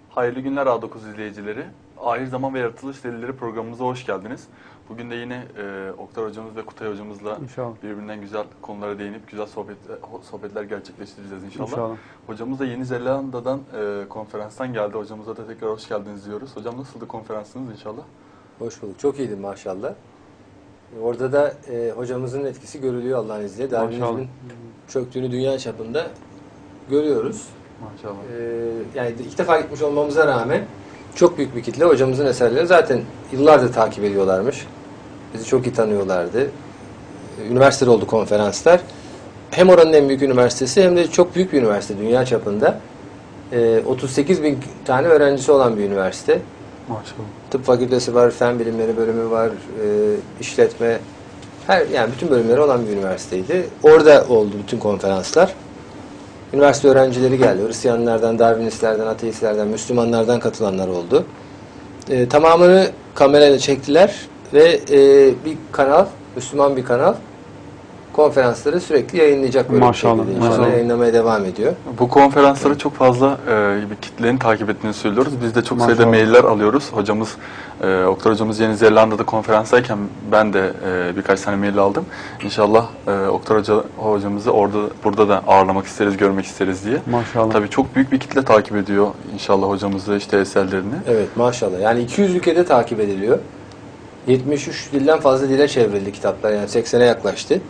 Hayırlı günler A9 izleyicileri. Ahir Zaman ve Yaratılış Delilleri programımıza hoş geldiniz. Bugün de yine Oktar hocamız ve Kutay hocamızla birbirinden güzel konulara değinip güzel sohbetler gerçekleştireceğiz inşallah. Hocamız da Yeni Zelanda'dan konferanstan geldi. Hocamıza da tekrar hoş geldiniz diyoruz. Hocam nasıldı konferansınız inşallah? Hoş bulduk. Çok iyiydi maşallah. Orada da hocamızın etkisi görülüyor Allah'ın izniyle. Darwinizmin çöktüğünü dünya çapında görüyoruz. Maşallah. Yani ilk defa gitmiş olmamıza rağmen çok büyük bir kitle hocamızın eserlerini zaten yıllardır takip ediyorlarmış. Bizi çok iyi tanıyorlardı. Üniversitede oldu konferanslar. Hem oranın en büyük üniversitesi hem de çok büyük bir üniversite dünya çapında. 38 bin tane öğrencisi olan bir üniversite. Maşallah. Tıp fakültesi var, fen bilimleri bölümü var, işletme, yani bütün bölümleri olan bir üniversiteydi. Orada oldu bütün konferanslar. Üniversite öğrencileri geldi. Hristiyanlardan, Darwinistlerden, ateistlerden, Müslümanlardan katılanlar oldu. Tamamını kamerayla çektiler ve bir kanal, Müslüman bir kanal konferansları sürekli yayınlayacak böyle maşallah, bir şekilde. İnşallah yayınlamaya devam ediyor. Bu konferansları çok fazla bir kitlenin takip ettiğini söylüyoruz. Biz de çok sayıda mailler alıyoruz. Hocamız, Oktar hocamız Yeni Zelanda'da konferanstayken ben de birkaç tane mail aldım. İnşallah Oktar hocamızı burada da ağırlamak isteriz, görmek isteriz diye. Maşallah. Tabii çok büyük bir kitle takip ediyor inşallah hocamızı, işte eserlerini. Evet maşallah. Yani 200 ülkede takip ediliyor. 73 dilden fazla dile çevrildi kitaplar. Yani 80'e yaklaştı.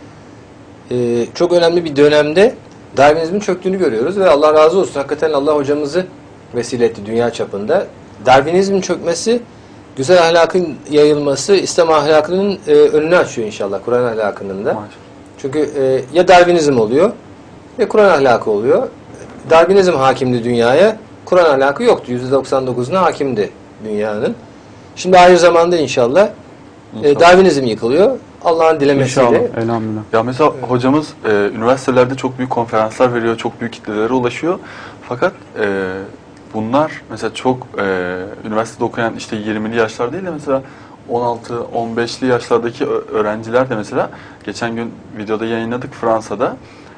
Çok önemli bir dönemde Darwinizmin çöktüğünü görüyoruz ve Allah razı olsun. Hakikaten Allah hocamızı vesile etti dünya çapında. Darwinizmin çökmesi, güzel ahlakın yayılması, İslam ahlakının önünü açıyor inşallah, Kur'an ahlakının da. Çünkü ya Darwinizm oluyor ya Kur'an ahlakı oluyor. Darwinizm hakimdi dünyaya, Kur'an ahlakı yoktu. %99'una hakimdi dünyanın. Şimdi ahir zamanda inşallah. Darwinizm yıkılıyor. Allah'ın dilemesiyle. Elhamdülillah. Ya mesela hocamız üniversitelerde çok büyük konferanslar veriyor, çok büyük kitlelere ulaşıyor. Fakat bunlar mesela çok üniversitede okuyan işte 20'li yaşlar değil de mesela 16-15'li yaşlardaki öğrenciler de mesela geçen gün videoda yayınladık Fransa'da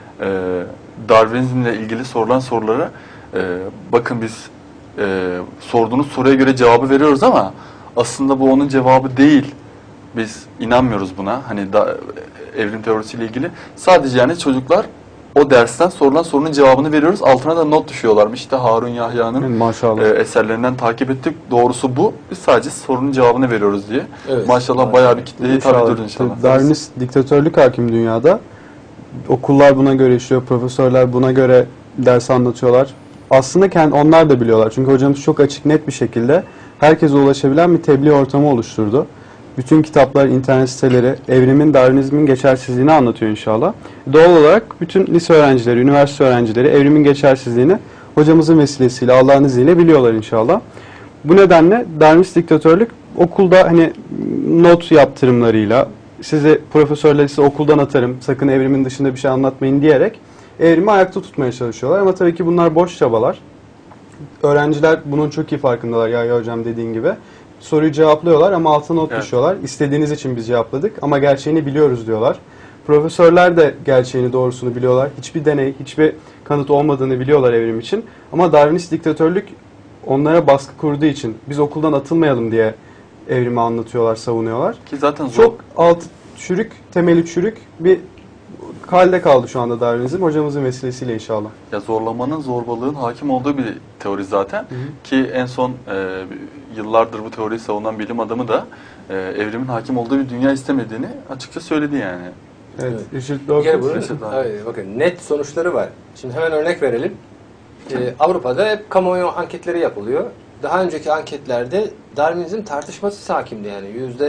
Darwinizmle ilgili sorulan sorulara bakın biz sorduğunuz soruya göre cevabı veriyoruz ama aslında bu onun cevabı değil. Biz inanmıyoruz buna. Hani evrim teorisiyle ilgili. Sadece yani çocuklar o dersten sorulan sorunun cevabını veriyoruz. Altına da not düşüyorlarmış. İşte Harun Yahya'nın eserlerinden takip ettik. Doğrusu bu. Biz sadece sorunun cevabını veriyoruz diye. Evet, maşallah bayağı bir kitleyi hitap ediyoruz inşallah. Darwinist diktatörlük hakim dünyada. Okullar buna göre işliyor. Profesörler buna göre ders anlatıyorlar. Aslında onlar da biliyorlar. Çünkü hocamız çok açık net bir şekilde herkese ulaşabilen bir tebliğ ortamı oluşturdu. Bütün kitaplar, internet siteleri, evrimin, Darwinizmin geçersizliğini anlatıyor inşallah. Doğal olarak bütün lise öğrencileri, üniversite öğrencileri evrimin geçersizliğini hocamızın vesilesiyle, Allah'ın izniyle biliyorlar inşallah. Bu nedenle Darwinist diktatörlük okulda hani not yaptırımlarıyla, profesörler size okuldan atarım, sakın evrimin dışında bir şey anlatmayın diyerek evrimi ayakta tutmaya çalışıyorlar. Ama tabii ki bunlar boş çabalar. Öğrenciler bunun çok iyi farkındalar ya hocam dediğin gibi. Soruyu cevaplıyorlar ama altına not düşüyorlar. İstediğiniz için biz cevapladık ama gerçeğini biliyoruz diyorlar. Profesörler de gerçeğini, doğrusunu biliyorlar. Hiçbir deney, hiçbir kanıt olmadığını biliyorlar evrim için. Ama Darwinist diktatörlük onlara baskı kurduğu için biz okuldan atılmayalım diye evrimi anlatıyorlar, savunuyorlar. Ki zaten çok temeli çürük bir halde kaldı şu anda Darwinizm hocamızın vesilesiyle inşallah. Ya zorlamanın, zorbalığın hakim olduğu bir teori zaten. Ki en son yıllardır bu teoriyi savunan bilim adamı da evrimin hakim olduğu bir dünya istemediğini açıkça söyledi yani. Evet. Bakın net sonuçları var. Şimdi hemen örnek verelim. Avrupa'da hep kamuoyu anketleri yapılıyor. Daha önceki anketlerde Darwinizm tartışmasız hakimdi yani.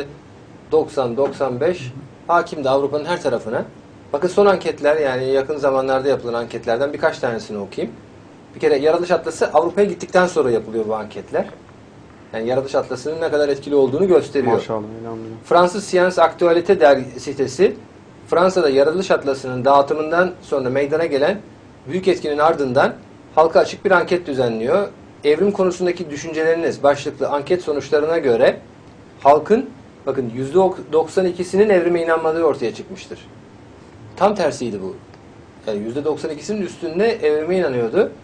%90-95 hakimdi Avrupa'nın her tarafına. Bakın son anketler, yani yakın zamanlarda yapılan anketlerden birkaç tanesini okuyayım. Bir kere Yaratılış Atlası Avrupa'ya gittikten sonra yapılıyor bu anketler. Yani Yaratılış Atlası'nın ne kadar etkili olduğunu gösteriyor. Maşallah, Fransız Science Actualité dergi sitesi Fransa'da Yaratılış Atlası'nın dağıtımından sonra meydana gelen büyük etkinin ardından halka açık bir anket düzenliyor. Evrim konusundaki düşünceleriniz başlıklı anket sonuçlarına göre halkın bakın %92'sinin evrime inanmadığı ortaya çıkmıştır. Tam tersiydi bu. Yani %92'sinin üstünde evrime inanıyordu.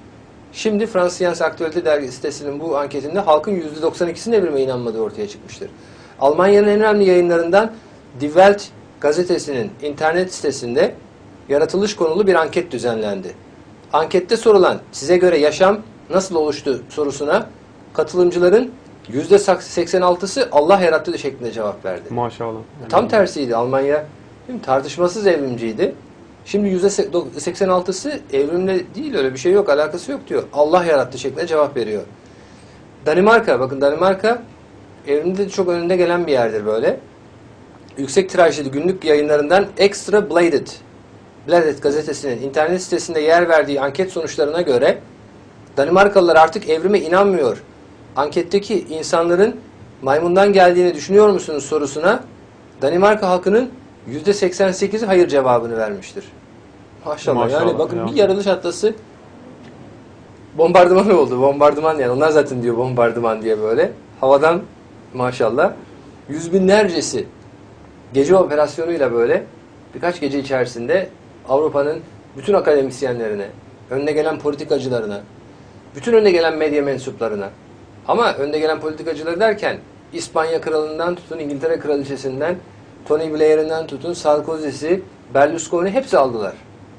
Şimdi Fransız Science Aktualite dergi sitesinin bu anketinde halkın %92'sinin evrime inanmadığı ortaya çıkmıştır. Almanya'nın en önemli yayınlarından Die Welt gazetesinin internet sitesinde yaratılış konulu bir anket düzenlendi. Ankette sorulan size göre yaşam nasıl oluştu sorusuna katılımcıların %86'sı Allah yarattı şeklinde cevap verdi. Maşallah. Tam tersiydi. Almanya tartışmasız evrimciydi. Şimdi %86'sı evrimle değil, öyle bir şey yok, alakası yok diyor. Allah yarattı şeklinde cevap veriyor. Danimarka, bakın Danimarka evrimde de çok önünde gelen bir yerdir böyle. Yüksek tirajlı günlük yayınlarından Extra Bladet gazetesinin internet sitesinde yer verdiği anket sonuçlarına göre Danimarkalılar artık evrime inanmıyor. Anketteki insanların maymundan geldiğini düşünüyor musunuz sorusuna Danimarka halkının %88'i hayır cevabını vermiştir. Maşallah. Yani bakın bir yaratılış atlası bombardıman oldu. Bombardıman yani. Onlar zaten diyor bombardıman diye böyle. Havadan maşallah yüz binlercesi gece operasyonuyla böyle birkaç gece içerisinde Avrupa'nın bütün akademisyenlerine, önde gelen politikacılarına, bütün önde gelen medya mensuplarına, ama önde gelen politikacıları derken İspanya kralından tutun İngiltere kraliçesinden, Tony Blair'inden tutun Sarkozy'si, Berlusconi hepsi aldılar.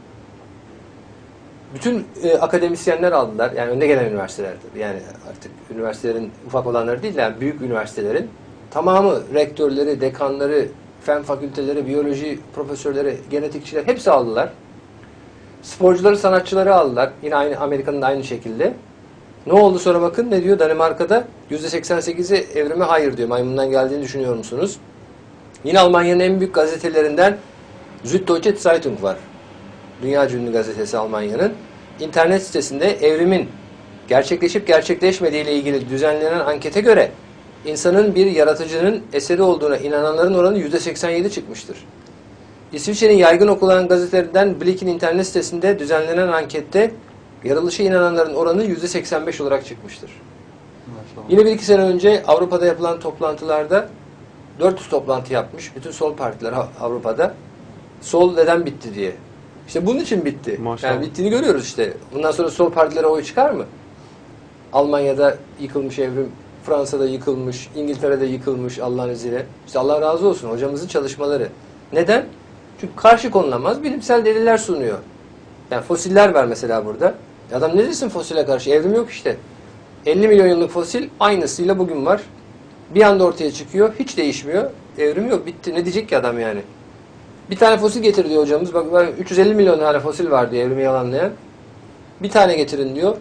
Bütün akademisyenler aldılar. Yani önde gelen üniversitelerdir. Yani artık üniversitelerin ufak olanları değil de yani büyük üniversitelerin tamamı, rektörleri, dekanları, fen fakülteleri, biyoloji profesörleri, genetikçiler hepsi aldılar. Sporcuları, sanatçıları aldılar. Yine aynı Amerika'nın da aynı şekilde. Ne oldu sonra bakın ne diyor Danimarka'da? %88'i evrime hayır diyor. Maymundan geldiğini düşünüyor musunuz? Yine Almanya'nın en büyük gazetelerinden Süddeutsche Zeitung var. Dünya ünlü gazetesi Almanya'nın. İnternet sitesinde evrimin gerçekleşip gerçekleşmediği ile ilgili düzenlenen ankete göre insanın bir yaratıcının eseri olduğuna inananların oranı %87 çıkmıştır. İsviçre'nin yaygın okulan gazetelerinden Blick'in internet sitesinde düzenlenen ankette yaratılışa inananların oranı %85 olarak çıkmıştır. Maşallah. Yine 1-2 sene önce Avrupa'da yapılan toplantılarda 400 toplantı yapmış bütün sol partiler Avrupa'da. Sol neden bitti diye. İşte bunun için bitti. Maşallah. Yani bittiğini görüyoruz işte. Bundan sonra sol partilere oy çıkar mı? Almanya'da yıkılmış evrim, Fransa'da yıkılmış, İngiltere'de yıkılmış Allah'ın izniyle. İşte Allah razı olsun hocamızın çalışmaları. Neden? Çünkü karşı konulamaz bilimsel deliller sunuyor. Yani fosiller var mesela burada. Adam ne desin fosile karşı? Evrim yok işte. 50 milyon yıllık fosil aynısıyla bugün var. Bir anda ortaya çıkıyor. Hiç değişmiyor. Evrim yok. Bitti. Ne diyecek ki adam yani? Bir tane fosil getir diyor hocamız. Bak 350 milyon tane fosil var diyor evrimi yalanlayan. Bir tane getirin diyor.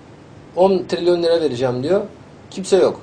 10 trilyon lira vereceğim diyor. Kimse yok.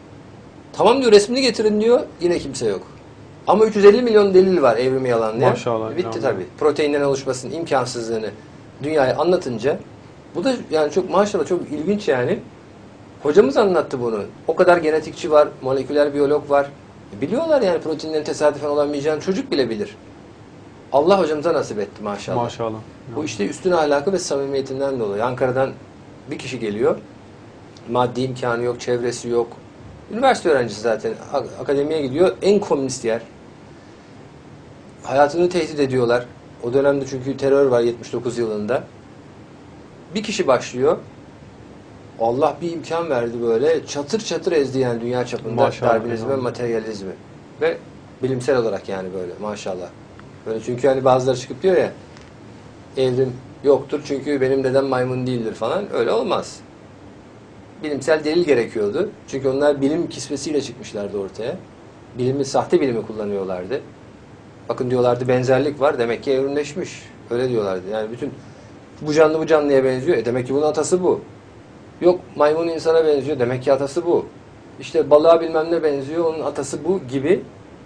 Tamam diyor resmini getirin diyor. Yine kimse yok. Ama 350 milyon delil var evrimi yalanlayan. Maşallah. Bitti tabii. Proteinden oluşmasının imkansızlığını dünyaya anlatınca bu da yani çok maşallah çok ilginç yani. Hocamız anlattı bunu. O kadar genetikçi var, moleküler biyolog var. Biliyorlar yani proteinlerin tesadüfen olamayacağını çocuk bile bilir. Allah hocamıza nasip etti maşallah. Maşallah. Bu işte üstün ahlakı ve samimiyetinden dolayı. Ankara'dan bir kişi geliyor. Maddi imkanı yok, çevresi yok. Üniversite öğrencisi zaten. Akademiye gidiyor. En komünist yer. Hayatını tehdit ediyorlar. O dönemde çünkü terör var 79 yılında. Bir kişi başlıyor. Allah bir imkan verdi böyle. Çatır çatır ezdi yani dünya çapında Maşallah, Darwinizmi ve maşallah. materyalizmi. Ve bilimsel olarak yani böyle maşallah. Böyle çünkü hani bazıları çıkıp diyor ya evrim yoktur çünkü benim dedem maymun değildir falan. Öyle olmaz. Bilimsel delil gerekiyordu. Çünkü onlar bilim kisvesiyle çıkmışlardı ortaya. Bilimi, sahte bilimi kullanıyorlardı. Bakın diyorlardı benzerlik var. Demek ki evrimleşmiş. Öyle diyorlardı. Yani bütün bu canlı bu canlıya benziyor. Demek ki bunun atası bu. Yok maymun insana benziyor. Demek ki atası bu. İşte balığa bilmem ne benziyor. Onun atası bu gibi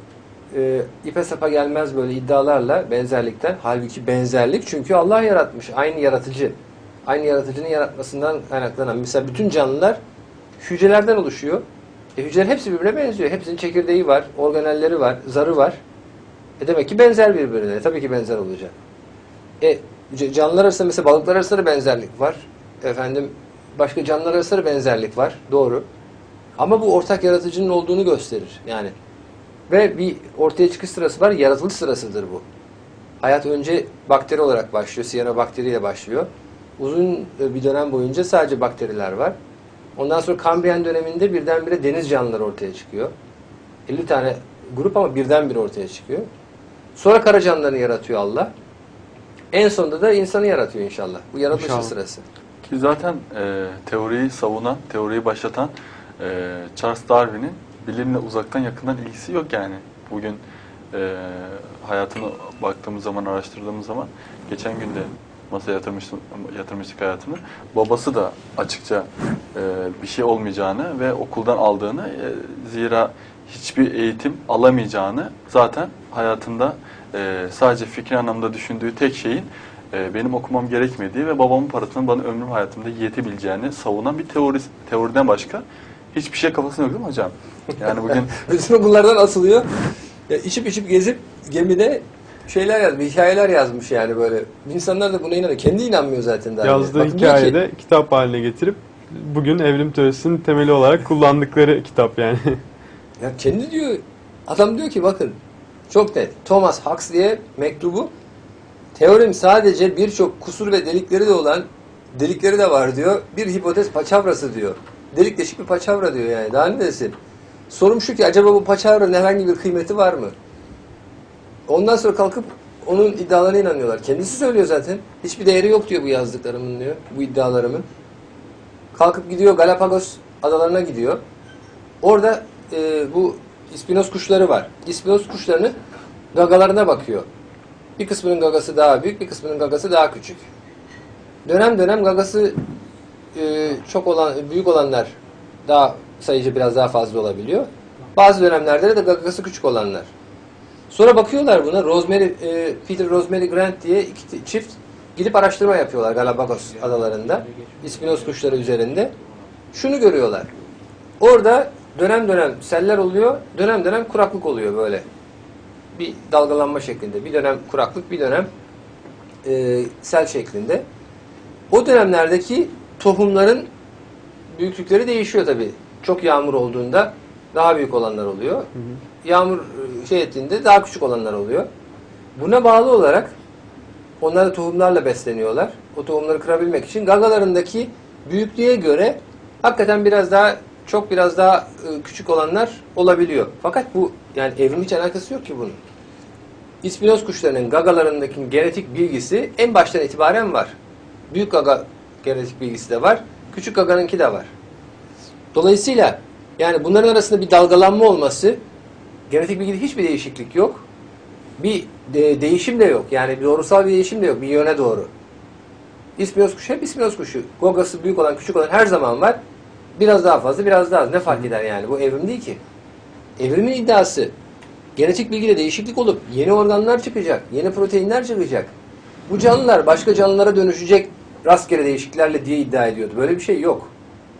ipe sapa gelmez böyle iddialarla benzerlikten. Halbuki benzerlik çünkü Allah yaratmış. Aynı yaratıcı. Aynı yaratıcının yaratmasından kaynaklanan. Mesela bütün canlılar hücrelerden oluşuyor. Hücreler hepsi birbirine benziyor. Hepsinin çekirdeği var, organelleri var, zarı var. Demek ki benzer birbirine. Tabii ki benzer olacak. Canlılar arasında mesela balıklar arasında da benzerlik var. Efendim başka canlılar arasında da benzerlik var. Doğru. Ama bu ortak yaratıcının olduğunu gösterir. Yani ve bir ortaya çıkış sırası var. Yaratılış sırasıdır bu. Hayat önce bakteri olarak başlıyor. Siyanobakteriyle başlıyor. Uzun bir dönem boyunca sadece bakteriler var. Ondan sonra Kambriyen döneminde birdenbire deniz canlıları ortaya çıkıyor. 50 tane grup ama birdenbire ortaya çıkıyor. Sonra kara canlılarını yaratıyor Allah. En sonunda da insanı yaratıyor inşallah. Bu yaratılış İnşallah. sırası. Ki zaten teoriyi savunan, teoriyi başlatan Charles Darwin'in bilimle uzaktan yakından ilgisi yok yani. Bugün hayatını baktığımız zaman, araştırdığımız zaman geçen gün de masaya yatırmıştık hayatını. Babası da açıkça bir şey olmayacağını ve okuldan aldığını, zira hiçbir eğitim alamayacağını, zaten hayatında sadece fikri anlamda düşündüğü tek şeyin benim okumam gerekmediği ve babamın parasının bana ömrüm hayatımda yetebileceğini savunan bir teoriden başka hiçbir şey kafasında yok değil mi hocam? Yani bugün Bütün okullardan asılıyor. Ya içip gezip gemide şeyler yazmış, hikayeler yazmış yani böyle. İnsanlar da buna inanıyor. Kendi inanmıyor zaten daha. Yazdığı Bakın diyor ki, hikayede kitap haline getirip bugün evrim teorisinin temeli olarak kullandıkları kitap yani. ya kendi diyor, adam diyor ki bakın çok net. Thomas Huxley'e mektubu, teorim sadece birçok kusur ve delikleri de var diyor. Bir hipotez paçavrası diyor. Delik deşik bir paçavra diyor yani. Daha ne desin? Sorum şu ki acaba bu paçavranın herhangi bir kıymeti var mı? Ondan sonra kalkıp onun iddialarına inanıyorlar. Kendisi söylüyor zaten. Hiçbir değeri yok diyor bu yazdıklarımın diyor. Bu iddialarımın. Kalkıp gidiyor Galapagos adalarına gidiyor. Orada bu ispinoz kuşları var. İspinoz kuşlarının gagalarına bakıyor. Bir kısmının gagası daha büyük, bir kısmının gagası daha küçük. Dönem dönem gagası büyük olanlar daha sayıcı biraz daha fazla olabiliyor. Bazı dönemlerde de gagası küçük olanlar. Sonra bakıyorlar buna. Peter Rosemary Grant diye iki çift gidip araştırma yapıyorlar Galapagos adalarında. İspinoz kuşları üzerinde. Şunu görüyorlar. Orada dönem dönem seller oluyor, dönem dönem kuraklık oluyor böyle. Bir dalgalanma şeklinde. Bir dönem kuraklık, bir dönem sel şeklinde. O dönemlerdeki tohumların büyüklükleri değişiyor tabii. Çok yağmur olduğunda daha büyük olanlar oluyor. Yağmur ettiğinde daha küçük olanlar oluyor. Buna bağlı olarak onlar da tohumlarla besleniyorlar. O tohumları kırabilmek için gagalarındaki büyüklüğe göre hakikaten biraz daha küçük olanlar olabiliyor. Fakat bu yani evrim hiç alakası yok ki bunun. İspinoz kuşlarının gagalarındaki genetik bilgisi en baştan itibaren var. Büyük gaga genetik bilgisi de var. Küçük gaganınki de var. Dolayısıyla yani bunların arasında bir dalgalanma olması, genetik bilgide hiçbir değişiklik yok. Bir değişim de yok. Yani doğrusal bir değişim de yok bir yöne doğru. İspinoz kuşu hep İspinoz kuşu. Gagası büyük olan, küçük olan her zaman var. Biraz daha fazla, biraz daha az. Ne fark eder yani? Bu evrim değil ki. Evrimin iddiası genetik bilgide değişiklik olup yeni organlar çıkacak, yeni proteinler çıkacak. Bu canlılar başka canlılara dönüşecek rastgele değişikliklerle diye iddia ediyordu. Böyle bir şey yok.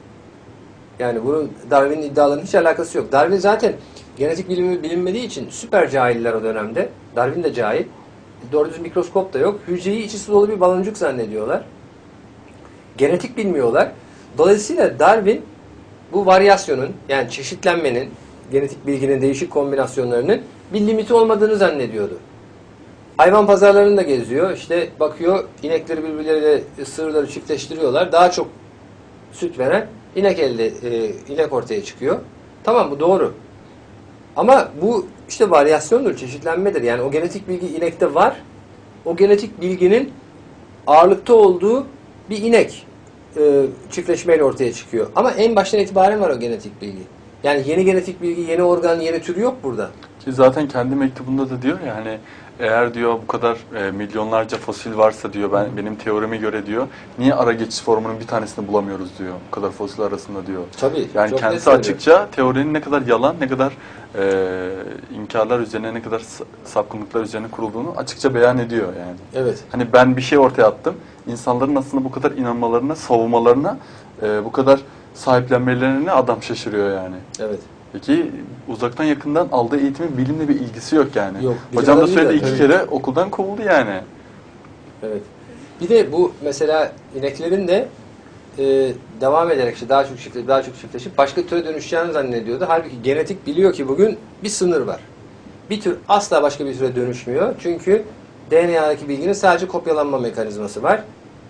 Yani bunun Darwin'in iddialarının hiç alakası yok. Darwin zaten genetik bilimi bilinmediği için süper cahiller o dönemde. Darwin de cahil. Doğru düzgün mikroskop da yok. Hücreyi içi su dolu bir baloncuk zannediyorlar. Genetik bilmiyorlar. Dolayısıyla Darwin bu varyasyonun yani çeşitlenmenin, genetik bilginin değişik kombinasyonlarının bir limiti olmadığını zannediyordu. Hayvan pazarlarında geziyor. İşte bakıyor inekleri birbirleriyle sığırları çiftleştiriyorlar. Daha çok süt veren inek ortaya çıkıyor. Tamam bu doğru. Ama bu işte varyasyondur, çeşitlenmedir. Yani o genetik bilgi inekte var. O genetik bilginin ağırlıkta olduğu bir inek çiftleşmeyle ortaya çıkıyor. Ama en baştan itibaren var o genetik bilgi. Yani yeni genetik bilgi, yeni organ, yeni tür yok burada. ki zaten kendi mektubunda da diyor ya hani eğer diyor bu kadar milyonlarca fosil varsa diyor benim teorime göre diyor niye ara geçiş formunun bir tanesini bulamıyoruz diyor bu kadar fosil arasında diyor. Tabii. Yani çok kendisi açıkça teorinin ne kadar yalan, ne kadar inkarlar üzerine, ne kadar sapkınlıklar üzerine kurulduğunu açıkça beyan ediyor yani. Evet. Hani ben bir şey ortaya attım. İnsanların aslında bu kadar inanmalarına, savunmalarına, bu kadar sahiplenmelerine adam şaşırıyor yani. Evet. Peki uzaktan yakından aldığı eğitimin bilimle bir ilgisi yok yani. Yok. Hocam da söyledi Tabii. 2 kere okuldan kovuldu yani. Evet. Bir de bu mesela ineklerin de devam ederek işte daha çok çiftleşip başka türe dönüşeceğini zannediyordu. Halbuki genetik biliyor ki bugün bir sınır var. Bir tür asla başka bir türe dönüşmüyor. Çünkü DNA'daki bilginin sadece kopyalanma mekanizması var.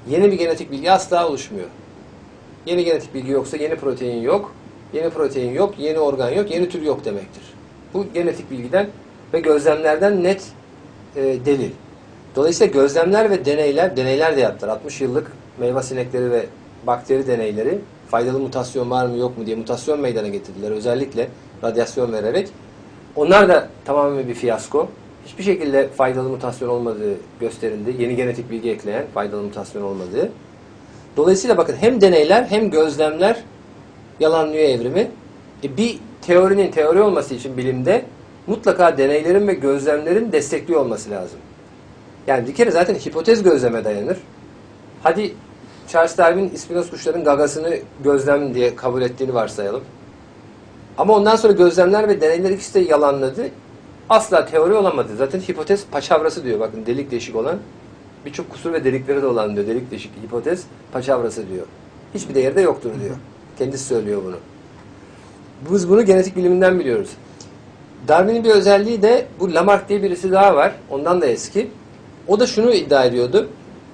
Yeni bir genetik bilgi asla oluşmuyor. Yeni genetik bilgi yoksa yeni protein yok. Yeni protein yok, yeni organ yok, yeni tür yok demektir. Bu genetik bilgiden ve gözlemlerden net delil. Dolayısıyla gözlemler ve deneyler de yaptılar. 60 yıllık meyve sinekleri ve bakteri deneyleri, faydalı mutasyon var mı yok mu diye mutasyon meydana getirdiler. Özellikle radyasyon vererek. Onlar da tamamen bir fiyasko. Hiçbir şekilde faydalı mutasyon olmadığı gösterildi. Yeni genetik bilgi ekleyen faydalı mutasyon olmadığı. Dolayısıyla bakın hem deneyler hem gözlemler yalanlıyor evrimi. Bir teorinin teori olması için bilimde mutlaka deneylerin ve gözlemlerin destekliyor olması lazım. Yani bir kere zaten hipotez gözleme dayanır. Hadi Charles Darwin ispinoz kuşların gagasını gözlem diye kabul ettiğini varsayalım. Ama ondan sonra gözlemler ve deneyler ikisi de yalanladı. Asla teori olamadı. Zaten hipotez paçavrası diyor. Bakın delik deşik olan, birçok kusur ve delikleri de olan diyor. Delik deşik hipotez paçavrası diyor. Hiçbir değeri de yoktur diyor. Kendisi söylüyor bunu. Biz bunu genetik biliminden biliyoruz. Darwin'in bir özelliği de bu Lamarck diye birisi daha var. Ondan da eski. O da şunu iddia ediyordu.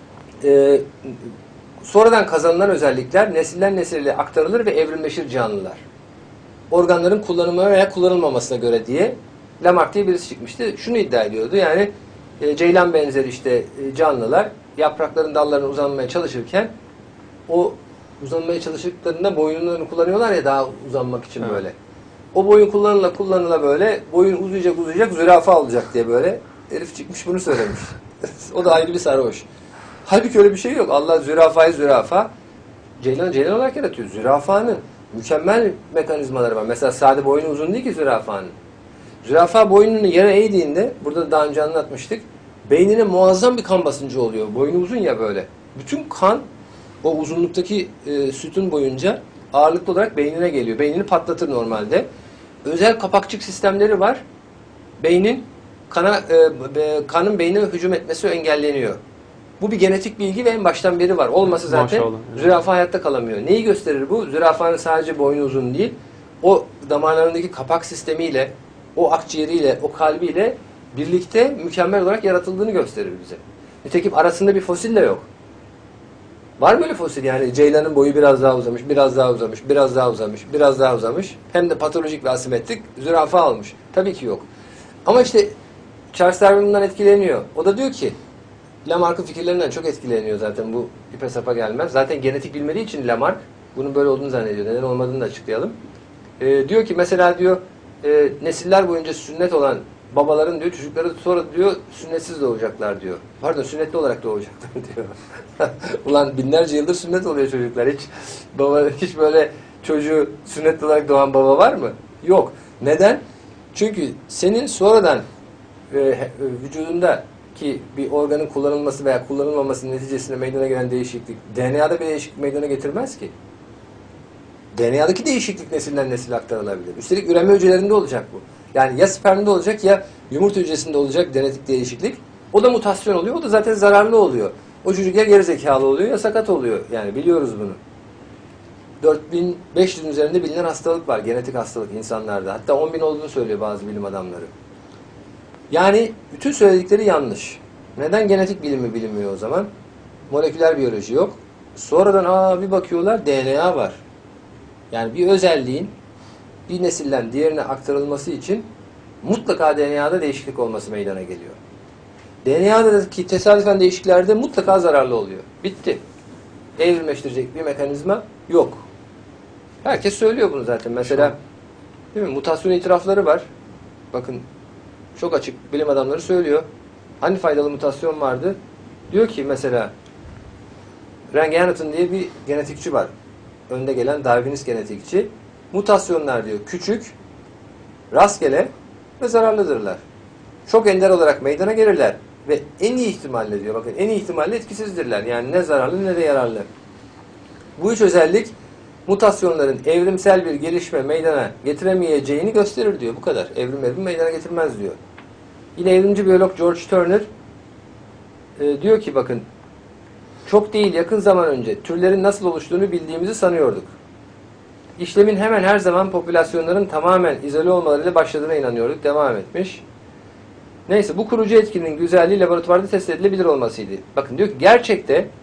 Sonradan kazanılan özellikler nesilden nesile aktarılır ve evrimleşir canlılar. Organların kullanımına veya kullanılmamasına göre diye Lamarck diye birisi çıkmıştı. Şunu iddia ediyordu. Yani ceylan benzeri işte canlılar yaprakların dallarına uzanmaya çalışırken o uzanmaya çalıştıklarında boyunlarını kullanıyorlar ya daha uzanmak için böyle. O boyun kullanıla böyle boyun uzayacak zürafa olacak diye böyle herif çıkmış bunu söylemiş. O da ayrı bir sarhoş. Halbuki öyle bir şey yok. Allah zürafayı zürafa ceylan olarak yaratıyor. Zürafanın mükemmel mekanizmaları var. Mesela sade boynu uzun değil ki zürafanın. Zürafa boynunu yere eğdiğinde, burada daha önce anlatmıştık, beynine muazzam bir kan basıncı oluyor. Boynu uzun ya böyle. Bütün kan o uzunluktaki sütun boyunca ağırlıklı olarak beynine geliyor. Beynini patlatır normalde. Özel kapakçık sistemleri var. Kanın beynine hücum etmesi engelleniyor. Bu bir genetik bilgi ve en baştan beri var. Olmasa zaten Maşallah. zürafa hayatta kalamıyor. Neyi gösterir bu? Zürafanın sadece boynu uzun değil, o damarlarındaki kapak sistemiyle, o akciğeriyle, o kalbiyle birlikte mükemmel olarak yaratıldığını gösterir bize. Nitekim arasında bir fosil de yok. Var mı öyle fosil yani? Ceylanın boyu biraz daha uzamış, biraz daha uzamış, biraz daha uzamış, biraz daha uzamış. Hem de patolojik ve asimetrik zürafa almış. Tabii ki yok. Ama işte Charles Darwin bundan etkileniyor. O da diyor ki, Lamarck'ın fikirlerinden çok etkileniyor zaten, bu ipe sapa gelmez. Zaten genetik bilmediği için Lamarck bunun böyle olduğunu zannediyor. Neden olmadığını da açıklayalım. Diyor ki mesela diyor nesiller boyunca sünnet olan babaların diyor çocukları sonra diyor sünnetsiz doğacaklar diyor. Pardon, sünnetli olarak doğacaklar diyor. Ulan binlerce yıldır sünnet oluyor çocuklar. Hiç böyle çocuğu sünnetli olarak doğan baba var mı? Yok. Neden? Çünkü senin sonradan vücudunda ki bir organın kullanılması veya kullanılmaması neticesinde meydana gelen değişiklik DNA'da bir değişiklik meydana getirmez ki. DNA'daki değişiklik nesilden nesile aktarılabilir. Üstelik üreme hücrelerinde olacak bu. Yani ya spermde olacak ya yumurta hücresinde olacak genetik değişiklik. O da mutasyon oluyor. O da zaten zararlı oluyor. O çocuk ya gerizekalı oluyor ya sakat oluyor. Yani biliyoruz bunu. 4500'ün üzerinde bilinen hastalık var. Genetik hastalık insanlarda. Hatta 10.000 olduğunu söylüyor bazı bilim adamları. Yani bütün söyledikleri yanlış. Neden genetik bilimi bilinmiyor o zaman? Moleküler biyoloji yok. Sonradan bir bakıyorlar DNA var. Yani bir özelliğin bir nesilden diğerine aktarılması için mutlaka DNA'da değişiklik olması meydana geliyor. DNA'daki tesadüfen değişikliklerde mutlaka zararlı oluyor. Bitti. Evrimleştirecek bir mekanizma yok. Herkes söylüyor bunu zaten. Mesela değil mi? Mutasyon itirafları var. Bakın çok açık bilim adamları söylüyor. Hani faydalı mutasyon vardı? Diyor ki mesela Range Hamilton diye bir genetikçi var. Önde gelen Darwinist genetikçi. Mutasyonlar diyor küçük, rastgele ve zararlıdırlar. Çok ender olarak meydana gelirler. Ve en iyi ihtimalle diyor, bakın en iyi ihtimalle etkisizdirler. Yani ne zararlı ne de yararlı. Bu üç özellik mutasyonların evrimsel bir gelişme meydana getiremeyeceğini gösterir diyor. Bu kadar. Evrim meydana getirmez diyor. Yine evrimci biyolog George Turner diyor ki bakın çok değil yakın zaman önce türlerin nasıl oluştuğunu bildiğimizi sanıyorduk. İşlemin hemen her zaman popülasyonların tamamen izole olmalarıyla başladığına inanıyorduk. Devam etmiş. Neyse bu kurucu etkinin güzelliği laboratuvarda test edilebilir olmasıydı. Bakın diyor ki gerçekte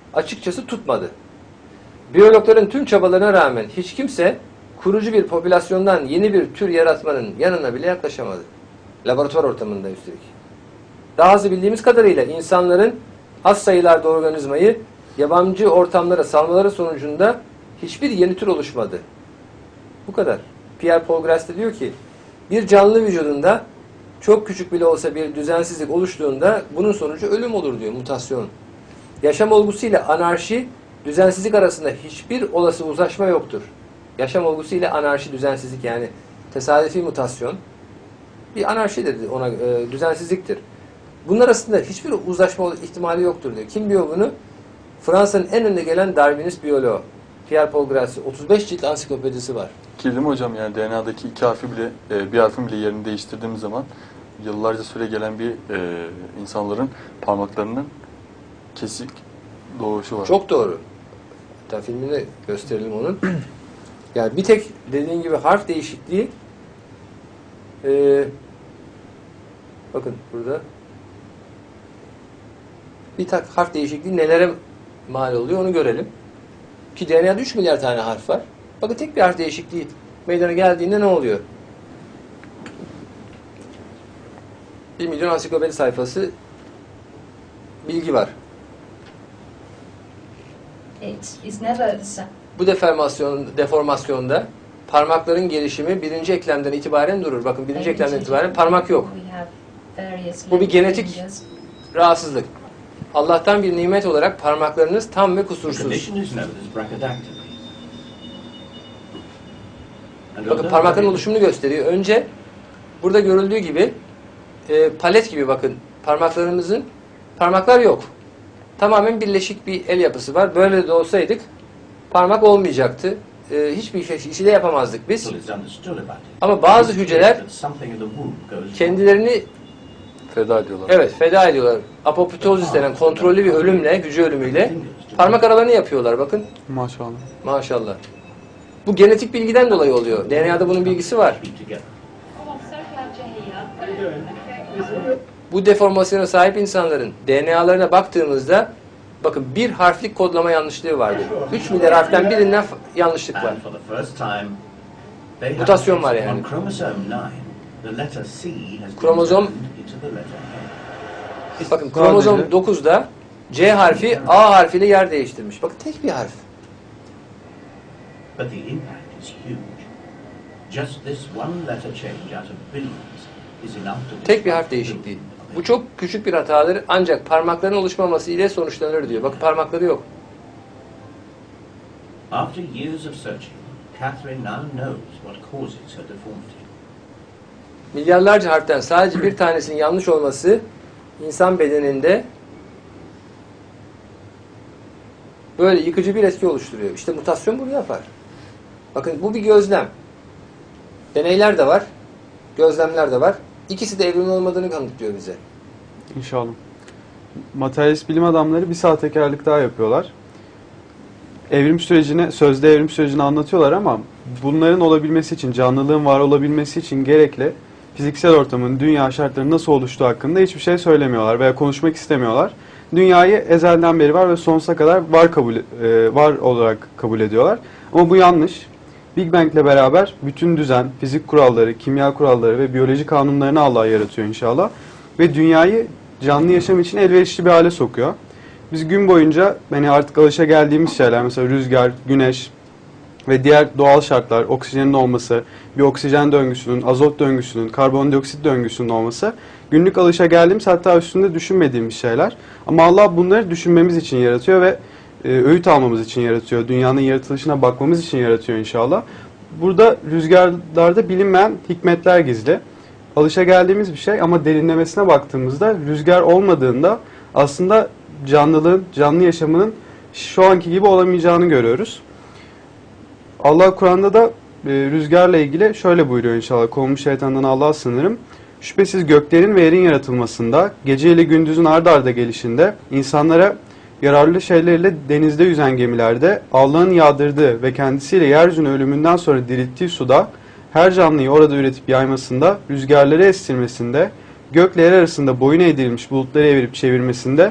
açıkçası tutmadı. Biyologların tüm çabalarına rağmen hiç kimse kurucu bir popülasyondan yeni bir tür yaratmanın yanına bile yaklaşamadı. Laboratuvar ortamında üstelik. Daha az bildiğimiz kadarıyla insanların az sayılarda organizmayı yabancı ortamlara salmaları sonucunda hiçbir yeni tür oluşmadı. Bu kadar. Pierre Paul Grass de diyor ki, bir canlı vücudunda çok küçük bile olsa bir düzensizlik oluştuğunda bunun sonucu ölüm olur diyor, mutasyon. Yaşam olgusuyla anarşi, düzensizlik arasında hiçbir olası uzlaşma yoktur. Yaşam olgusuyla anarşi, düzensizlik yani tesadüfi mutasyon bir anarşidir, ona düzensizliktir. Bunlar arasında hiçbir uzlaşma ihtimali yoktur diyor. Kim diyor bunu? Fransa'nın en önde gelen Darwinist biyoloğu Pierre Paul Grass. 35 cilt ansiklopedisi var. Ki değil mi hocam, yani DNA'daki iki harfi bile, bir harfin bile yerini değiştirdiğimiz zaman yıllarca süre gelen bir insanların parmaklarının kesik doğuşu var. Çok doğru. Hatta filmini gösterelim onun. Yani bir tek dediğin gibi harf değişikliği bakın burada bir tak harf değişikliği nelere mal oluyor onu görelim. Ki DNA'da 3 milyar tane harf var. Bakın tek bir harf değişikliği meydana geldiğinde ne oluyor? 1 milyon ansiklopedi sayfası bilgi var. Bu deformasyonda parmakların gelişimi birinci eklemden itibaren durur. Bakın birinci eklemden itibaren parmak yok. Bu bir genetik rahatsızlık. Allah'tan bir nimet olarak parmaklarınız tam ve kusursuz. Bakın parmakların oluşumunu gösteriyor. Önce burada görüldüğü gibi palet gibi bakın parmaklarımızın parmaklar yok. Tamamen birleşik bir el yapısı var. Böyle de olsaydık parmak olmayacaktı. Hiçbir işi de yapamazdık biz. Ama bazı hücreler kendilerini feda ediyorlar. Evet, feda ediyorlar. Apoptozis denen kontrollü bir ölümle, hücre ölümüyle parmak aralarını yapıyorlar bakın. Maşallah. Maşallah. Bu genetik bilgiden dolayı oluyor. DNA'da bunun bilgisi var. Bu deformasyona sahip insanların DNA'larına baktığımızda bakın bir harflik kodlama yanlışlığı vardır. 3 milyar harften birinden yanlışlık var. Mutasyon var yani. Kromozom bakın kromozom 9'da C harfi A harfiyle yer değiştirmiş. Bakın tek bir harf. Tek bir harf değişikliği. Bu çok küçük bir hatadır ancak parmakların oluşmaması ile sonuçlanır diyor. Bakın parmakları yok. After years of searching, Catherine now knows what causes her deformity. Milyarlarca harften sadece bir tanesinin yanlış olması insan bedeninde böyle yıkıcı bir etki oluşturuyor. İşte mutasyon bunu yapar. Bakın bu bir gözlem. Deneyler de var, gözlemler de var. İkisi de evrim olmadığını kanıtlıyor bize. İnşallah. Materyalist bilim adamları bir sahtekarlık daha yapıyorlar. Evrim sürecini, sözde evrim sürecini anlatıyorlar ama bunların olabilmesi için, canlılığın var olabilmesi için gerekli fiziksel ortamın, dünya şartlarının nasıl oluştuğu hakkında hiçbir şey söylemiyorlar veya konuşmak istemiyorlar. Dünyayı ezelden beri var ve sonsuza kadar var olarak kabul ediyorlar. Ama bu yanlış. Big Bang ile beraber bütün düzen, fizik kuralları, kimya kuralları ve biyoloji kanunlarını Allah yaratıyor inşallah. Ve dünyayı canlı yaşam için elverişli bir hale sokuyor. Biz gün boyunca artık alışageldiğimiz şeyler, mesela rüzgar, güneş ve diğer doğal şartlar, oksijenin olması, bir oksijen döngüsünün, azot döngüsünün, karbondioksit döngüsünün olması günlük alışageldiğimiz, hatta üstünde düşünmediğimiz şeyler. Ama Allah bunları düşünmemiz için yaratıyor ve öğüt almamız için yaratıyor. Dünyanın yaratılışına bakmamız için yaratıyor inşallah. Burada rüzgarlarda bilinmeyen hikmetler gizli. Alışageldiğimiz bir şey ama derinlemesine baktığımızda rüzgar olmadığında aslında canlılığın, canlı yaşamının şu anki gibi olamayacağını görüyoruz. Allah Kur'an'da da rüzgarla ilgili şöyle buyuruyor inşallah. Kovulmuş şeytandan Allah'a sığınırım. Şüphesiz göklerin ve yerin yaratılmasında, gece ile gündüzün ard arda gelişinde, insanlara yararlı şeylerle denizde yüzen gemilerde, Allah'ın yağdırdığı ve kendisiyle yeryüzünü ölümünden sonra dirilttiği suda, her canlıyı orada üretip yaymasında, rüzgarları estirmesinde, gökle yer arasında boyun eğdirilmiş bulutları evirip çevirmesinde,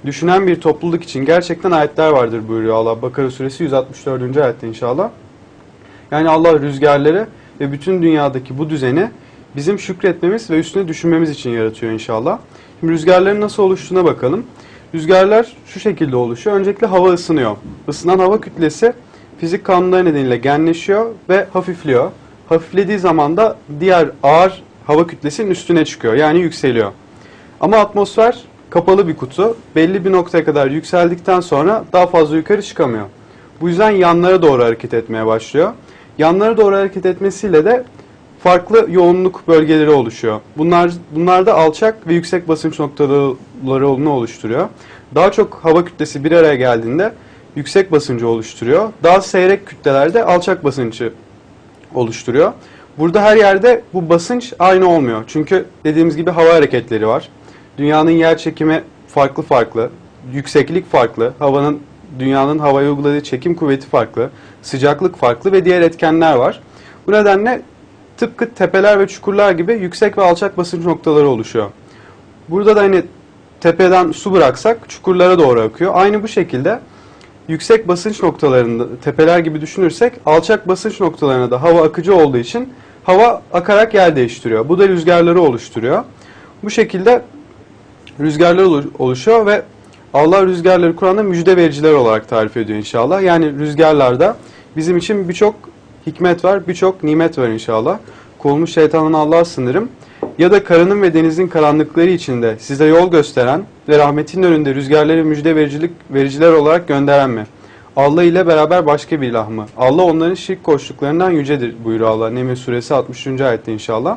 düşünen bir topluluk için gerçekten ayetler vardır buyuruyor Allah. Bakara suresi 164. ayette inşallah. Yani Allah rüzgarları ve bütün dünyadaki bu düzeni bizim şükretmemiz ve üstüne düşünmemiz için yaratıyor inşallah. Şimdi rüzgarların nasıl oluştuğuna bakalım. Rüzgarlar şu şekilde oluşuyor. Öncelikle hava ısınıyor. Isınan hava kütlesi fizik kanunları nedeniyle genleşiyor ve hafifliyor. Hafiflediği zaman da diğer ağır hava kütlesinin üstüne çıkıyor. Yani yükseliyor. Ama atmosfer kapalı bir kutu. Belli bir noktaya kadar yükseldikten sonra daha fazla yukarı çıkamıyor. Bu yüzden yanlara doğru hareket etmeye başlıyor. Yanlara doğru hareket etmesiyle de farklı yoğunluk bölgeleri oluşuyor. Bunlar da alçak ve yüksek basınç noktalarını oluşturuyor. Daha çok hava kütlesi bir araya geldiğinde yüksek basıncı oluşturuyor. Daha seyrek kütlelerde alçak basıncı oluşturuyor. Burada her yerde bu basınç aynı olmuyor. Çünkü dediğimiz gibi hava hareketleri var. Dünyanın yer çekimi farklı, yükseklik farklı, dünyanın havaya uyguladığı çekim kuvveti farklı, sıcaklık farklı ve diğer etkenler var. Bu nedenle tıpkı tepeler ve çukurlar gibi yüksek ve alçak basınç noktaları oluşuyor. Burada da hani tepeden su bıraksak çukurlara doğru akıyor. Aynı bu şekilde yüksek basınç noktalarında tepeler gibi düşünürsek alçak basınç noktalarına da hava akıcı olduğu için hava akarak yer değiştiriyor. Bu da rüzgarları oluşturuyor. Bu şekilde rüzgarlar oluşuyor ve Allah rüzgarları Kur'an'da müjde vericiler olarak tarif ediyor inşallah. Yani rüzgarlarda bizim için birçok hikmet var, birçok nimet var inşallah. Kovulmuş şeytandan Allah'a sığınırım. Ya da karanın ve denizin karanlıkları içinde size yol gösteren ve rahmetinin önünde rüzgarları müjde vericiler olarak gönderen mi? Allah ile beraber başka bir ilah mı? Allah onların şirk koştuklarından yücedir buyuruyor Allah. Neml suresi 60. ayette inşallah.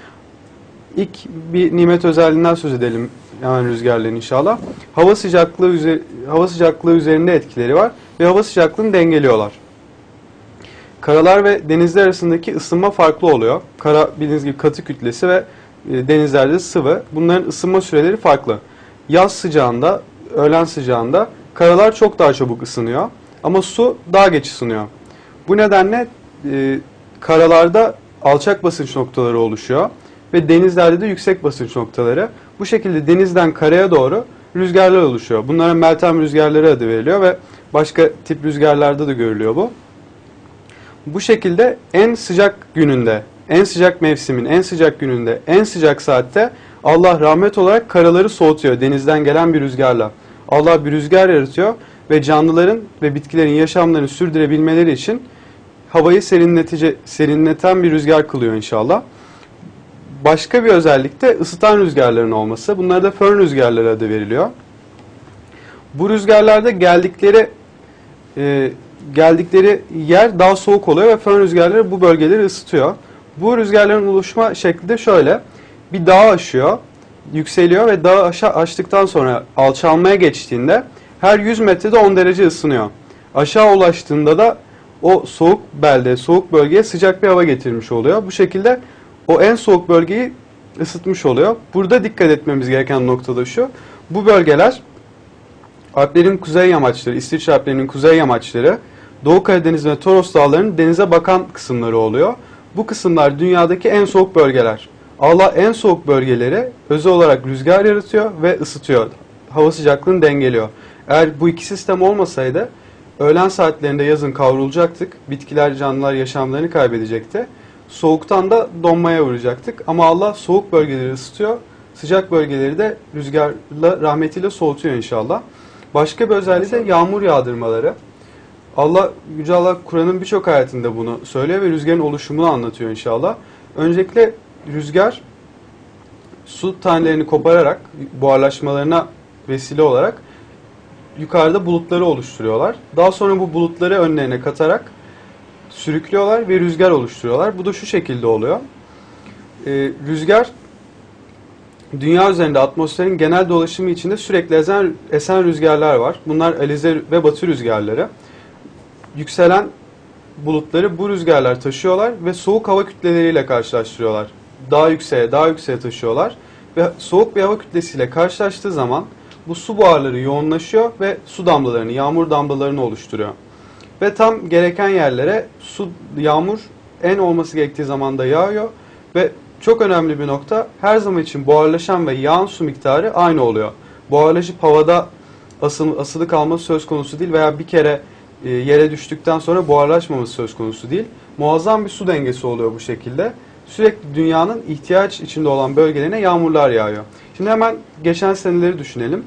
İlk bir nimet özelliğinden söz edelim yani rüzgarların inşallah. Hava sıcaklığı üzerinde etkileri var ve hava sıcaklığını dengeliyorlar. Karalar ve denizler arasındaki ısınma farklı oluyor. Kara bildiğiniz gibi katı kütlesi ve denizlerde sıvı. Bunların ısınma süreleri farklı. Yaz sıcağında, öğlen sıcağında karalar çok daha çabuk ısınıyor. Ama su daha geç ısınıyor. Bu nedenle karalarda alçak basınç noktaları oluşuyor. Ve denizlerde de yüksek basınç noktaları. Bu şekilde denizden karaya doğru rüzgarlar oluşuyor. Bunlara Meltem rüzgarları adı veriliyor ve başka tip rüzgarlarda da görülüyor bu. Bu şekilde en sıcak gününde, en sıcak mevsimin, en sıcak gününde, en sıcak saatte Allah rahmet olarak karaları soğutuyor denizden gelen bir rüzgarla. Allah bir rüzgar yaratıyor ve canlıların ve bitkilerin yaşamlarını sürdürebilmeleri için havayı serinleten bir rüzgar kılıyor inşallah. Başka bir özellik de ısıtan rüzgarların olması. Bunlara da fön rüzgarları adı veriliyor. Bu rüzgarlarda geldikleri yer daha soğuk oluyor ve fön rüzgarları bu bölgeleri ısıtıyor. Bu rüzgarların oluşma şekli de şöyle. Bir dağı aşıyor, yükseliyor ve dağı aştıktan sonra alçalmaya geçtiğinde her 100 metrede 10 derece ısınıyor. Aşağı ulaştığında da o soğuk bölgeye sıcak bir hava getirmiş oluyor. Bu şekilde o en soğuk bölgeyi ısıtmış oluyor. Burada dikkat etmemiz gereken nokta da şu. Bu bölgeler Alplerin kuzey yamaçları, İsviçre Alplerinin kuzey yamaçları, Doğu Karadeniz ve Toros Dağları'nın denize bakan kısımları oluyor. Bu kısımlar dünyadaki en soğuk bölgeler. Allah en soğuk bölgeleri özel olarak rüzgar yaratıyor ve ısıtıyor. Hava sıcaklığını dengeliyor. Eğer bu iki sistem olmasaydı öğlen saatlerinde yazın kavrulacaktık. Bitkiler, canlılar yaşamlarını kaybedecekti. Soğuktan da donmaya uğrayacaktık. Ama Allah soğuk bölgeleri ısıtıyor. Sıcak bölgeleri de rüzgarla, rahmetiyle soğutuyor inşallah. Başka bir özelliği de yağmur yağdırmaları. Yüce Allah Kur'an'ın birçok ayetinde bunu söylüyor ve rüzgarın oluşumunu anlatıyor inşallah. Öncelikle rüzgar su tanelerini kopararak, buharlaşmalarına vesile olarak yukarıda bulutları oluşturuyorlar. Daha sonra bu bulutları önlerine katarak sürüklüyorlar ve rüzgar oluşturuyorlar. Bu da şu şekilde oluyor. Rüzgar dünya üzerinde atmosferin genel dolaşımı içinde sürekli esen rüzgarlar var. Bunlar alize ve batı rüzgarları. Yükselen bulutları bu rüzgarlar taşıyorlar ve soğuk hava kütleleriyle karşılaştırıyorlar. Daha yükseğe taşıyorlar ve soğuk bir hava kütlesiyle karşılaştığı zaman bu su buharları yoğunlaşıyor ve su damlalarını, yağmur damlalarını oluşturuyor. Ve tam gereken yerlere yağmur en olması gerektiği zamanda yağıyor ve çok önemli bir nokta, her zaman için buharlaşan ve yağan su miktarı aynı oluyor. Buharlaşıp havada asılı kalması söz konusu değil veya bir kere yere düştükten sonra buharlaşmaması söz konusu değil. Muazzam bir su dengesi oluyor bu şekilde. Sürekli dünyanın ihtiyaç içinde olan bölgelerine yağmurlar yağıyor. Şimdi hemen geçen seneleri düşünelim.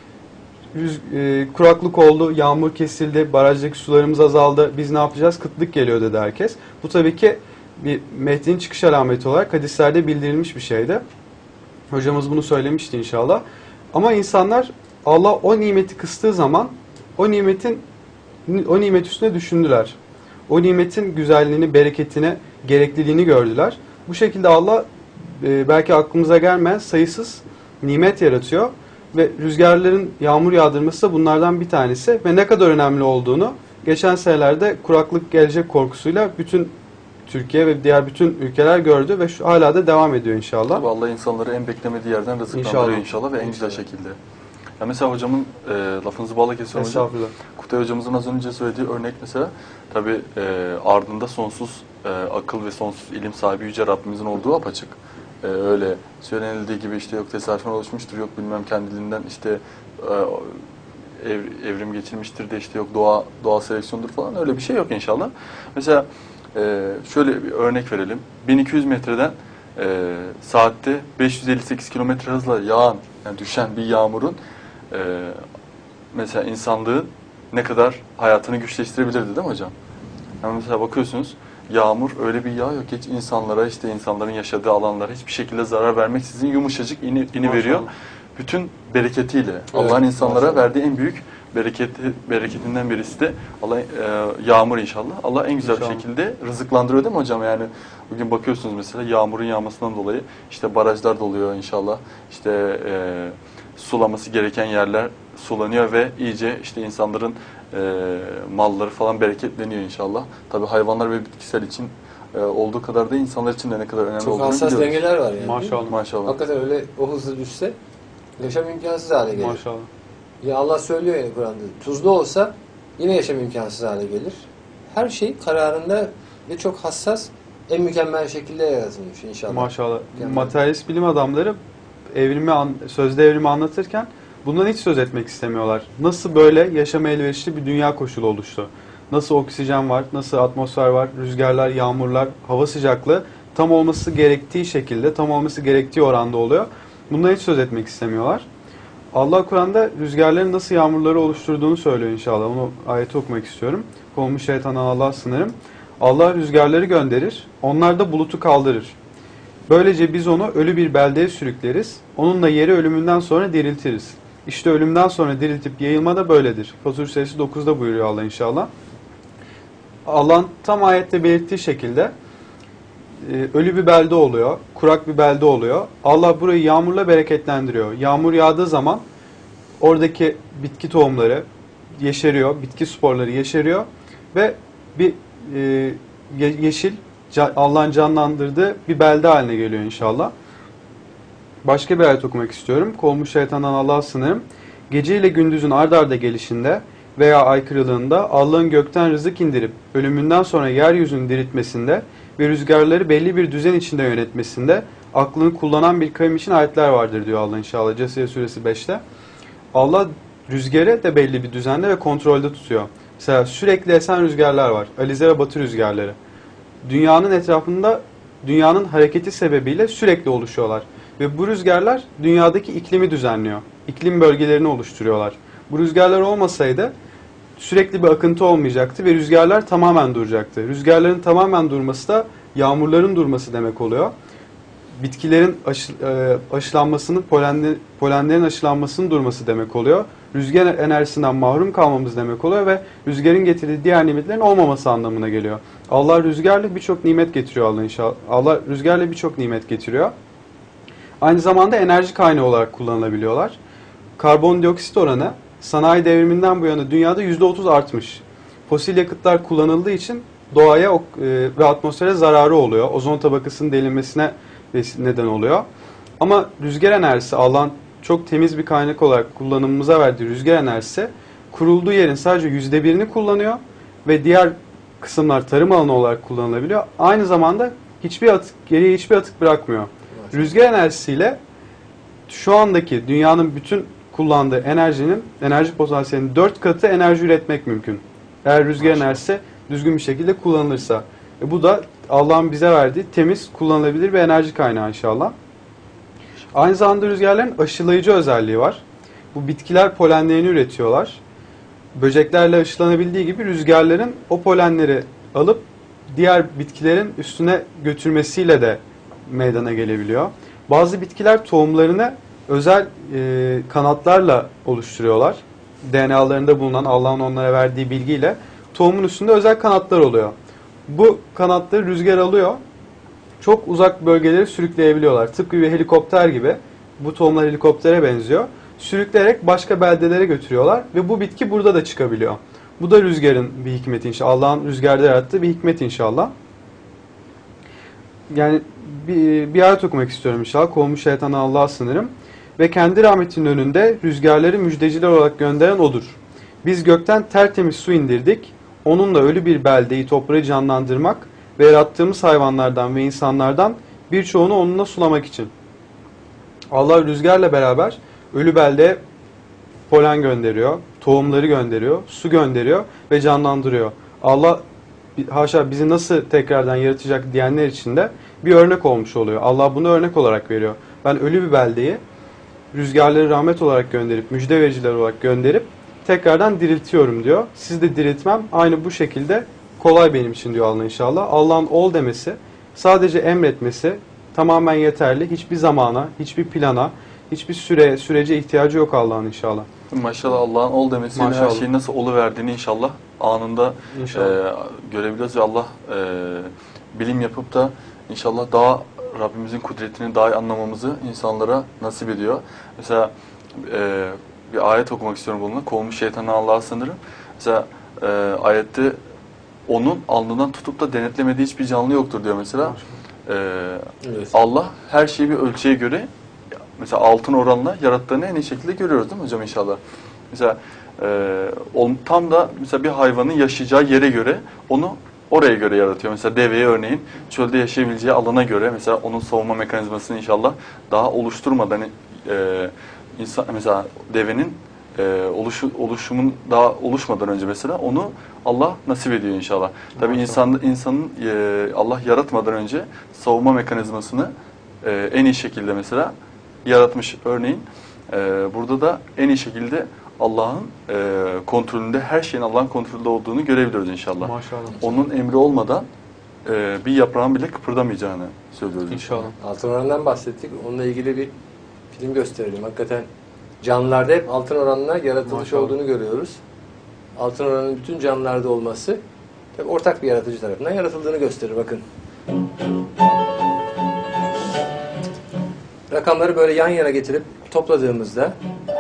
Kuraklık oldu, yağmur kesildi, barajdaki sularımız azaldı. Biz ne yapacağız? Kıtlık geliyor dedi herkes. Bu tabii ki bir Mehdi'nin çıkış alameti olarak hadislerde bildirilmiş bir şeydi. Hocamız bunu söylemişti inşallah. Ama insanlar Allah o nimeti kıstığı zaman o nimet üstüne düşündüler. O nimetin güzelliğini, bereketini, gerekliliğini gördüler. Bu şekilde Allah belki aklımıza gelmeyen sayısız nimet yaratıyor ve rüzgarların yağmur yağdırması da bunlardan bir tanesi ve ne kadar önemli olduğunu geçen senelerde kuraklık gelecek korkusuyla bütün Türkiye ve diğer bütün ülkeler gördü ve hala da devam ediyor inşallah. Tabii Allah insanları en beklemediği yerden rızıklandırıyor inşallah ve en güzel şekilde. Ya mesela hocamın lafınızı balla kesiyorum hocam. Kutay hocamızın az önce söylediği örnek mesela tabii ardında sonsuz akıl ve sonsuz ilim sahibi Yüce Rabbimizin olduğu apaçık. Öyle söylenildiği gibi işte yok tesadüfen oluşmuştur, yok bilmem kendiliğinden işte evrim geçirmiştir de işte yok doğal seleksiyondur falan, öyle bir şey yok inşallah. Mesela şöyle bir örnek verelim. 1200 metreden saatte 558 kilometre hızla yağan, yani düşen bir yağmurun mesela insanlığın ne kadar hayatını güçleştirebilirdi değil mi hocam? Yani mesela bakıyorsunuz yağmur öyle bir yağıyor ki hiç insanlara, işte insanların yaşadığı alanlara hiçbir şekilde zarar vermeksizin yumuşacık ini veriyor. Bütün bereketiyle. Evet, Allah'ın insanlara maşallah verdiği en büyük bereketinden birisi de Allah yağmur inşallah. Allah en güzel bir şekilde rızıklandırıyor değil mi hocam? Yani bugün bakıyorsunuz mesela yağmurun yağmasından dolayı işte barajlar doluyor inşallah. İşte sulaması gereken yerler sulanıyor ve iyice işte insanların malları falan bereketleniyor inşallah. Tabii hayvanlar ve bitkisel için olduğu kadar da insanlar için de ne kadar önemli çok olduğunu biliyoruz. Çok hassas dengeler var yani. Maşallah. Maşallah. Hakikaten öyle o hızlı düşse yaşam imkansız hale gelir. Maşallah. Ya Allah söylüyor yani Kur'an'da. Tuzlu olsa yine yaşam imkansız hale gelir. Her şey kararında ve çok hassas, en mükemmel şekilde yaratılmış inşallah. Maşallah. Materyalist bilim adamları sözde evrimi anlatırken bundan hiç söz etmek istemiyorlar. Nasıl böyle yaşama elverişli bir dünya koşulu oluştu? Nasıl oksijen var, nasıl atmosfer var, rüzgarlar, yağmurlar, hava sıcaklığı tam olması gerektiği şekilde, tam olması gerektiği oranda oluyor. Bundan hiç söz etmek istemiyorlar. Allah Kur'an'da rüzgarların nasıl yağmurları oluşturduğunu söylüyor inşallah. Onu ayeti okumak istiyorum. Kovmuş şeytandan Allah'a sınırım. Allah rüzgarları gönderir, onlar da bulutu kaldırır. Böylece biz onu ölü bir beldeye sürükleriz. Onunla yeri ölümünden sonra diriltiriz. İşte ölümden sonra diriltip yayılma da böyledir. Fatır Suresi 9'da buyuruyor Allah inşallah. Allah'ın tam ayette belirttiği şekilde ölü bir belde oluyor, kurak bir belde oluyor. Allah burayı yağmurla bereketlendiriyor. Yağmur yağdığı zaman oradaki bitki tohumları yeşeriyor, bitki sporları yeşeriyor ve bir yeşil, Allah'ın canlandırdığı bir belde haline geliyor inşallah. Başka bir ayet okumak istiyorum. Kovmuş şeytandan Allah'a sınırım. Gece ile gündüzün ard arda gelişinde veya aykırılığında Allah'ın gökten rızık indirip ölümünden sonra yeryüzünü diriltmesinde ve rüzgarları belli bir düzen içinde yönetmesinde aklını kullanan bir kavim için ayetler vardır diyor Allah inşallah. Casiye suresi 5'te. Allah rüzgarı da belli bir düzende ve kontrolde tutuyor. Mesela sürekli esen rüzgarlar var. Alize ve batı rüzgarları. Dünyanın etrafında dünyanın hareketi sebebiyle sürekli oluşuyorlar. Ve bu rüzgarlar dünyadaki iklimi düzenliyor. İklim bölgelerini oluşturuyorlar. Bu rüzgarlar olmasaydı sürekli bir akıntı olmayacaktı ve rüzgarlar tamamen duracaktı. Rüzgarların tamamen durması da yağmurların durması demek oluyor. Bitkilerin aşılanmasının, polenlerin aşılanmasının durması demek oluyor. Rüzgar enerjisinden mahrum kalmamız demek oluyor ve rüzgarın getirdiği diğer nimetlerin olmaması anlamına geliyor. Allah rüzgarla birçok nimet getiriyor Allah inşallah. Allah rüzgarla birçok nimet getiriyor. Aynı zamanda enerji kaynağı olarak kullanılabiliyorlar. Karbondioksit oranı sanayi devriminden bu yana dünyada %30 artmış. Fosil yakıtlar kullanıldığı için doğaya ve atmosfere zararı oluyor. Ozon tabakasının delinmesine neden oluyor. Ama rüzgar enerjisi, Allah'ın çok temiz bir kaynak olarak kullanımımıza verdiği rüzgar enerjisi kurulduğu yerin sadece %1'ini kullanıyor ve diğer kısımlar tarım alanı olarak kullanılabiliyor. Aynı zamanda geriye hiçbir atık bırakmıyor. Rüzgar enerjisiyle şu andaki dünyanın bütün kullandığı enerji potansiyelinin 4 katı enerji üretmek mümkün. Eğer rüzgar enerjisi düzgün bir şekilde kullanılırsa. Bu da Allah'ın bize verdiği temiz, kullanılabilir bir enerji kaynağı inşallah. Aynı zamanda rüzgarların aşılayıcı özelliği var. Bu bitkiler polenlerini üretiyorlar. Böceklerle aşılanabildiği gibi rüzgarların o polenleri alıp diğer bitkilerin üstüne götürmesiyle de meydana gelebiliyor. Bazı bitkiler tohumlarını özel kanatlarla oluşturuyorlar. DNA'larında bulunan Allah'ın onlara verdiği bilgiyle tohumun üstünde özel kanatlar oluyor. Bu kanatları rüzgar alıyor. Çok uzak bölgeleri sürükleyebiliyorlar. Tıpkı bir helikopter gibi. Bu tohumlar helikoptere benziyor. Sürükleyerek başka beldelere götürüyorlar ve bu bitki burada da çıkabiliyor. Bu da rüzgarın bir hikmeti inşallah. Allah'ın rüzgarda yarattığı bir hikmet inşallah. Yani bir ayet okumak istiyorum inşallah. Kovmuş şeytanı Allah'a sınırım. Ve kendi rahmetinin önünde rüzgarları müjdeciler olarak gönderen O'dur. Biz gökten tertemiz su indirdik. Onunla ölü bir beldeyi, toprağı canlandırmak ve yarattığımız hayvanlardan ve insanlardan birçoğunu onunla sulamak için. Allah rüzgarla beraber ölü beldeye polen gönderiyor, tohumları gönderiyor, su gönderiyor ve canlandırıyor. Allah haşa bizi nasıl tekrardan yaratacak diyenler için de bir örnek olmuş oluyor. Allah bunu örnek olarak veriyor. Ben ölü bir beldeyi rüzgarları rahmet olarak gönderip, müjde vericiler olarak gönderip tekrardan diriltiyorum diyor. Siz de diriltmem aynı bu şekilde kolay benim için diyor Allah inşallah. Allah'ın ol demesi, sadece emretmesi tamamen yeterli. Hiçbir zamana, hiçbir plana, hiçbir sürece ihtiyacı yok Allah'ın inşallah. Maşallah Allah'ın ol demesiyle her Maşallah. şeyin nasıl oluverdiğini inşallah anında görebiliyoruz ve Allah bilim yapıp da inşallah daha Rabbimizin kudretini daha iyi anlamamızı insanlara nasip ediyor. Mesela bir ayet okumak istiyorum bununla. Kovmuş şeytanı Allah'a sınırım. Mesela ayette onun alnından tutup da denetlemediği hiçbir canlı yoktur diyor mesela. Evet. Allah her şeyi bir ölçüye göre mesela altın oranla yarattığını en iyi şekilde görüyoruz değil mi hocam inşallah? Mesela tam da mesela bir hayvanın yaşayacağı yere göre onu oraya göre yaratıyor. Mesela deveyi örneğin çölde yaşayabileceği alana göre mesela onun savunma mekanizmasını inşallah daha oluşturmadan insan mesela devenin oluşumun daha oluşmadan önce mesela onu Allah nasip ediyor inşallah. Tabii insanın Allah yaratmadan önce savunma mekanizmasını en iyi şekilde mesela yaratmış örneğin. Burada da en iyi şekilde Allah'ın kontrolünde, her şeyin Allah'ın kontrolünde olduğunu görebiliyoruz inşallah. Maşallah. Onun emri olmadan bir yaprağın bile kıpırdamayacağını söylüyoruz inşallah. Altın oranından bahsettik. Onunla ilgili bir film gösterelim. Hakikaten canlılarda hep altın oranına yaratılış Maşallah. olduğunu görüyoruz. Altın oranın bütün canlılarda olması tabii ortak bir yaratıcı tarafından yaratıldığını gösterir. Bakın. Rakamları böyle yan yana getirip topladığımızda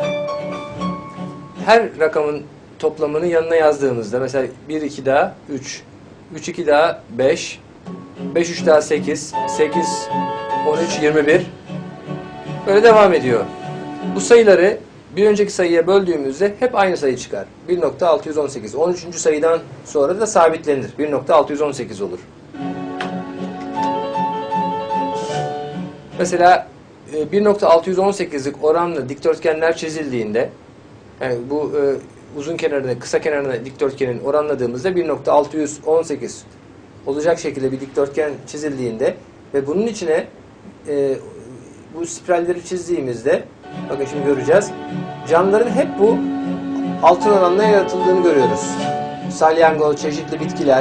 her rakamın toplamını yanına yazdığımızda mesela 1 2 daha 3, 3 2 daha 5, 5 3 daha 8, 8 13 21 böyle devam ediyor. Bu sayıları bir önceki sayıya böldüğümüzde hep aynı sayı çıkar. 1.618. 13. sayıdan sonra da sabitlenir. 1.618 olur. Mesela 1.618'lik oranla dikdörtgenler çizildiğinde yani bu uzun kenarına, kısa kenarına dikdörtgenin oranladığımızda 1.618 olacak şekilde bir dikdörtgen çizildiğinde ve bunun içine bu spiralleri çizdiğimizde bakın şimdi göreceğiz. Canlıların hep bu altın oranla yaratıldığını görüyoruz. Salyangoz, çeşitli bitkiler.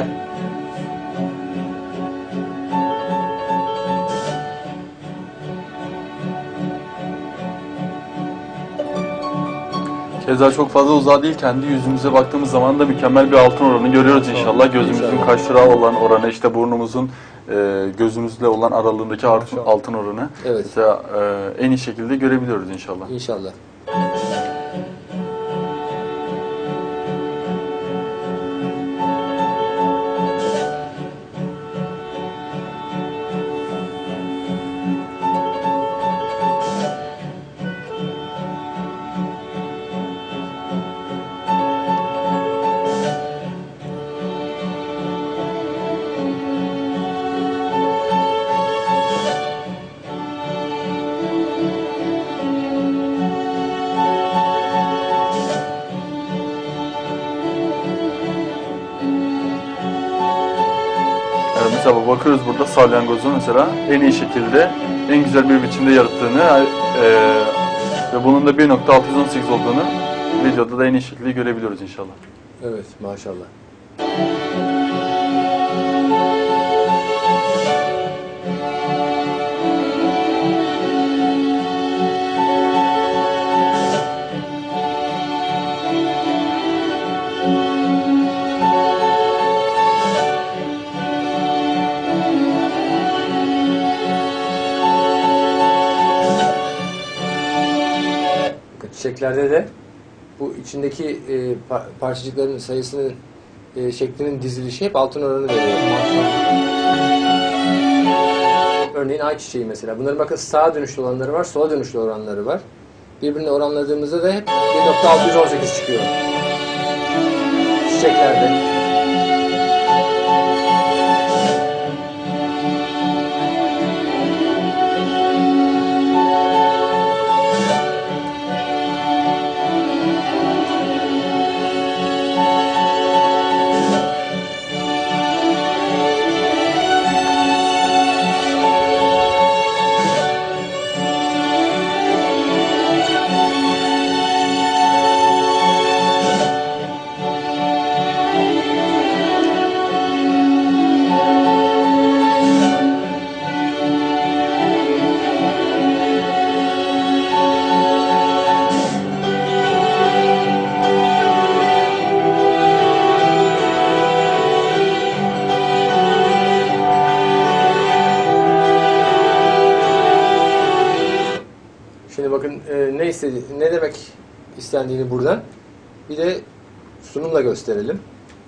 Keza çok fazla uzağa değil, kendi yüzümüze baktığımız zaman da mükemmel bir altın oranı görüyoruz inşallah. Gözümüzün kaşırağı olan oranı, işte burnumuzun gözümüzle olan aralığındaki altın oranı. Evet. Mesela en iyi şekilde görebiliyoruz inşallah. İnşallah. bakıyoruz burada salyangozu mesela en iyi şekilde, en güzel bir biçimde yarattığını ve bunun da 1.618 olduğunu videoda da en iyi şekilde görebiliyoruz inşallah. Evet, maşallah. Çiçeklerde de bu içindeki parçacıkların sayısının şeklinin dizilişi hep altın oranı veriyor. Örneğin ayçiçeği mesela. Bunların bakın sağa dönüşlü olanları var, sola dönüşlü oranları var. Birbirine oranladığımızda da hep 1.618 çıkıyor. Çiçeklerde. Şimdi bakın ne demek istendiğini buradan bir de sunumla gösterelim.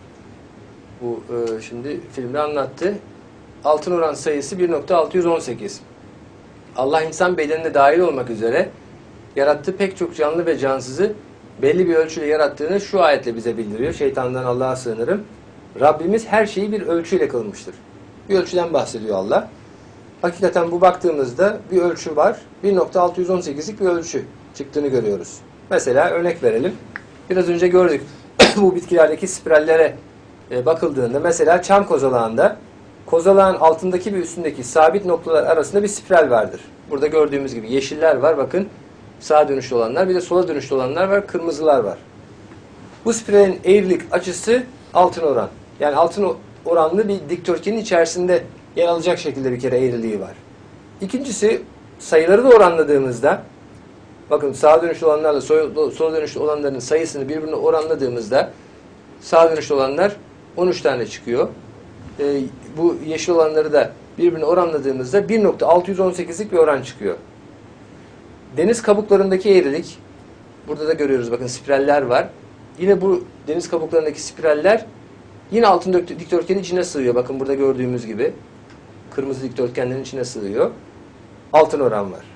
Bu şimdi filmde anlattı. Altın oran sayısı 1.618. Allah insan bedenine dahil olmak üzere yarattığı pek çok canlı ve cansızı belli bir ölçüyle yarattığını şu ayetle bize bildiriyor. Şeytandan Allah'a sığınırım. Rabbimiz her şeyi bir ölçüyle kılmıştır. Bir ölçüden bahsediyor Allah. Hakikaten bu baktığımızda bir ölçü var. 1.618'lik bir ölçü çıktığını görüyoruz. Mesela örnek verelim. Biraz önce gördük. Bu bitkilerdeki spirallere bakıldığında mesela çam kozalağında kozalağın altındaki ve üstündeki sabit noktalar arasında bir spiral vardır. Burada gördüğümüz gibi yeşiller var. Bakın sağa dönüşlü olanlar. Bir de sola dönüşlü olanlar var. Kırmızılar var. Bu spiralin eğrilik açısı altın oran. Yani altın oranlı bir dikdörtgenin içerisinde yer alacak şekilde bir kere eğriliği var. İkincisi sayıları da oranladığımızda bakın sağa dönüşlü olanlarla sola dönüşlü olanların sayısını birbirine oranladığımızda sağa dönüşlü olanlar 13 tane çıkıyor. Bu yeşil olanları da birbirine oranladığımızda 1.618'lik bir oran çıkıyor. Deniz kabuklarındaki eğrilik burada da görüyoruz bakın spiraller var. Yine bu deniz kabuklarındaki spiraller yine altın dikdörtgenin içine sığıyor. Bakın burada gördüğümüz gibi kırmızı dikdörtgenlerin içine sığıyor. Altın oran var.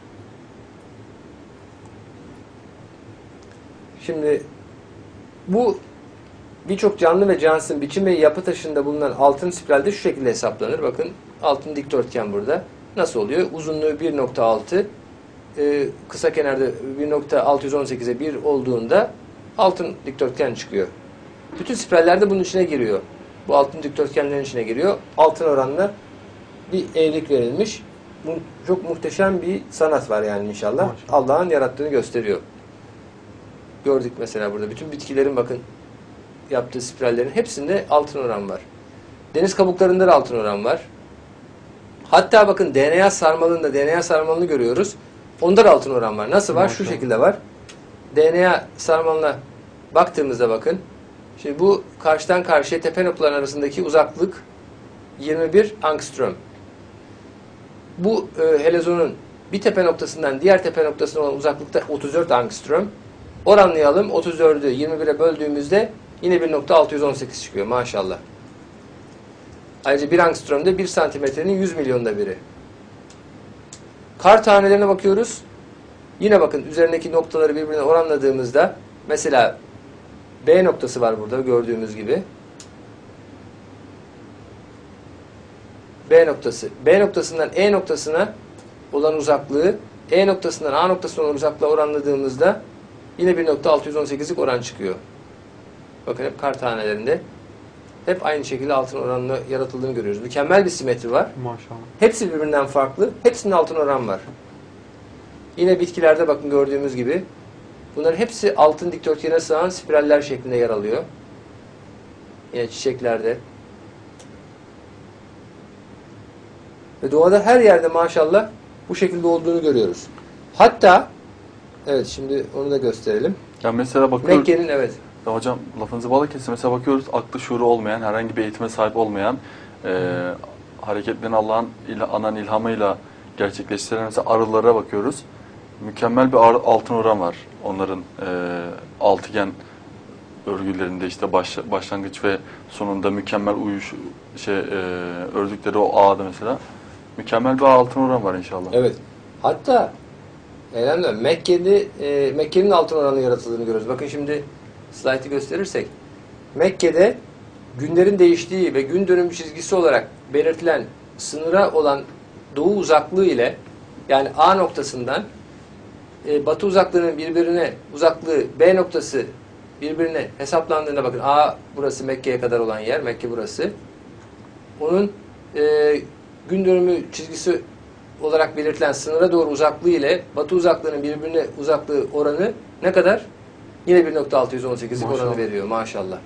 Şimdi bu birçok canlı ve cansızın biçim ve yapı taşında bulunan altın spiralde şu şekilde hesaplanır. Bakın altın dikdörtgen burada. Nasıl oluyor? Uzunluğu 1.6 kısa kenarda 1.618'e 1 olduğunda altın dikdörtgen çıkıyor. Bütün spiraller de bunun içine giriyor. Bu altın dikdörtgenlerin içine giriyor. Altın oranla bir eğrilik verilmiş. Çok muhteşem bir sanat var yani inşallah. Allah'ın yarattığını gösteriyor. Gördük mesela burada. Bütün bitkilerin bakın yaptığı spirallerin hepsinde altın oran var. Deniz kabuklarında da altın oran var. Hatta bakın DNA sarmalını görüyoruz. Onda da altın oran var. Nasıl var? Şu şekilde var. DNA sarmalına baktığımızda bakın. Şimdi bu karşıdan karşıya tepe noktaların arasındaki uzaklık 21 angstrom. Bu helezonun bir tepe noktasından diğer tepe noktasına olan uzaklıkta 34 angstrom. Oranlayalım. 34'ü 21'e böldüğümüzde yine 1.618 çıkıyor. Maşallah. Ayrıca 1 angstrom da 1 santimetrenin 100 milyonda biri. Kar tanelerine bakıyoruz. Yine bakın üzerindeki noktaları birbirine oranladığımızda mesela B noktası var burada gördüğümüz gibi. B noktası. B noktasından E noktasına olan uzaklığı E noktasından A noktasına olan uzaklığa oranladığımızda yine 1.618'lik oran çıkıyor. Bakın hep kar tanelerinde hep aynı şekilde altın oranla yaratıldığını görüyoruz. Mükemmel bir simetri var. Maşallah. Hepsi birbirinden farklı. Hepsinin altın oran var. Yine bitkilerde bakın gördüğümüz gibi bunların hepsi altın dikdörtgene sığan spiraller şeklinde yer alıyor. Yine çiçeklerde. Ve doğada her yerde maşallah bu şekilde olduğunu görüyoruz. Hatta evet şimdi onu da gösterelim. Ya mesela bakıyoruz. Mekke'nin evet. Ya hocam lafınızı bala kesin. Mesela bakıyoruz aklı şuuru olmayan, herhangi bir eğitime sahip olmayan, hareketlerini Allah'ın anan ilhamıyla gerçekleştiren mesela arılara bakıyoruz. Mükemmel bir altın oran var. Onların altıgen örgülerinde işte başlangıç ve sonunda mükemmel ördükleri o ağda mesela mükemmel bir altın oran var inşallah. Evet. Hatta Mekke'nin altın oranı yaratıldığını görüyoruz. Bakın şimdi slaytı gösterirsek Mekke'de günlerin değiştiği ve gün dönümü çizgisi olarak belirtilen sınıra olan doğu uzaklığı ile yani A noktasından batı uzaklığının birbirine uzaklığı B noktası birbirine hesaplandığında bakın A burası Mekke'ye kadar olan yer. Mekke burası. Onun gün dönümü çizgisi olarak belirtilen sınıra doğru uzaklığı ile batı uzaklığının birbirine uzaklığı oranı ne kadar? Yine 1.618'lik oranı veriyor maşallah.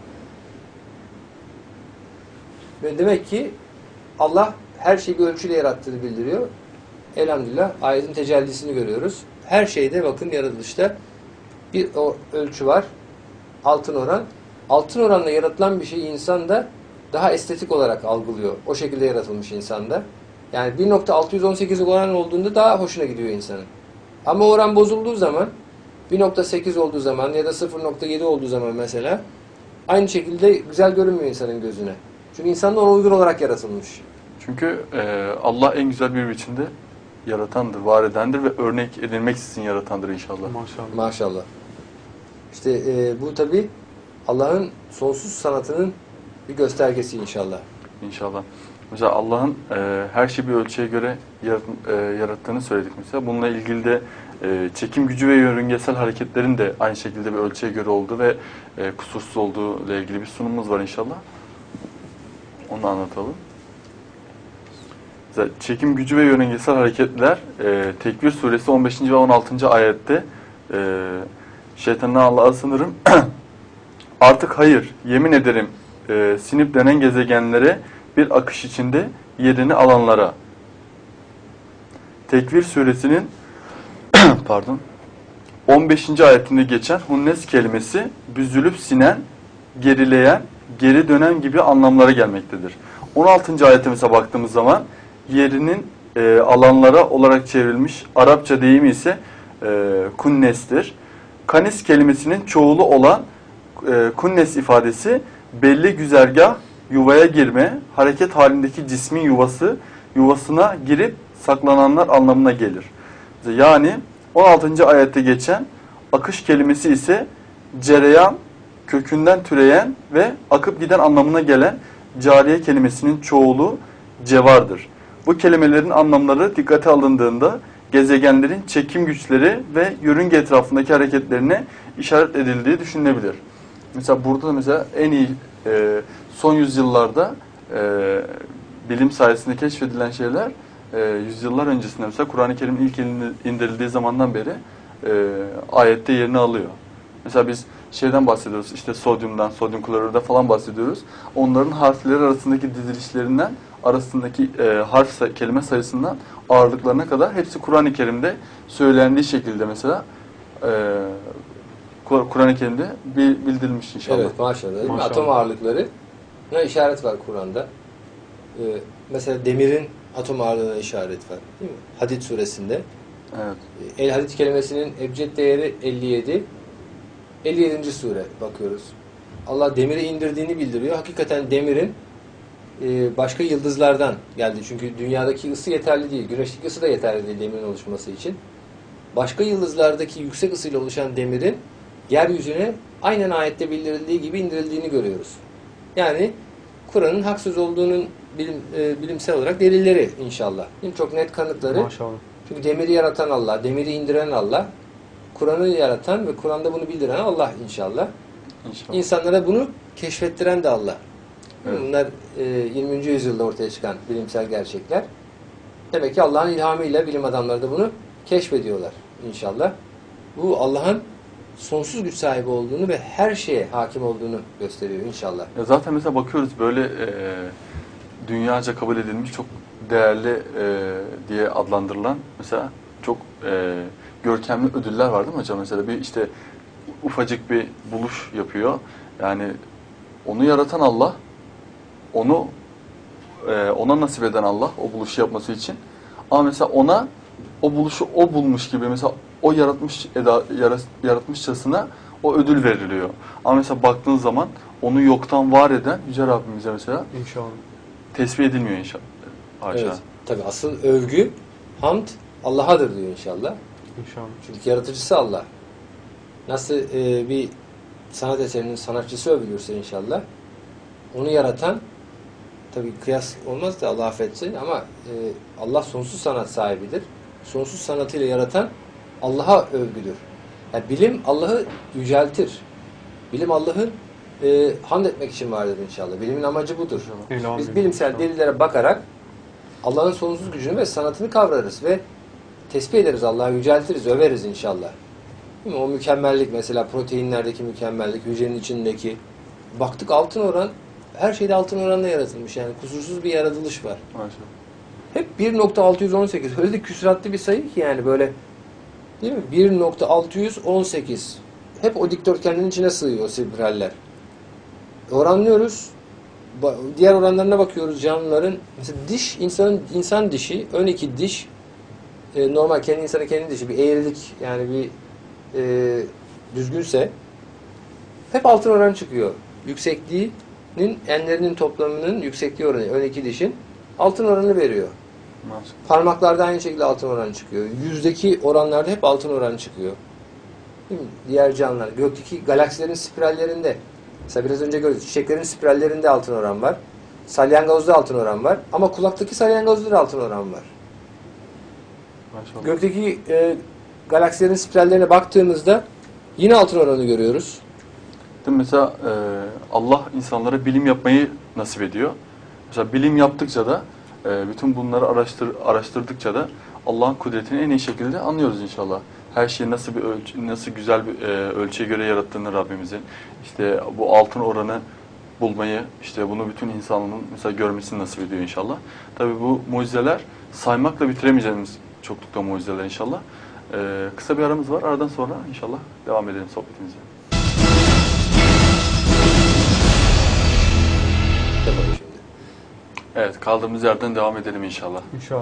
Ve demek ki Allah her şeyi bir ölçüyle yarattığını bildiriyor. Elhamdülillah ayetin tecellisini görüyoruz. Her şeyde bakın yaratılışta bir ölçü var. Altın oran. Altın oranla yaratılan bir şeyi insan da daha estetik olarak algılıyor. O şekilde yaratılmış insanda. Yani 1.618 oran olduğunda daha hoşuna gidiyor insanın. Ama oran bozulduğu zaman 1.8 olduğu zaman ya da 0.7 olduğu zaman mesela aynı şekilde güzel görünmüyor insanın gözüne. Çünkü insan da ona uygun olarak yaratılmış. Çünkü Allah en güzel bir biçimde yaratandır, var edendir ve örnek edilmek için yaratandır inşallah. Maşallah. Maşallah. İşte bu tabi Allah'ın sonsuz sanatının bir göstergesi inşallah. İnşallah. Mesela Allah'ın her şeyi bir ölçüye göre yarattığını söyledik mesela. Bununla ilgili de çekim gücü ve yörüngesel hareketlerin de aynı şekilde bir ölçüye göre olduğu ve kusursuz olduğu ile ilgili bir sunumumuz var inşallah. Onu anlatalım. Mesela çekim gücü ve yörüngesel hareketler Tekvir suresi 15. ve 16. ayette şeytandan Allah'a sınırım. Artık hayır, yemin ederim sinip denen gezegenlere bir akış içinde yerini alanlara. Tekvir suresinin pardon 15. ayetinde geçen hunnes kelimesi büzülüp sinen, gerileyen, geri dönen gibi anlamlara gelmektedir. 16. ayete mesela baktığımız zaman yerinin alanlara olarak çevrilmiş Arapça deyimi ise kunnestir. Kanis kelimesinin çoğulu olan kunnes ifadesi belli güzergah, yuvaya girme, hareket halindeki cismin yuvasına girip saklananlar anlamına gelir. Yani 16. ayette geçen akış kelimesi ise cereyan, kökünden türeyen ve akıp giden anlamına gelen cariye kelimesinin çoğulu cevardır. Bu kelimelerin anlamları dikkate alındığında gezegenlerin çekim güçleri ve yörünge etrafındaki hareketlerine işaret edildiği düşünülebilir. Mesela burada da mesela en iyi son yüzyıllarda bilim sayesinde keşfedilen şeyler yüzyıllar öncesinde mesela Kur'an-ı Kerim'in ilk indirildiği zamandan beri ayette yerini alıyor. Mesela biz şeyden bahsediyoruz, işte sodyumdan, sodyum klorürde falan bahsediyoruz. Onların harfleri arasındaki dizilişlerinden, arasındaki kelime sayısından ağırlıklarına kadar hepsi Kur'an-ı Kerim'de söylendiği şekilde mesela Kur'an-ı Kerim'de bildirilmiş inşallah. Evet maşallah. Maşallah. Atom ağırlıklarına işaret var Kur'an'da. Mesela demirin atom ağırlığına işaret var. Değil mi? Hadid suresinde. Evet. El Hadid kelimesinin ebced değeri 57. 57. sure bakıyoruz. Allah demiri indirdiğini bildiriyor. Hakikaten demirin başka yıldızlardan geldi. Çünkü dünyadaki ısı yeterli değil. Güneşteki ısı da yeterli değil demirin oluşması için. Başka yıldızlardaki yüksek ısıyla oluşan demirin yeryüzüne aynen ayette bildirildiği gibi indirildiğini görüyoruz. Yani Kur'an'ın hak söz olduğunun bilimsel olarak delilleri inşallah. Çok net kanıtları. Maşallah. Çünkü demiri yaratan Allah, demiri indiren Allah, Kur'an'ı yaratan ve Kur'an'da bunu bildiren Allah inşallah. İnşallah. İnsanlara bunu keşfettiren de Allah. Evet. Bunlar 20. yüzyılda ortaya çıkan bilimsel gerçekler. Demek ki Allah'ın ilhamıyla bilim adamları da bunu keşfediyorlar inşallah. Bu Allah'ın sonsuz güç sahibi olduğunu ve her şeye hakim olduğunu gösteriyor inşallah. Ya zaten mesela bakıyoruz böyle dünyaca kabul edilmiş çok değerli diye adlandırılan mesela çok görkemli ödüller var değil mi hocam? Mesela bir işte ufacık bir buluş yapıyor. Yani onu yaratan Allah, onu ona nasip eden Allah o buluşu yapması için. Ama mesela ona o buluşu o bulmuş gibi mesela o yaratmışçasına o ödül veriliyor. Ama mesela baktığın zaman onu yoktan var eden Yüce Rabbimize mesela İnşallah. tesbih edilmiyor inşallah. Haşa. Evet. Tabii asıl övgü, hamd Allah'adır diyor inşallah. İnşallah. Çünkü yaratıcısı Allah. Nasıl bir sanat eserinin sanatçısı övülürse inşallah, onu yaratan, tabii kıyas olmaz da Allah affetsin ama Allah sonsuz sanat sahibidir. Sonsuz sanatıyla yaratan Allah'a övgüdür. Yani bilim Allah'ı yüceltir. Bilim Allah'ı hamd etmek için vardır inşallah. Bilimin amacı budur. Elhamdülillah. Biz bilimsel delillere bakarak Allah'ın sonsuz gücünü ve sanatını kavrarız ve tesbih ederiz, Allah'ı yüceltiriz, överiz inşallah. Değil mi? O mükemmellik, mesela proteinlerdeki mükemmellik, hücrenin içindeki. Baktık altın oran, her şeyde altın oranla yaratılmış. Yani kusursuz bir yaratılış var. Maşallah. Hep 1.618. Öyle de küsuratlı bir sayı ki yani böyle, değil mi? 1.618. Hep o dikdörtgenlerin içine sığıyor o spiraller. Oranlıyoruz. Diğer oranlarına bakıyoruz canlıların. Mesela diş, insan dişi, ön iki diş, normal insanın kendi dişi bir eğrilik, yani bir düzgünse hep altın oran çıkıyor. Yüksekliğinin, enlerinin toplamının yüksekliği oranı, ön iki dişin altın oranı veriyor. Maşallah. Parmaklarda aynı şekilde altın oran çıkıyor. Yüzdeki oranlarda hep altın oran çıkıyor. Değil mi? Diğer canlılar, gökteki galaksilerin spirallerinde, mesela biraz önce gördük, çiçeklerin spirallerinde altın oran var. Salyangozda altın oran var. Ama kulaktaki salyangozda da altın oran var. Maşallah. Gökteki galaksilerin spirallerine baktığımızda yine altın oranı görüyoruz. Değil mi? Mesela Allah insanlara bilim yapmayı nasip ediyor. Mesela bilim yaptıkça da bütün bunları araştırdıkça da Allah'ın kudretini en iyi şekilde anlıyoruz inşallah. Her şeyi nasıl bir nasıl güzel bir ölçüye göre yarattığını Rabbimizin. İşte bu altın oranı bulmayı, işte bunu bütün insanlığın mesela görmesini nasip ediyor inşallah. Tabii bu mucizeler saymakla bitiremeyeceğimiz çoklukta mucizeler inşallah. Kısa bir aramız var. Aradan sonra inşallah devam edelim sohbetimize. Yapalım şimdi. Evet, kaldığımız yerden devam edelim inşallah. İnşallah.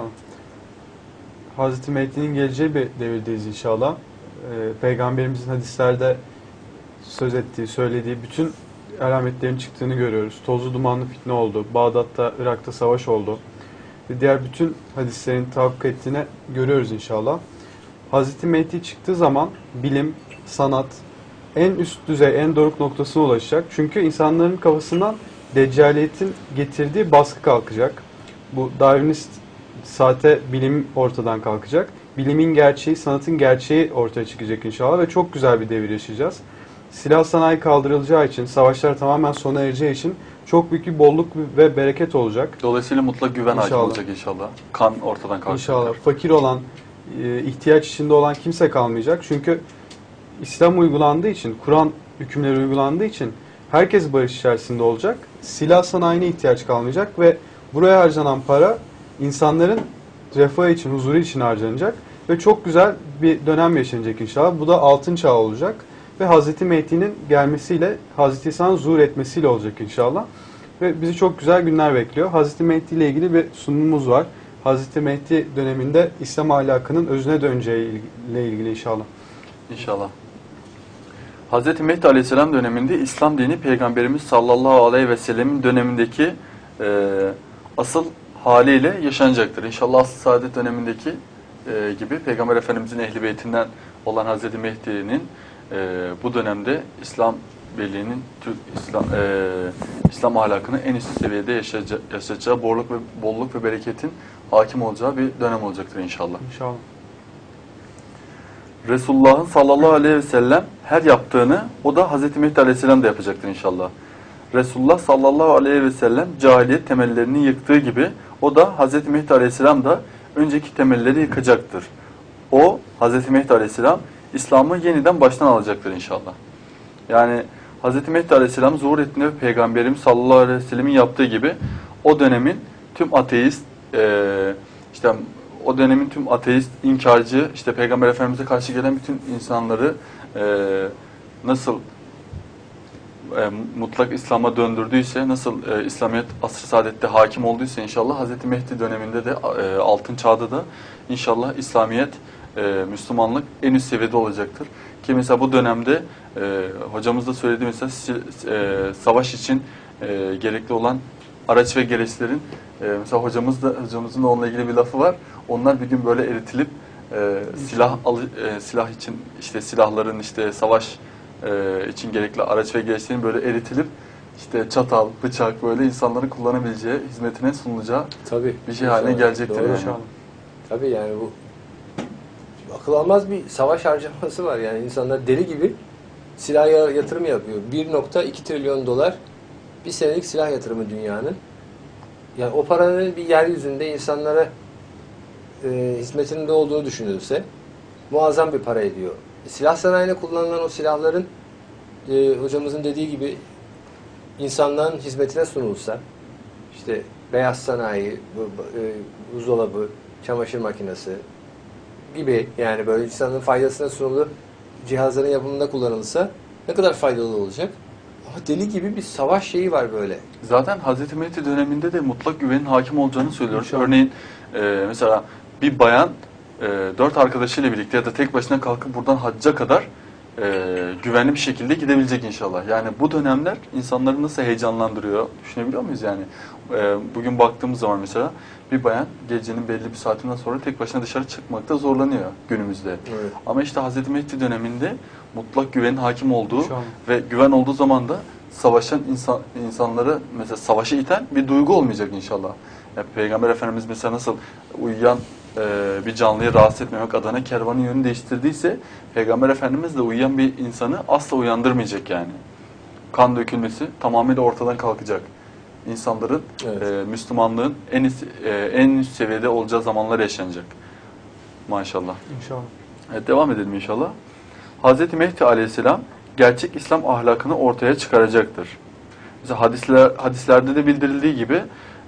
Hazreti Mehdi'nin geleceği bir devirdeyiz inşallah. Peygamberimizin hadislerde söz ettiği, söylediği bütün alametlerin çıktığını görüyoruz. Tozlu dumanlı fitne oldu. Bağdat'ta, Irak'ta savaş oldu. Ve diğer bütün hadislerin tahakkuk ettiğini görüyoruz inşallah. Hazreti Mehdi çıktığı zaman bilim, sanat en üst düzey, en doruk noktasına ulaşacak. Çünkü insanların kafasından deccaliyetin getirdiği baskı kalkacak. Bu Darwinist saate bilim ortadan kalkacak. Bilimin gerçeği, sanatın gerçeği ortaya çıkacak inşallah ve çok güzel bir devir yaşayacağız. Silah sanayi kaldırılacağı için, savaşlar tamamen sona ereceği için çok büyük bir bolluk ve bereket olacak. Dolayısıyla mutlak güven hakim İnşallah. olacak inşallah. Kan ortadan kalkacak. İnşallah. Fakir olan, ihtiyaç içinde olan kimse kalmayacak. Çünkü İslam uygulandığı için, Kur'an hükümleri uygulandığı için herkes barış içerisinde olacak. Silah sanayine ihtiyaç kalmayacak ve buraya harcanan para insanların refahı için, huzuru için harcanacak ve çok güzel bir dönem yaşanacak inşallah. Bu da altın çağı olacak ve Hazreti Mehdi'nin gelmesiyle, Hazreti İsa'nın zuhur etmesiyle olacak inşallah. Ve bizi çok güzel günler bekliyor. Hazreti Mehdi ile ilgili bir sunumumuz var. Hazreti Mehdi döneminde İslam ahlakının özüne döneceği ile ilgili inşallah. İnşallah. Hz. Mehdi Aleyhisselam döneminde İslam dini Peygamberimiz sallallahu aleyhi ve sellemin dönemindeki asıl haliyle yaşanacaktır. İnşallah asıl saadet dönemindeki gibi Peygamber Efendimizin ehli beytinden olan Hz. Mehdi'nin bu dönemde İslam birliğinin, İslam ahlakını en üst seviyede yaşayacağı bolluk ve bereketin hakim olacağı bir dönem olacaktır inşallah. İnşallah. Resulullah'ın sallallahu aleyhi ve sellem her yaptığını o da Hz. Mehdi Aleyhisselam da yapacaktır inşallah. Resulullah sallallahu aleyhi ve sellem cahiliyet temellerini yıktığı gibi o da Hz. Mehdi aleyhisselam da önceki temelleri yıkacaktır. O Hz. Mehdi aleyhisselam İslam'ı yeniden baştan alacaktır inşallah. Yani Hz. Mehdi aleyhisselam zuhur ettiğinde Peygamberimiz sallallahu aleyhi ve sellemin yaptığı gibi o dönemin tüm ateist işte o dönemin tüm ateist, inkarcı, işte Peygamber Efendimiz'e karşı gelen bütün insanları nasıl mutlak İslam'a döndürdüyse, nasıl İslamiyet asr-ı saadette hakim olduysa inşallah Hz. Mehdi döneminde de altın çağda da inşallah İslamiyet, Müslümanlık en üst seviyede olacaktır. Ki mesela bu dönemde hocamız da söyledi mesela savaş için gerekli olan araç ve gereçlerin mesela hocamızın da onunla ilgili bir lafı var. Onlar bir gün böyle eritilip silah için işte silahların işte savaş için gerekli araç ve gereçlerin böyle eritilip işte çatal, bıçak böyle insanların kullanabileceği, hizmetine sunulacağı Tabii. bir şey haline gelecektir. Doğru. Yani. Tabii yani bu akıl almaz bir savaş harcaması var. Yani insanlar deli gibi silah yatırım yapıyor. 1.2 trilyon dolar bir senelik silah yatırımı dünyanın. Yani o paranın bir yeryüzünde insanlara hizmetinde olduğu düşünülse muazzam bir para ediyor. Silah sanayine kullanılan o silahların hocamızın dediği gibi insanların hizmetine sunulsa, işte beyaz sanayi, buzdolabı, çamaşır makinesi gibi, yani böyle insanların faydasına sunulu cihazların yapımında kullanılsa ne kadar faydalı olacak? Ama deli gibi bir savaş şeyi var böyle. Zaten Hz. Mehdi döneminde de mutlak güvenin hakim olacağını söylüyoruz. Örneğin mesela bir bayan 4 arkadaşıyla birlikte ya da tek başına kalkıp buradan hacca kadar güvenli bir şekilde gidebilecek inşallah. Yani bu dönemler insanları nasıl heyecanlandırıyor düşünebiliyor muyuz yani? Bugün baktığımız zaman mesela bir bayan gecenin belli bir saatinden sonra tek başına dışarı çıkmakta zorlanıyor günümüzde. Evet. Ama işte Hz. Mehdi döneminde mutlak güvenin hakim olduğu ve güven olduğu zaman da savaşan insanları mesela savaşı iten bir duygu olmayacak inşallah. Yani Peygamber Efendimiz mesela nasıl uyuyan bir canlıyı rahatsız etmemek adına kervanın yönünü değiştirdiyse Peygamber Efendimiz de uyuyan bir insanı asla uyandırmayacak yani. Kan dökülmesi tamamıyla ortadan kalkacak. İnsanların Müslümanlığın en üst seviyede olacağı zamanlar yaşanacak. Maşallah. İnşallah. Evet, devam edelim inşallah. Hz. Mehdi aleyhisselam gerçek İslam ahlakını ortaya çıkaracaktır. Mesela hadislerde de bildirildiği gibi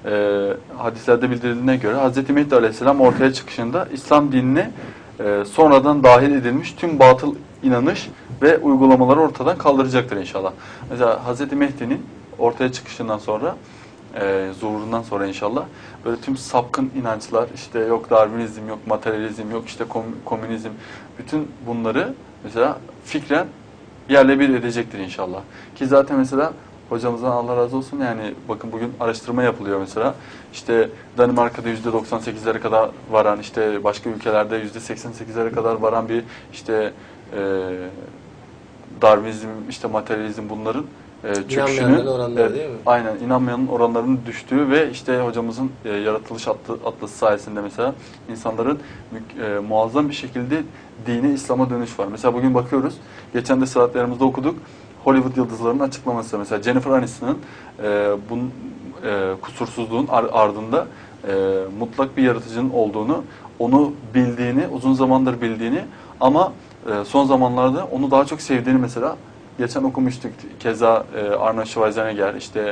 hadislerde bildirildiğine göre Hz. Mehdi aleyhisselam ortaya çıkışında İslam dinine sonradan dahil edilmiş tüm batıl inanış ve uygulamaları ortadan kaldıracaktır inşallah. Mesela Hz. Mehdi'nin ortaya çıkışından sonra zuhurundan sonra inşallah böyle tüm sapkın inançlar, işte yok Darwinizm, yok materyalizm, yok işte komünizm, bütün bunları mesela fikren yerle bir edecektir inşallah. Ki zaten mesela hocamızdan Allah razı olsun, yani bakın bugün araştırma yapılıyor mesela. İşte Danimarka'da %98'lere kadar varan, işte başka ülkelerde %88'lere kadar varan bir işte Darwinizm, işte materyalizm, bunların çöküşünün, oranları değil mi? aynen inanmayanın oranlarının düştüğü ve işte hocamızın yaratılış atlası sayesinde mesela insanların muazzam bir şekilde dine, İslam'a dönüş var. Mesela bugün bakıyoruz, geçen de saatlerimizde okuduk, Hollywood yıldızlarının açıklaması, mesela Jennifer Aniston'ın bunun kusursuzluğun ardında mutlak bir yaratıcının olduğunu, onu bildiğini, uzun zamandır bildiğini ama son zamanlarda onu daha çok sevdiğini mesela geçen okumuştuk. Keza Arnold Schwarzenegger, işte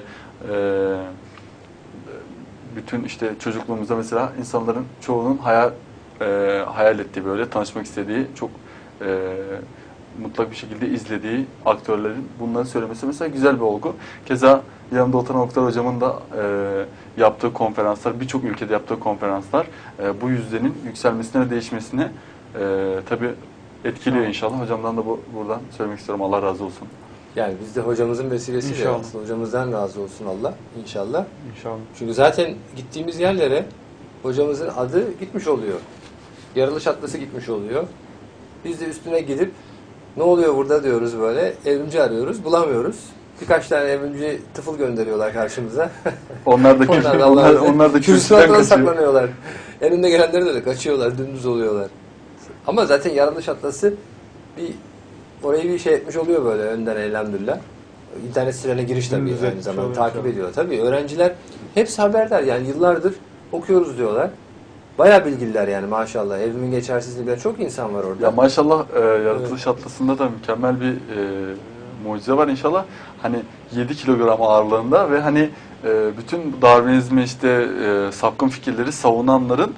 bütün işte çocukluğumuzda mesela insanların çoğunun hayal ettiği, böyle tanışmak istediği, çok mutlak bir şekilde izlediği aktörlerin bunları söylemesi mesela güzel bir olgu. Keza yanımda oturan Oktay hocamın da yaptığı konferanslar, birçok ülkede yaptığı konferanslar bu yüzdenin yükselmesine ve değişmesine tabii etkiliyor inşallah. Hocamdan da buradan söylemek istiyorum. Allah razı olsun. Yani biz de hocamızın vesilesiyle İnşallah. aslında hocamızdan razı olsun Allah inşallah. İnşallah. Çünkü zaten gittiğimiz yerlere hocamızın adı gitmiş oluyor. Yaratılış atlası gitmiş oluyor. Biz de üstüne gidip ne oluyor burada diyoruz böyle. Evrimci arıyoruz, bulamıyoruz. Birkaç tane evrimci tıfıl gönderiyorlar karşımıza. Onlar da onlar da kürsüden kaçıyor. saklanıyorlar. En önde gelenleri de öyle kaçıyorlar, dümdüz oluyorlar. Ama zaten yaratılış atlası orayı bir şey etmiş oluyor böyle önden elhamdülillah. İnternet sitelerine giriş tabii Gündüz aynı etmiş zamanda oluyor takip tabii. ediyor. Tabii öğrenciler hepsi haberdar yani yıllardır okuyoruz diyorlar. Bayağı bilgililer yani maşallah. Evrimin geçersizliği bilen çok insan var orada. Ya maşallah yaratılış atlasında da mükemmel bir mucize var inşallah. Hani 7 kilogram ağırlığında ve hani bütün Darwinizmi işte sapkın fikirleri savunanların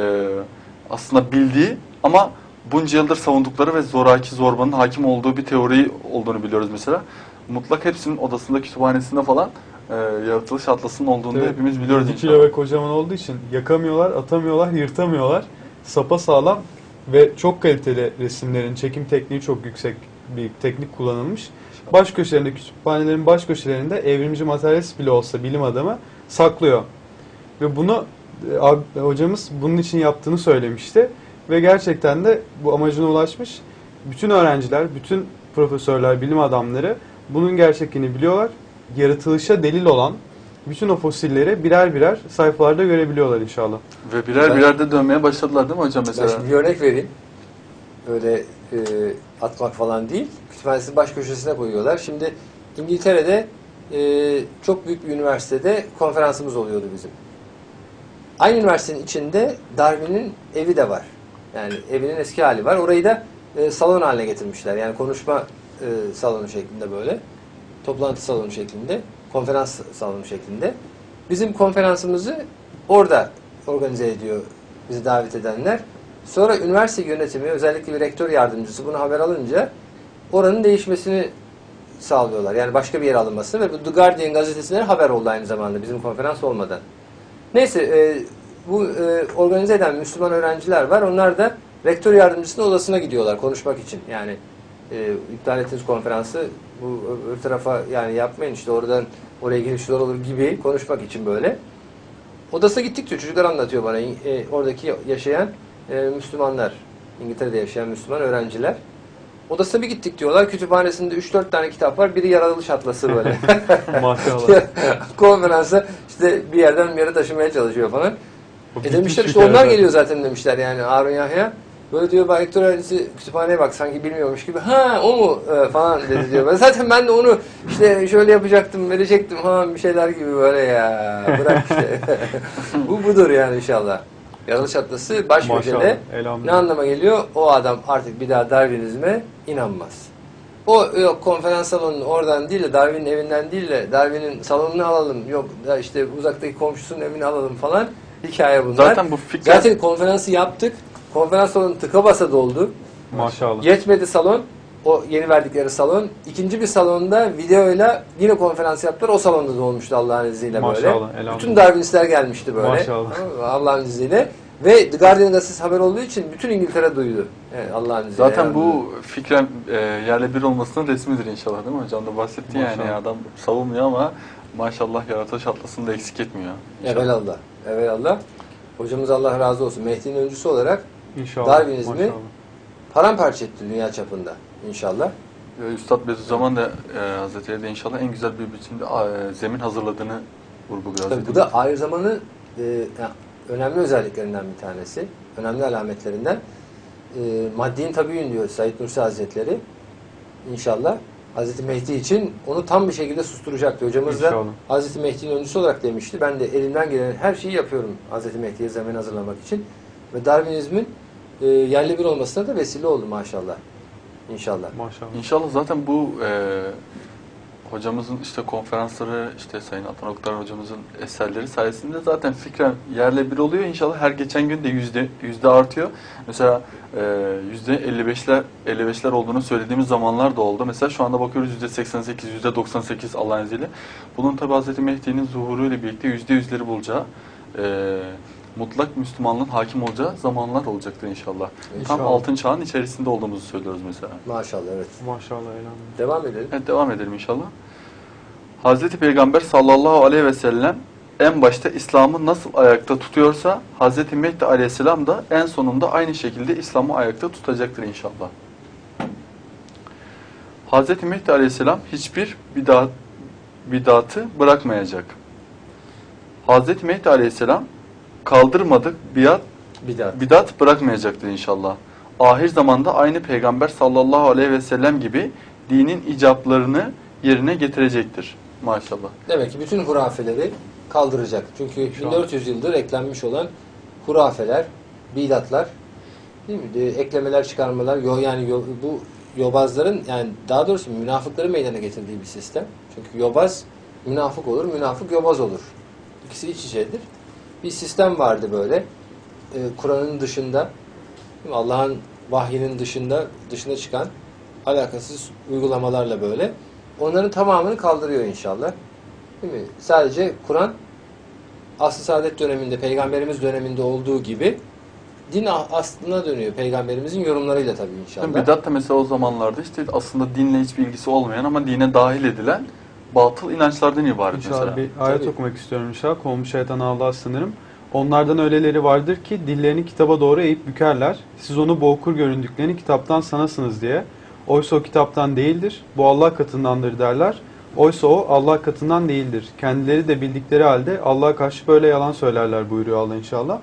aslında bildiği ama bunca yıldır savundukları ve zoraki zorbanın hakim olduğu bir teori olduğunu biliyoruz mesela. Mutlak hepsinin odasında, kütüphanesinde falan yaratılış atlasının olduğunu da hepimiz biliyoruz 7 inşallah. kilo ve kocaman olduğu için yakamıyorlar, atamıyorlar, yırtamıyorlar. Sapasağlam ve çok kaliteli resimlerin çekim tekniği çok yüksek bir teknik kullanılmış. Baş köşelerinde, kütüphanelerin baş köşelerinde evrimci materyalist bile olsa bilim adamı saklıyor. Ve bunu hocamız bunun için yaptığını söylemişti. Ve gerçekten de bu amacına ulaşmış. Bütün öğrenciler, bütün profesörler, bilim adamları bunun gerçekliğini biliyorlar. Yaratılışa delil olan bütün o fosilleri birer birer sayfalarda görebiliyorlar inşallah. Ve birer de dönmeye başladılar değil mi hocam mesela? Ben şimdi bir örnek vereyim. Böyle atmak falan değil. Kütüphanesinin baş köşesine koyuyorlar. Şimdi İngiltere'de çok büyük bir üniversitede konferansımız oluyordu bizim. Aynı üniversitenin içinde Darwin'in evi de var. Yani evinin eski hali var. Orayı da salon haline getirmişler. Yani konuşma salonu şeklinde böyle. Toplantı salonu şeklinde. Konferans salonu şeklinde. Bizim konferansımızı orada organize ediyor bizi davet edenler. Sonra üniversite yönetimi, özellikle bir rektör yardımcısı bunu haber alınca oranın değişmesini sağlıyorlar. Yani başka bir yere alınmasını ve bu The Guardian gazetesine haber oldu aynı zamanda bizim konferans olmadan. Neyse bu organize eden Müslüman öğrenciler var. Onlar da rektör yardımcısının odasına gidiyorlar konuşmak için. Yani iptal ettiğiniz konferansı bu öbür tarafa yani yapmayın işte oradan oraya girip şular olur gibi konuşmak için böyle. Odasına gittik diyor. Çocuklar anlatıyor bana. Oradaki yaşayan Müslümanlar. İngiltere'de yaşayan Müslüman öğrenciler. Odasına bir gittik diyorlar. Kütüphanesinde 3-4 tane kitap var. Biri yaratılış atlası böyle. Maşallah. Konferansa işte bir yerden bir yere taşımaya çalışıyor falan. O Demişler bitmiş işte onlar hikaye geliyor zaten demişler yani Harun Yahya. Böyle diyor bak rektör öğrencisi kütüphaneye bak sanki bilmiyormuş gibi. Ha o mu falan dedi diyor. Zaten ben de onu işte şöyle yapacaktım, verecektim falan bir şeyler gibi böyle ya. Bırak işte. Budur yani inşallah. Yaratılış atlası baş Maşallah, köşede. Ne elhamdülillah. anlama geliyor? O adam artık bir daha Darwinizme inanmaz. O yok konferans salonunu oradan değil de Darwin'in evinden değil de Darwin'in salonunu alalım. Yok da işte uzaktaki komşusunun evini alalım falan. Hikaye bunlar. Zaten bu fikir... Zaten konferansı yaptık. Konferans salonu tıka basa doldu. Maşallah. Yetmedi salon. O yeni verdikleri salon. İkinci bir salonda videoyla yine konferans yaptılar. O salonda da olmuştu Allah'ın izniyle böyle. Maşallah, elhamdülillah. Bütün Darwinistler gelmişti böyle. Maşallah. Allah'ın izniyle. Ve The Guardian gazetesi haber olduğu için bütün İngiltere duydu. Evet, Allah'ın izniyle. Zaten bu fikren yerle bir olmasının resmidir inşallah değil mi hocam da bahsetti yani Maşallah. adam savunmuyor ama maşallah yaratılış atlasını da eksik etmiyor. Evelallah. Evelallah. Hocamız Allah razı olsun. Mehdi'nin öncüsü olarak İnşallah. Darwinizmi Maşallah. paramparça etti dünya çapında inşallah. Üstad Bediüzzaman da Hazretleri de inşallah en güzel bir biçimde zemin hazırladığını vurguluyor. Tabii Hazretleri. bu da aynı zamanın önemli özelliklerinden bir tanesi. Önemli alametlerinden. Maddi'nin tabiün diyor Said Nursi Hazretleri. İnşallah Hazreti Mehdi için onu tam bir şekilde susturacaktı. Hocamız da İnşallah. Hazreti Mehdi'nin öncüsü olarak demişti. Ben de elimden gelen her şeyi yapıyorum Hazreti Mehdi'ye zemin hazırlamak için. Ve Darwinizmin yerli bir olmasına da vesile oldu maşallah. İnşallah. Maşallah. İnşallah zaten bu hocamızın işte konferansları, işte Sayın Adnan Oktar hocamızın eserleri sayesinde zaten fikren yerle bir oluyor. İnşallah her geçen gün de yüzde artıyor. Mesela %55'ler olduğunu söylediğimiz zamanlar da oldu. Mesela şu anda bakıyoruz %88, %98 Allah'ın izniyle. Bunun tabi Hz. Mehdi'nin zuhuruyla birlikte %100'leri bulacağı, mutlak Müslümanlığın hakim olacağı zamanlar olacaktır inşallah. Tam İnşallah. altın çağın içerisinde olduğumuzu söylüyoruz mesela. Maşallah evet. Maşallah elhamdülillah. Devam edelim. Evet, devam edelim inşallah. Hazreti Peygamber sallallahu aleyhi ve sellem en başta İslam'ı nasıl ayakta tutuyorsa Hazreti Mehdi aleyhisselam da en sonunda aynı şekilde İslam'ı ayakta tutacaktır inşallah. Hazreti Mehdi aleyhisselam hiçbir bidatı bırakmayacak. Hazreti Mehdi aleyhisselam kaldırmadık bidat bırakmayacaktır inşallah. Ahir zamanda aynı Peygamber sallallahu aleyhi ve sellem gibi dinin icaplarını yerine getirecektir maşallah. Demek ki bütün hurafeleri kaldıracak. Çünkü 1400 yıldır eklenmiş olan hurafeler, bidatlar, değil mi? Eklemeler, çıkarmalar, bu yobazların, yani daha doğrusu münafıkların meydana getirdiği bir sistem. Çünkü yobaz münafık olur, münafık yobaz olur. İkisi iç içedir. Bir sistem vardı böyle. Kur'an'ın dışında, Allah'ın vahyinin dışına çıkan alakasız uygulamalarla böyle. Onların tamamını kaldırıyor inşallah. Değil mi? Sadece Kur'an asr-ı saadet döneminde, peygamberimiz döneminde olduğu gibi din aslına dönüyor. Peygamberimizin yorumlarıyla tabii inşallah. Bidat da mesela o zamanlarda işte aslında dinle hiçbir ilgisi olmayan ama dine dahil edilen batıl inançlardan ibaret İnşallah mesela. bir ayet Tabii. okumak istiyorum inşallah. Kovmuş şeytan Allah'a sınırım. Onlardan öyleleri vardır ki dillerini kitaba doğru eğip bükerler. Siz onu boğukur göründüklerini kitaptan sanasınız diye. Oysa o kitaptan değildir. Bu Allah katındandır derler. Oysa o Allah katından değildir. Kendileri de bildikleri halde Allah'a karşı böyle yalan söylerler buyuruyor Allah inşallah.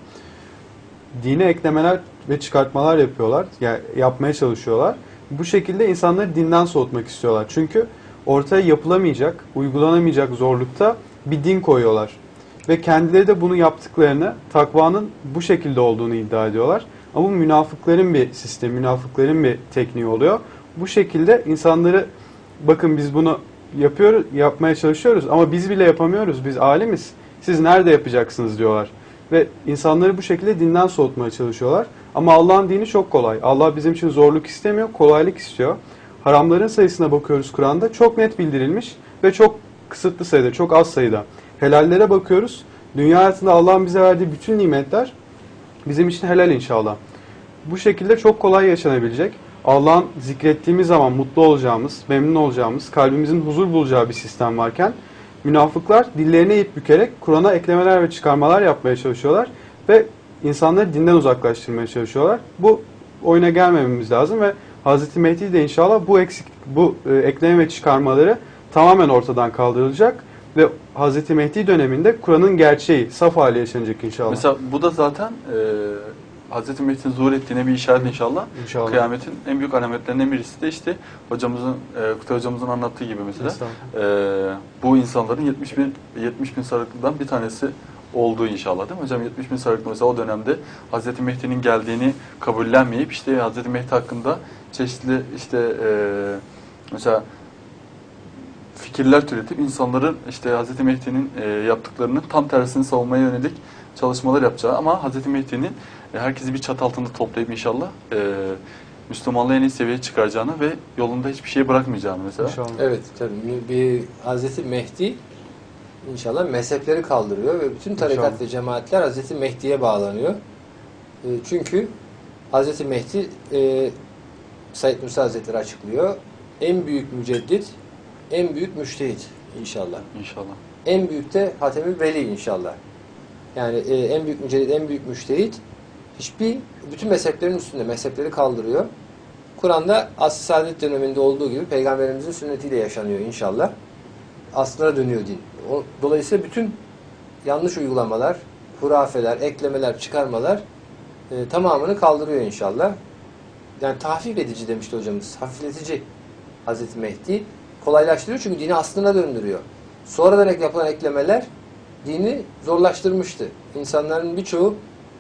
Dine eklemeler ve çıkartmalar yapıyorlar. Yani yapmaya çalışıyorlar. Bu şekilde insanları dinden soğutmak istiyorlar. Çünkü ortaya yapılamayacak, uygulanamayacak zorlukta bir din koyuyorlar. Ve kendileri de bunu yaptıklarını, takvanın bu şekilde olduğunu iddia ediyorlar. Ama bu münafıkların bir sistemi, münafıkların bir tekniği oluyor. Bu şekilde insanları, bakın biz bunu yapmaya çalışıyoruz ama biz bile yapamıyoruz, biz alimiz. Siz nerede yapacaksınız diyorlar. Ve insanları bu şekilde dinden soğutmaya çalışıyorlar. Ama Allah'ın dini çok kolay. Allah bizim için zorluk istemiyor, kolaylık istiyor. Haramların sayısına bakıyoruz Kur'an'da. Çok net bildirilmiş ve çok kısıtlı sayıda, çok az sayıda. Helallere bakıyoruz. Dünya hayatında Allah'ın bize verdiği bütün nimetler bizim için helal inşallah. Bu şekilde çok kolay yaşanabilecek. Allah'ın zikrettiğimiz zaman mutlu olacağımız, memnun olacağımız, kalbimizin huzur bulacağı bir sistem varken münafıklar dillerini eğip bükerek Kur'an'a eklemeler ve çıkarmalar yapmaya çalışıyorlar ve insanları dinden uzaklaştırmaya çalışıyorlar. Bu oyuna gelmememiz lazım ve Hz. Mehdi de inşallah bu ekleme ve çıkarmaları tamamen ortadan kaldırılacak ve Hz. Mehdi döneminde Kur'an'ın gerçeği, saf hali yaşanacak inşallah. Mesela bu da zaten Hz. Mehdi'nin zuhur ettiğine bir işaret inşallah. İnşallah. Kıyametin en büyük alametlerinden birisi de işte Kutay hocamızın anlattığı gibi mesela bu insanların 70 bin sarıklıdan bir tanesi olduğu inşallah, değil mi hocam? 70 bin sarıklı mesela o dönemde Hz. Mehdi'nin geldiğini kabullenmeyip işte Hz. Mehdi hakkında çeşitli mesela fikirler türetip insanların işte Hz. Mehdi'nin yaptıklarının tam tersini savunmaya yönelik çalışmalar yapacağı ama Hz. Mehdi'nin herkesi bir çatı altında toplayıp inşallah Müslümanlığı en iyi seviyeye çıkaracağını ve yolunda hiçbir şey bırakmayacağını mesela. İnşallah. Evet tabii. Bir Hz. Mehdi inşallah mezhepleri kaldırıyor ve bütün tarikat İnşallah. ve cemaatler Hz. Mehdi'ye bağlanıyor. Çünkü Hz. Mehdi Said Nursi Hazretleri açıklıyor. En büyük müceddit, en büyük müştehit inşallah. İnşallah. En büyük de Hatem-i Veli inşallah. Yani en büyük müceddit, en büyük müştehit bütün mezheplerin üstünde, mezhepleri kaldırıyor. Kur'an'da asr-ı saadet döneminde olduğu gibi Peygamberimizin sünnetiyle yaşanıyor inşallah. Aslına dönüyor din. Dolayısıyla bütün yanlış uygulamalar, hurafeler, eklemeler, çıkarmalar tamamını kaldırıyor inşallah. Yani tahfif edici demişti hocamız. Hafifletici Hazreti Mehdi. Kolaylaştırıyor çünkü dini aslına döndürüyor. Sonradan yapılan eklemeler dini zorlaştırmıştı. İnsanların birçoğu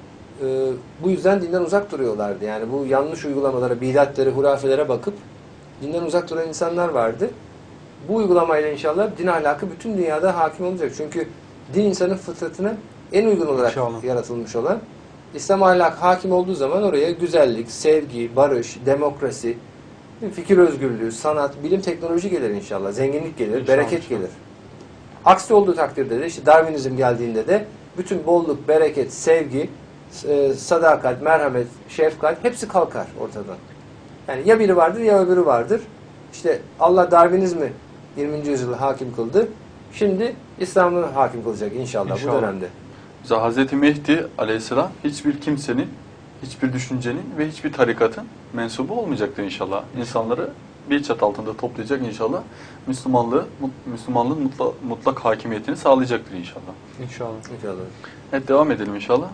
bu yüzden dinden uzak duruyorlardı. Yani bu yanlış uygulamalara, bidatlere, hurafelere bakıp dinden uzak duran insanlar vardı. Bu uygulamayla inşallah din ahlakı bütün dünyada hakim olacak. Çünkü din insanın fıtratına en uygun olarak İnşallah. yaratılmış olan. İslam ahlakı hakim olduğu zaman oraya güzellik, sevgi, barış, demokrasi, fikir özgürlüğü, sanat, bilim, teknoloji gelir inşallah. Zenginlik gelir, İnşallah, bereket inşallah. gelir. Aksi olduğu takdirde de işte Darwinizm geldiğinde de bütün bolluk, bereket, sevgi, sadakat, merhamet, şefkat hepsi kalkar ortadan. Yani ya biri vardır ya öbürü vardır. İşte Allah Darwinizmi 20. yüzyılda hakim kıldı. Şimdi İslam'ı hakim kılacak inşallah bu dönemde. Mesela Hz. Mehdi aleyhisselam hiçbir kimsenin, hiçbir düşüncenin ve hiçbir tarikatın mensubu olmayacaktır inşallah. İnsanları bir çatı altında toplayacak inşallah. Müslümanlığın mutlak hakimiyetini sağlayacaktır inşallah. İnşallah. İnşallah. Evet, devam edelim inşallah.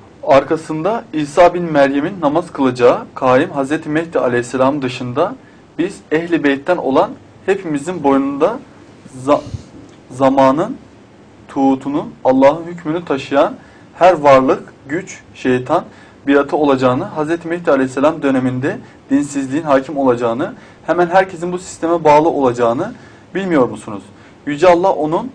Arkasında İsa bin Meryem'in namaz kılacağı kaim Hz. Mehdi aleyhisselam dışında biz ehli beytten olan hepimizin boynunda zamanın, tuğutunun, Allah'ın hükmünü taşıyan her varlık, güç, şeytan, biatı olacağını, Hz. Mehdi Aleyhisselam döneminde dinsizliğin hakim olacağını, hemen herkesin bu sisteme bağlı olacağını bilmiyor musunuz? Yüce Allah onun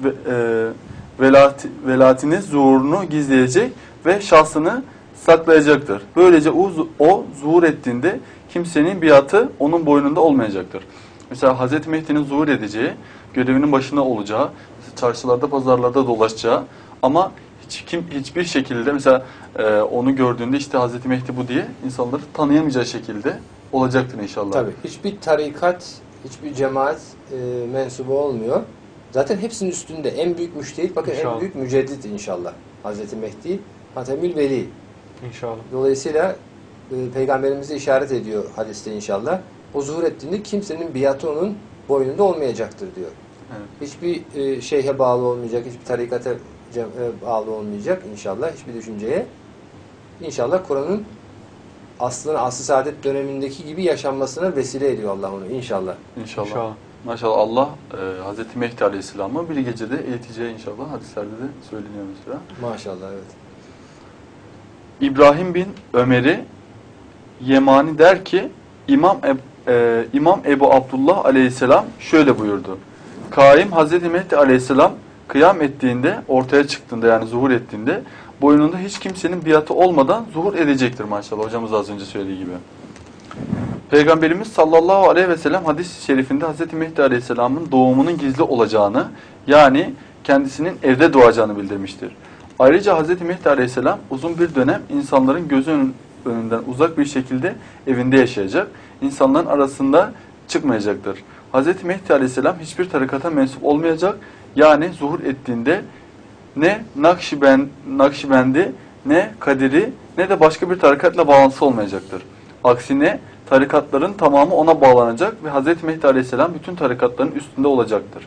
velatini, zuhurunu gizleyecek ve şahsını saklayacaktır. Böylece o zuhur ettiğinde kimsenin biatı onun boynunda olmayacaktır. Mesela Hz. Mehdi'nin zuhur edeceği, görevinin başında olacağı, çarşılarda, pazarlarda dolaşacağı ama hiçbir şekilde mesela onu gördüğünde işte Hz. Mehdi bu diye insanları tanıyamayacağı şekilde olacaktır inşallah. Tabii. Hiçbir tarikat, hiçbir cemaat mensubu olmuyor. Zaten hepsinin üstünde en büyük müştehit, bakın İnşallah. en büyük müceddit inşallah. Hz. Mehdi, Hatemül Veli. İnşallah. Dolayısıyla Peygamberimize işaret ediyor hadiste inşallah. O zuhur ettiğinde kimsenin biatı onun boynunda olmayacaktır diyor. Evet. Hiçbir şeyhe bağlı olmayacak, hiçbir tarikata bağlı olmayacak inşallah, hiçbir düşünceye. İnşallah Kur'an'ın aslı saadet dönemindeki gibi yaşanmasına vesile ediyor Allah onu inşallah. İnşallah. Maşallah Allah Hz. Mehdi Aleyhisselam'ı bir gecede eğiteceği inşallah hadislerde de söyleniyor mesela. Maşallah, evet. İbrahim bin Ömer'i Yemani der ki İmam Ebu Abdullah Aleyhisselam şöyle buyurdu. Kaim Hz. Mehdi Aleyhisselam kıyam ettiğinde, ortaya çıktığında yani zuhur ettiğinde boynunda hiç kimsenin biatı olmadan zuhur edecektir maşallah. Hocamız az önce söylediği gibi. Peygamberimiz sallallahu aleyhi ve sellem hadis-i şerifinde Hz. Mehdi Aleyhisselam'ın doğumunun gizli olacağını, yani kendisinin evde doğacağını bildirmiştir. Ayrıca Hz. Mehdi Aleyhisselam uzun bir dönem insanların gözü önünden uzak bir şekilde evinde yaşayacak, insanların arasında çıkmayacaktır. Hz. Mehdi Aleyhisselam hiçbir tarikata mensup olmayacak, yani zuhur ettiğinde ne Nakşibendi, ne Kadiri, ne de başka bir tarikatla bağlantısı olmayacaktır. Aksine tarikatların tamamı ona bağlanacak ve Hz. Mehdi Aleyhisselam bütün tarikatların üstünde olacaktır.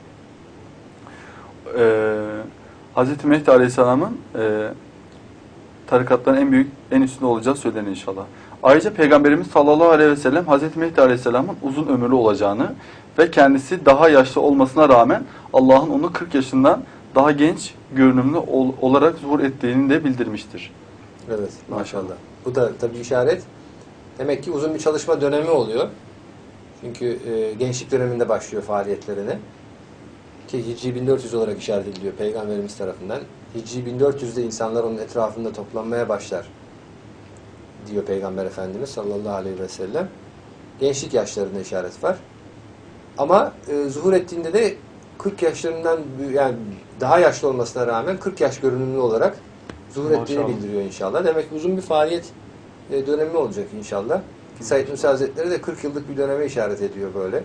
Hz. Mehdi Aleyhisselam'ın tarikatların en üstünde olacağı söylenir inşallah. Ayrıca Peygamberimiz sallallahu aleyhi ve sellem Hz. Mehdi Aleyhisselam'ın uzun ömürlü olacağını ve kendisi daha yaşlı olmasına rağmen Allah'ın onu 40 yaşından daha genç görünümlü olarak zuhur ettiğini de bildirmiştir. Evet, maşallah. Bu da tabii işaret. Demek ki uzun bir çalışma dönemi oluyor. Çünkü gençlik döneminde başlıyor faaliyetlerine. Ki Hicri 1400 olarak işaret ediliyor Peygamberimiz tarafından. Hicri 1400'de insanlar onun etrafında toplanmaya başlar diyor Peygamber Efendimiz sallallahu aleyhi ve sellem. Gençlik yaşlarında işaret var. Ama zuhur ettiğinde de 40 yaşlarından yani daha yaşlı olmasına rağmen 40 yaş görünümlü olarak zuhur ettiğini bildiriyor inşallah. Demek ki uzun bir faaliyet dönemi olacak inşallah. Ki Said Nursi Hazretleri de 40 yıllık bir döneme işaret ediyor böyle.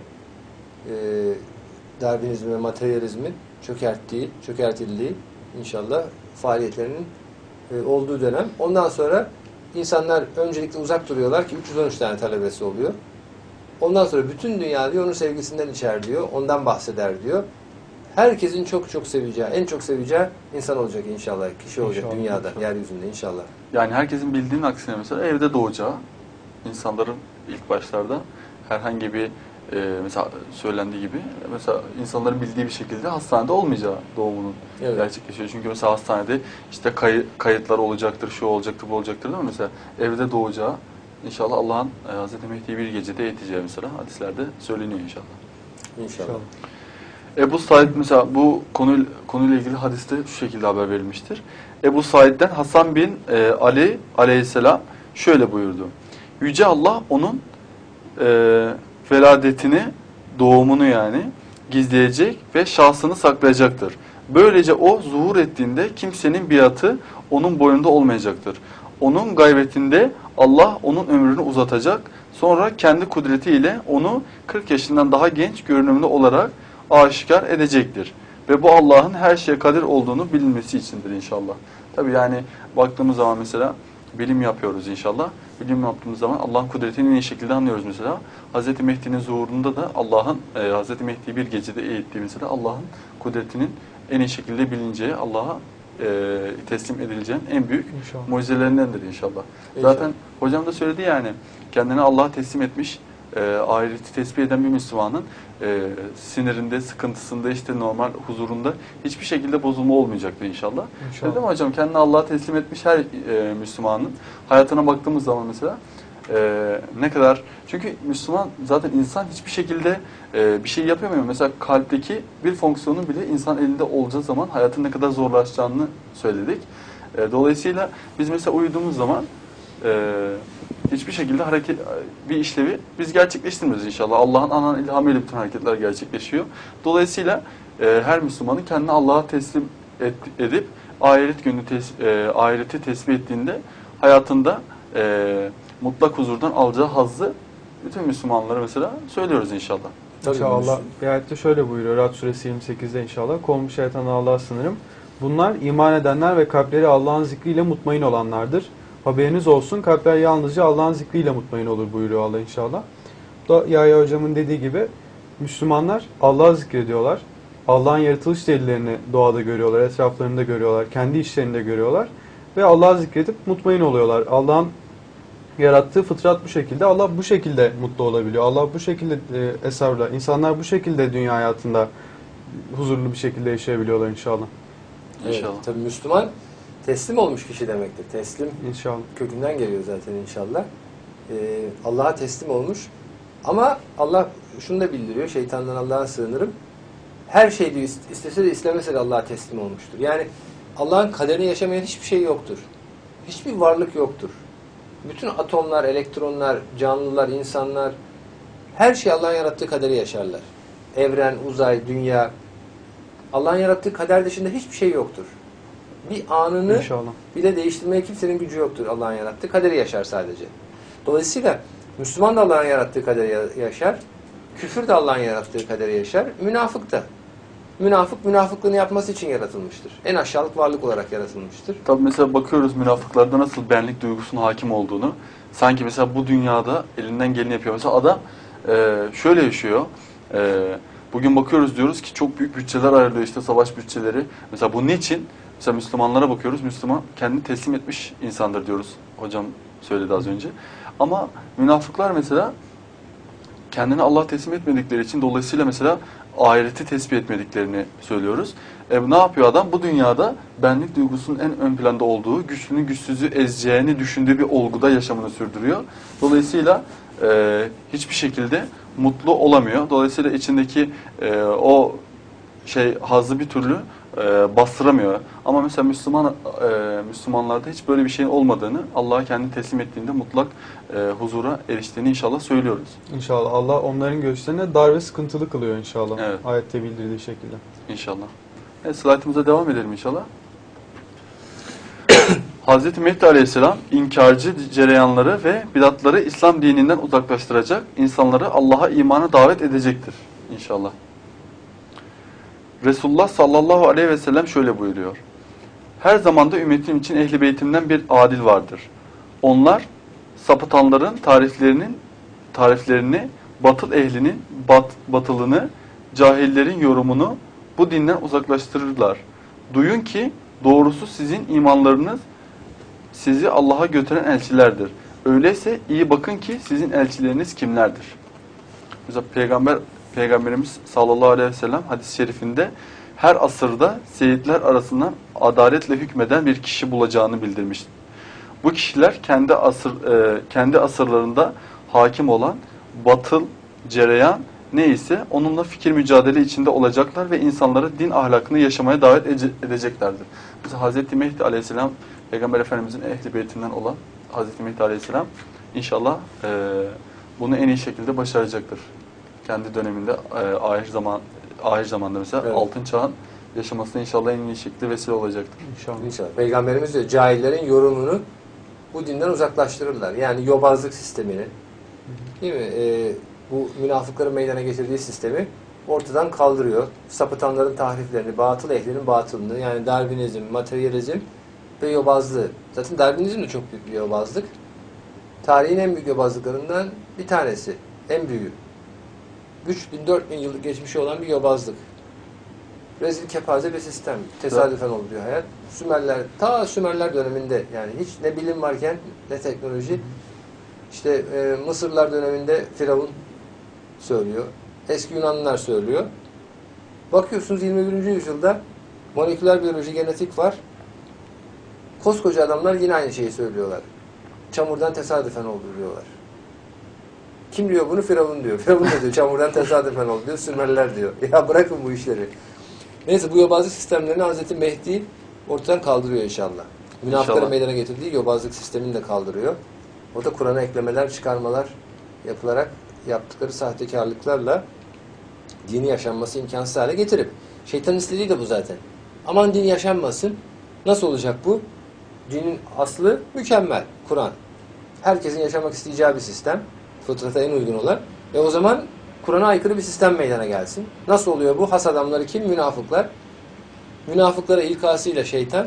Darwinizmi ve materyalizmin çökertildiği inşallah faaliyetlerinin olduğu dönem. Ondan sonra insanlar öncelikle uzak duruyorlar ki 313 tane talebesi oluyor. Ondan sonra bütün dünya diyor onun sevgisinden içer diyor. Ondan bahseder diyor. Herkesin çok çok seveceği, en çok seveceği insan olacak inşallah. Kişi olacak İnşallah, dünyada, inşallah. Yeryüzünde inşallah. Yani herkesin bildiğinin aksine mesela evde doğacağı, insanların ilk başlarda herhangi bir mesela söylendiği gibi mesela insanların bildiği bir şekilde hastanede olmayacağı doğumunun gerçekleşiyor. Çünkü mesela hastanede işte kayıtlar olacaktır, şu olacaktır, bu olacaktır değil mi? Mesela evde doğacağı inşallah Allah'ın Hz. Mehdi'yi bir gecede eğiteceği mesela hadislerde söyleniyor inşallah. İnşallah. Ebu Said mesela bu konuyla ilgili hadiste şu şekilde haber verilmiştir. Ebu Said'den Hasan bin Ali aleyhisselam şöyle buyurdu. Yüce Allah onun veladetini, doğumunu yani gizleyecek ve şahsını saklayacaktır. Böylece o zuhur ettiğinde kimsenin biatı onun boynunda olmayacaktır. Onun gaybetinde Allah onun ömrünü uzatacak. Sonra kendi kudretiyle onu 40 yaşından daha genç görünümlü olarak aşikar edecektir. Ve bu Allah'ın her şeye kadir olduğunu bilinmesi içindir inşallah. Tabi yani baktığımız zaman mesela bilim yapıyoruz inşallah. Bilim yaptığımız zaman Allah'ın kudretini en iyi şekilde anlıyoruz mesela. Hz. Mehdi'nin zuhurunda da Allah'ın, Hz. Mehdi'yi bir gecede eğittiği mesela Allah'ın kudretinin en iyi şekilde bilineceği, Allah'a teslim edileceğin en büyük İnşallah. mucizelerindendir inşallah. Zaten hocam da söyledi yani kendini Allah'a teslim etmiş ahireti tespit eden bir Müslümanın sinirinde, sıkıntısında, işte normal huzurunda hiçbir şekilde bozulma olmayacaktır inşallah. İnşallah. Değil mi hocam? Kendini Allah'a teslim etmiş her Müslümanın hayatına baktığımız zaman mesela ne kadar, çünkü Müslüman zaten insan hiçbir şekilde bir şey yapamıyor. Mesela kalpteki bir fonksiyonun bile insan elinde olacağı zaman hayatın ne kadar zorlaşacağını söyledik. Dolayısıyla biz mesela uyuduğumuz zaman hiçbir şekilde bir işlevi biz gerçekleştirmiyoruz inşallah. Allah'ın anan ilhamıyla bütün hareketler gerçekleşiyor. Dolayısıyla her Müslümanın kendini Allah'a teslim edip ahireti tesbih ettiğinde hayatında mutlak huzurdan alacağı hazzı bütün Müslümanlara mesela söylüyoruz inşallah. Tabii İnşallah. Bir ayette şöyle buyuruyor Ra'd suresi 28'de inşallah. Kovmuş şeytanı Allah'a sınırım. Bunlar iman edenler ve kalpleri Allah'ın zikriyle mutmain olanlardır. Haberiniz olsun, kalpler yalnızca Allah'ın zikriyle mutmain olur buyuruyor Allah inşallah. Da Yahya hocamın dediği gibi Müslümanlar Allah'ı zikrediyorlar. Allah'ın yaratılış delillerini doğada görüyorlar, etraflarında görüyorlar, kendi işlerinde görüyorlar. Ve Allah'ı zikredip mutmain oluyorlar. Allah'ın yarattığı fıtrat bu şekilde. Allah bu şekilde mutlu olabiliyor. Allah bu şekilde estağfurullah. İnsanlar bu şekilde dünya hayatında huzurlu bir şekilde yaşayabiliyorlar inşallah. Evet, İnşallah. tabii Müslüman teslim olmuş kişi demektir. Teslim İnşallah. kökünden geliyor zaten inşallah. Allah'a teslim olmuş. Ama Allah şunu da bildiriyor. Şeytandan Allah'a sığınırım. Her şey diyor, istese de istemese de Allah'a teslim olmuştur. Yani Allah'ın kaderini yaşamayan hiçbir şey yoktur. Hiçbir varlık yoktur. Bütün atomlar, elektronlar, canlılar, insanlar, her şey Allah'ın yarattığı kaderi yaşarlar. Evren, uzay, dünya, Allah'ın yarattığı kader dışında hiçbir şey yoktur. Bir anını İnşallah. bile değiştirmeye kimsenin gücü yoktur. Allah'ın yarattığı kaderi yaşar sadece. Dolayısıyla Müslüman da Allah'ın yarattığı kaderi yaşar. Küfür de Allah'ın yarattığı kaderi yaşar. Münafık da. Münafık, münafıklığını yapması için yaratılmıştır. En aşağılık varlık olarak yaratılmıştır. Tabii mesela bakıyoruz münafıklarda nasıl benlik duygusunun hakim olduğunu. Sanki mesela bu dünyada elinden geleni yapıyor. Mesela adam şöyle yaşıyor. Bugün bakıyoruz, diyoruz ki çok büyük bütçeler ayrılıyor, işte savaş bütçeleri. Mesela bu niçin? Mesela Müslümanlara bakıyoruz. Müslüman kendini teslim etmiş insandır diyoruz. Hocam söyledi az önce. Ama münafıklar mesela kendini Allah'a teslim etmedikleri için, dolayısıyla mesela ahireti tespit etmediklerini söylüyoruz. Ne yapıyor adam? Bu dünyada benlik duygusunun en ön planda olduğu, güçlünün güçsüzü ezeceğini düşündüğü bir olguda yaşamını sürdürüyor. Dolayısıyla hiçbir şekilde mutlu olamıyor. Dolayısıyla içindeki o hazzı bir türlü bastıramıyor. Ama mesela Müslümanlarda hiç böyle bir şeyin olmadığını, Allah'a kendini teslim ettiğinde mutlak huzura eriştiğini inşallah söylüyoruz. İnşallah Allah onların göğüslerine dar ve sıkıntılı kılıyor inşallah. Evet. Ayette bildirdiği şekilde. İnşallah. Evet, slaytımıza devam edelim inşallah. Hz. Mehdi Aleyhisselam inkarcı cereyanları ve bidatları İslam dininden uzaklaştıracak, insanları Allah'a imana davet edecektir inşallah. Resulullah sallallahu aleyhi ve sellem şöyle buyuruyor. Her zamanda ümmetim için ehli beytimden bir adil vardır. Onlar sapıtanların tariflerini, batıl ehlinin batılını, cahillerin yorumunu bu dinden uzaklaştırırlar. Duyun ki doğrusu sizin imanlarınız sizi Allah'a götüren elçilerdir. Öyleyse iyi bakın ki sizin elçileriniz kimlerdir? Mesela Peygamberimiz sallallahu aleyhi ve sellem hadis-i şerifinde her asırda seyitler arasından adaletle hükmeden bir kişi bulacağını bildirmiştir. Bu kişiler kendi asırlarında hakim olan batıl cereyan neyse onunla fikir mücadele içinde olacaklar ve insanları din ahlakını yaşamaya davet edeceklerdir. Mesela Hz. Mehdi Aleyhisselam, Peygamber Efendimizin ehli beytinden olan Hz. Mehdi Aleyhisselam inşallah bunu en iyi şekilde başaracaktır. Kendi döneminde ahir zamanda mesela evet, altın çağın yaşamasına inşallah en iyi şekilde vesile olacaktır. İnşallah. İnşallah. Peygamberimiz diyor cahillerin yorumunu bu dinden uzaklaştırırlar. Yani yobazlık sistemini, değil mi? Bu münafıkların meydana getirdiği sistemi ortadan kaldırıyor. Sapıtanların tahriflerini, batıl ehlinin batılını, yani Darwinizm, materyalizm ve yobazlığı. Zaten Darwinizm de çok büyük bir yobazlık. Tarihin en büyük yobazlıklarından bir tanesi. En büyüğü. 3000-4000 yıllık geçmişi olan bir yobazlık. Rezil kepaze bir sistem. Tesadüfen oluyor hayat. Sümerler, ta Sümerler döneminde, yani hiç ne bilim varken ne teknoloji, İşte Mısırlılar döneminde Firavun söylüyor. Eski Yunanlılar söylüyor. Bakıyorsunuz 21. yüzyılda moleküler biyoloji, genetik var. Koskoca adamlar yine aynı şeyi söylüyorlar. Çamurdan tesadüfen oldu diyorlar. Kim diyor bunu? Firavun diyor. Firavun da diyor çamurdan tesadüfen oldu diyor. Sümerliler diyor. Ya bırakın bu işleri. Neyse bu yobazlık sistemlerini Hazreti Mehdi ortadan kaldırıyor inşallah. Münafıkların İnşallah. meydana getirdiği yobazlık sistemini de kaldırıyor. O da Kur'an'a eklemeler, çıkarmalar yapılarak yaptıkları sahtekarlıklarla dini yaşanması imkansız hale getirip şeytanın istediği de bu zaten. Aman din yaşanmasın. Nasıl olacak bu? Dinin aslı mükemmel. Kur'an. Herkesin yaşamak isteyeceği bir sistem. Fıtrata en uygun olan. O zaman Kur'an'a aykırı bir sistem meydana gelsin. Nasıl oluyor bu? Has adamları kim? Münafıklar. Münafıklara ilkasıyla şeytan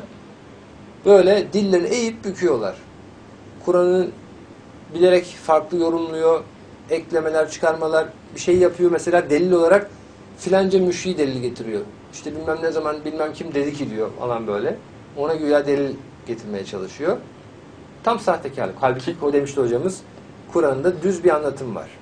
böyle dillerini eğip büküyorlar. Kur'an'ın bilerek farklı yorumluyor. Eklemeler, çıkarmalar bir şey yapıyor. Mesela delil olarak filanca müşri delil getiriyor. İşte bilmem ne zaman bilmem kim dedi ki diyor falan böyle. Ona güya delil getirmeye çalışıyor. Tam sahtekarlık. Halbuki o demişti hocamız, Kur'an'da düz bir anlatım var.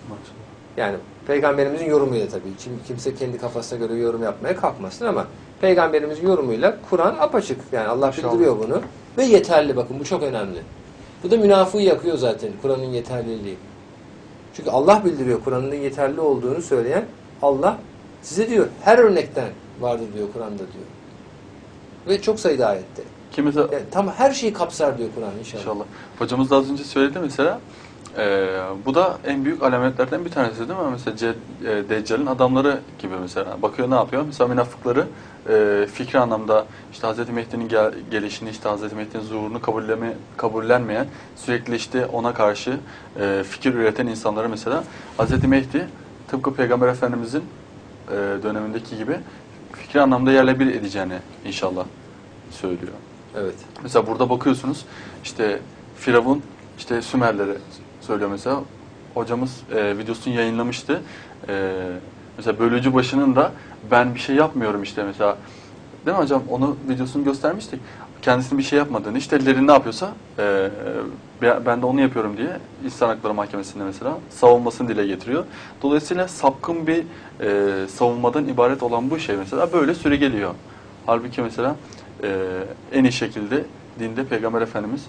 Yani Peygamberimizin yorumuyla tabii. Şimdi kimse kendi kafasına göre yorum yapmaya kalkmasın ama Peygamberimizin yorumuyla Kur'an apaçık. Yani Allah bildiriyor bunu. Ve yeterli, bakın bu çok önemli. Bu da münafığı yakıyor zaten, Kur'an'ın yeterliliği. Çünkü Allah bildiriyor Kur'an'ın yeterli olduğunu söyleyen Allah size diyor her örnekten vardır diyor Kur'an'da diyor. Ve çok sayıda ayette. Kimisi Yani tam her şeyi kapsar diyor Kur'an inşallah. İnşallah. Hocamız da az önce söyledi mesela. Bu da en büyük alametlerden bir tanesi değil mi? Mesela Deccal'in adamları gibi mesela. Bakıyor ne yapıyor? Mesela münafıkları fikri anlamda işte Hz. Mehdi'nin gelişini, işte Hz. Mehdi'nin zuhurunu kabullenmeyen, sürekli işte ona karşı fikir üreten insanları mesela Hz. Mehdi tıpkı Peygamber Efendimizin dönemindeki gibi fikri anlamda yerle bir edeceğini inşallah söylüyor. Evet. Mesela burada bakıyorsunuz işte Firavun işte Sümerlere söylüyor mesela. Hocamız videosunu yayınlamıştı. Mesela bölücü başının da ben bir şey yapmıyorum işte mesela. Değil mi hocam? Onu videosunu göstermiştik. Kendisinin bir şey yapmadığını, işte elleri ne yapıyorsa ben de onu yapıyorum diye İnsan Hakları Mahkemesi'nde mesela savunmasını dile getiriyor. Dolayısıyla sapkın bir savunmadan ibaret olan bu şey mesela böyle süre geliyor. Halbuki mesela en iyi şekilde dinde Peygamber Efendimiz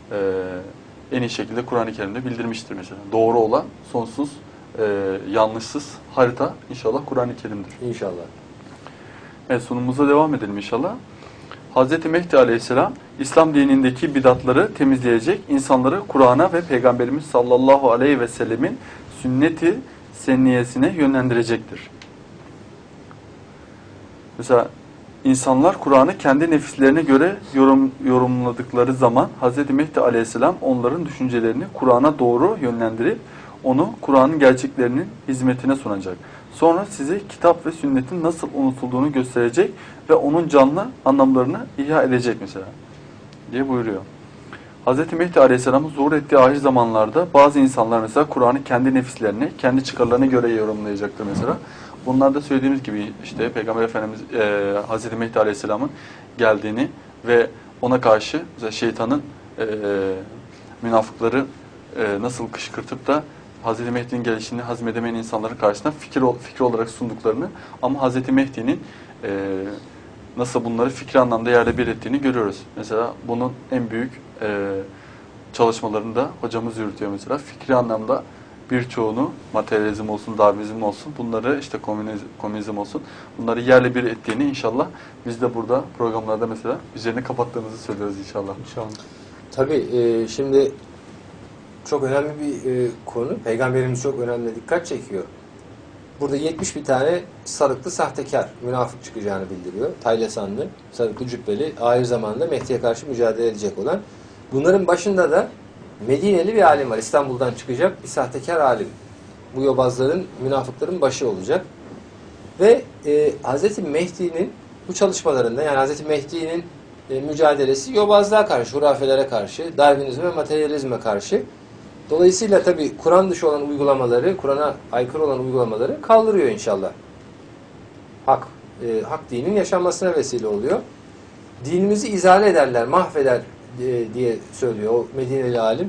en iyi şekilde Kur'an-ı Kerim'de bildirmiştir mesela. Doğru olan, sonsuz, yanlışsız harita inşallah Kur'an-ı Kerim'dir. İnşallah. Evet, sunumumuza devam edelim inşallah. Hz. Mehdi Aleyhisselam İslam dinindeki bidatları temizleyecek, insanları Kur'an'a ve Peygamberimiz sallallahu aleyhi ve sellemin sünnet-i senniyesine yönlendirecektir. Mesela İnsanlar Kur'an'ı kendi nefislerine göre yorumladıkları zaman Hz. Mehdi Aleyhisselam onların düşüncelerini Kur'an'a doğru yönlendirip onu Kur'an'ın gerçeklerinin hizmetine sunacak. Sonra size kitap ve sünnetin nasıl unutulduğunu gösterecek ve onun canlı anlamlarını ihya edecek mesela diye buyuruyor. Hz. Mehdi Aleyhisselam'ın zuhur ettiği ahir zamanlarda bazı insanlar mesela Kur'an'ı kendi nefislerine, kendi çıkarlarına göre yorumlayacaktır mesela. Bunlar da söylediğimiz gibi işte Peygamber Efendimiz Hz. Mehdi Aleyhisselam'ın geldiğini ve ona karşı mesela şeytanın münafıkları nasıl kışkırtıp da Hz. Mehdi'nin gelişini hazmedemeyen insanların karşısına fikir olarak sunduklarını ama Hz. Mehdi'nin nasıl bunları fikri anlamda yerle bir ettiğini görüyoruz. Mesela bunun en büyük çalışmalarını da hocamız yürütüyor mesela. Fikri anlamda birçoğunu materyalizm olsun, Darwinizm olsun, bunları işte komünizm olsun, bunları yerle bir ettiğini inşallah biz de burada programlarda mesela üzerini kapattığımızı söylüyoruz inşallah. İnşallah. Tabii şimdi çok önemli bir konu. Peygamberimiz çok önemli dikkat çekiyor. Burada 70 bir tane sarıklı sahtekar, münafık çıkacağını bildiriyor. Taylesanlı, sarıklı cübbeli, ahir zamanda Mehdi'ye karşı mücadele edecek olan. Bunların başında da Medineli bir alim var. İstanbul'dan çıkacak bir sahtekar alim. Bu yobazların, münafıkların başı olacak. Ve Hz. Mehdi'nin bu çalışmalarında, yani Hz. Mehdi'nin mücadelesi yobazlığa karşı, hurafelere karşı, Darwinizme ve materyalizme karşı. Dolayısıyla tabii Kur'an dışı olan uygulamaları, Kur'an'a aykırı olan uygulamaları kaldırıyor inşallah. Hak dinin yaşanmasına vesile oluyor. Dinimizi izale ederler, mahveder diye söylüyor o Medineli alim.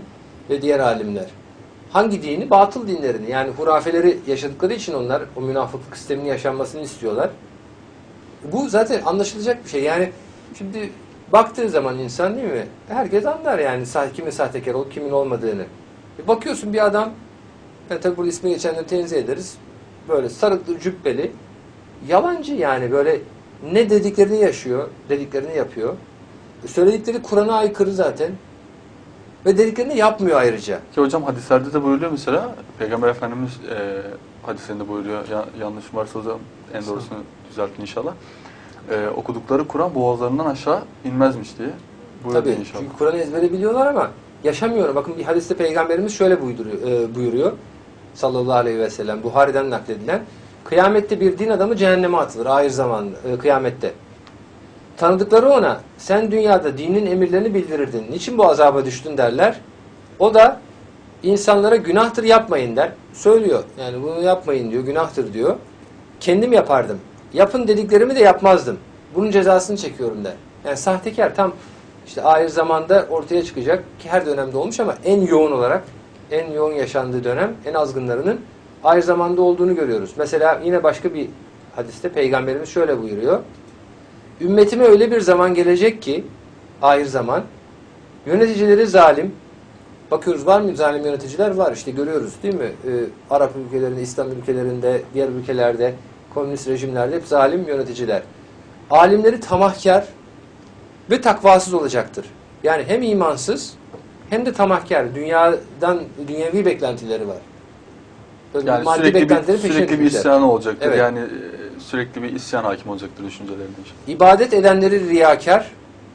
ve diğer alimler hangi dini? Batıl dinlerini, yani hurafeleri yaşadıkları için onlar o münafıklık sisteminin yaşanmasını istiyorlar. Bu zaten anlaşılacak bir şey. Yani şimdi baktığı zaman insan, değil mi? Herkes anlar yani kimin sahtekar olup kimin olmadığını. Bakıyorsun bir adam, yani tabi burada ismi geçenleri tenzih ederiz. Böyle sarıklı, cübbeli, yalancı yani, böyle ne dediklerini yaşıyor, dediklerini yapıyor. Söyledikleri Kur'an'a aykırı zaten. Ve dediklerini yapmıyor ayrıca. Ki hocam hadislerde de buyuruyor mesela, Peygamber Efendimiz hadislerinde buyuruyor, yanlış varsa hocam en doğrusunu düzeltin inşallah. Okudukları Kur'an boğazlarından aşağı inmezmiş diye buyuruyor Tabii, inşallah. çünkü Kur'an'ı ezbere biliyorlar ama yaşamıyor. Bakın bir hadiste Peygamberimiz şöyle buyuruyor. Sallallahu aleyhi ve sellem, Buhari'den nakledilen. Kıyamette bir din adamı cehenneme atılır. Ahir zaman, kıyamette. Tanıdıkları ona, sen dünyada dinin emirlerini bildirirdin, niçin bu azaba düştün derler. O da insanlara günahtır yapmayın der. Söylüyor. Yani bunu yapmayın diyor, günahtır diyor. Kendim yapardım. Yapın dediklerimi de yapmazdım. Bunun cezasını çekiyorum der. Yani sahtekar tam işte ahir zamanda ortaya çıkacak ki her dönemde olmuş ama en yoğun olarak, en yoğun yaşandığı dönem, en azgınlarının ahir zamanda olduğunu görüyoruz. Mesela yine başka bir hadiste Peygamberimiz şöyle buyuruyor. Ümmetime öyle bir zaman gelecek ki, ahir zaman, yöneticileri zalim. Bakıyoruz, var mı zalim yöneticiler? Var, işte görüyoruz değil mi? Arap ülkelerinde, İslam ülkelerinde, diğer ülkelerde, komünist rejimlerde hep zalim yöneticiler. Alimleri tamahkar ve takvasız olacaktır. Yani hem imansız hem de tamahkar. Dünyevi beklentileri var. Böyle Yani maddi beklentilerin peşine sürekli bir düşmüşler. isyan olacaktır. Evet. Yani sürekli bir isyan hakim olacaktır düşüncelerinde. İbadet edenleri riyakar,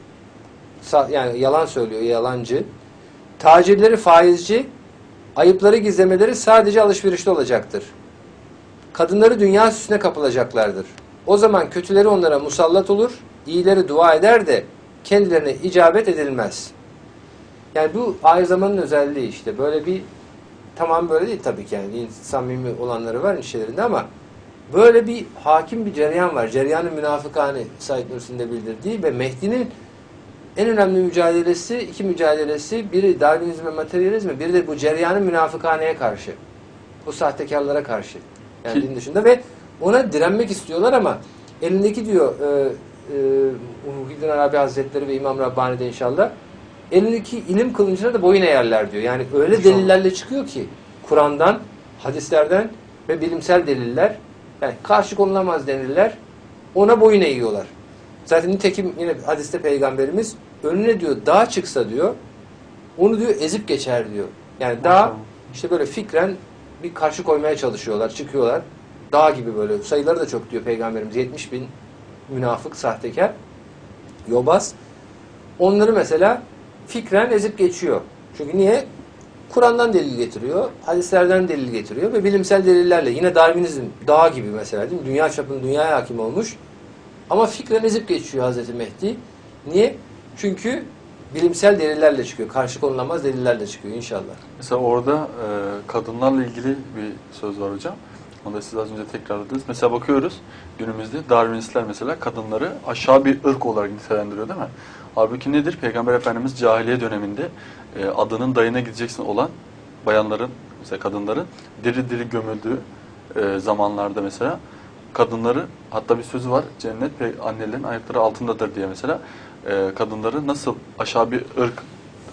yani yalan söylüyor, yalancı. Tacirleri faizci, ayıpları gizlemeleri sadece alışverişte olacaktır. Kadınları dünya süsüne kapılacaklardır. O zaman kötüleri onlara musallat olur, iyileri dua eder de kendilerine icabet edilmez. Yani bu ahir zamanın özelliği işte. Böyle bir, tamam böyle değil tabii ki, yani samimi olanları var işlerinde ama böyle bir hakim bir cereyan var. Cereyan-ı münafıkane Said Nursi'nin de bildirdiği ve Mehdi'nin en önemli mücadelesi, iki mücadelesi, biri Darwinizme, materyalizme, biri de bu cereyan-ı münafıkaneye karşı. Bu sahtekarlara karşı. Yani din dışında ve ona direnmek istiyorlar ama elindeki diyor Muhyiddin Arabi Hazretleri ve İmam Rabbani de inşallah, elindeki ilim kılıncına da boyun eğerler diyor. Yani öyle delillerle çıkıyor ki Kur'an'dan, hadislerden ve bilimsel deliller, yani karşı konulamaz deliller, ona boyun eğiyorlar. Zaten nitekim yine hadiste Peygamberimiz önüne diyor dağ çıksa diyor, onu diyor ezip geçer diyor. Yani dağ işte böyle fikren bir karşı koymaya çalışıyorlar, çıkıyorlar. Dağ gibi böyle, sayıları da çok diyor Peygamberimiz, 70.000 münafık, sahtekar, yobaz. Onları mesela fikren ezip geçiyor. Çünkü niye? Kur'an'dan delil getiriyor, hadislerden delil getiriyor ve bilimsel delillerle. Yine Darwinizm dağ gibi mesela, değil mi? Dünya çapında dünyaya hakim olmuş. Ama fikren ezip geçiyor Hazreti Mehdi. Niye? Çünkü bilimsel delillerle çıkıyor. Karşı konulamaz delillerle çıkıyor inşallah. Mesela orada kadınlarla ilgili bir söz var hocam. Onu da siz az önce tekrarladınız. Mesela bakıyoruz günümüzde Darwinistler mesela kadınları aşağı bir ırk olarak nitelendiriyor değil mi? Halbuki nedir? Peygamber Efendimiz cahiliye döneminde adının dayına gideceksin olan bayanların, mesela kadınların diri diri gömüldüğü zamanlarda mesela kadınları, hatta bir sözü var, cennet annelerin ayakları altındadır diye mesela kadınları nasıl aşağı bir ırk,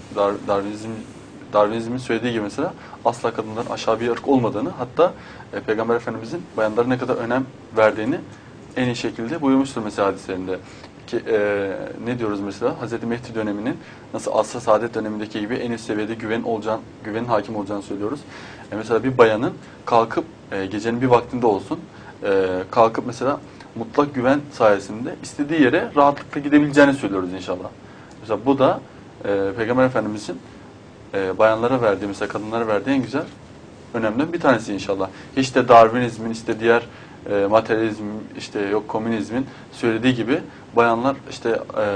Darwinizmin söylediği gibi mesela asla kadınların aşağı bir ırk olmadığını, hatta Peygamber Efendimizin bayanlara ne kadar önem verdiğini en iyi şekilde buyurmuştur mesela hadislerinde. Ki, ne diyoruz mesela? Hazreti Mehdi döneminin nasıl Asr-ı Saadet dönemindeki gibi en üst seviyede güvenin hakim olacağını söylüyoruz. Mesela bir bayanın kalkıp gecenin bir vaktinde olsun kalkıp mesela mutlak güven sayesinde istediği yere rahatlıkla gidebileceğini söylüyoruz inşallah. Mesela bu da Peygamber Efendimizin bayanlara verdiği, mesela kadınlara verdiği en güzel önemli bir tanesi inşallah. Hiç de Darwinizmin, işte diğer materyalizmin, işte yok komünizmin söylediği gibi bayanlar işte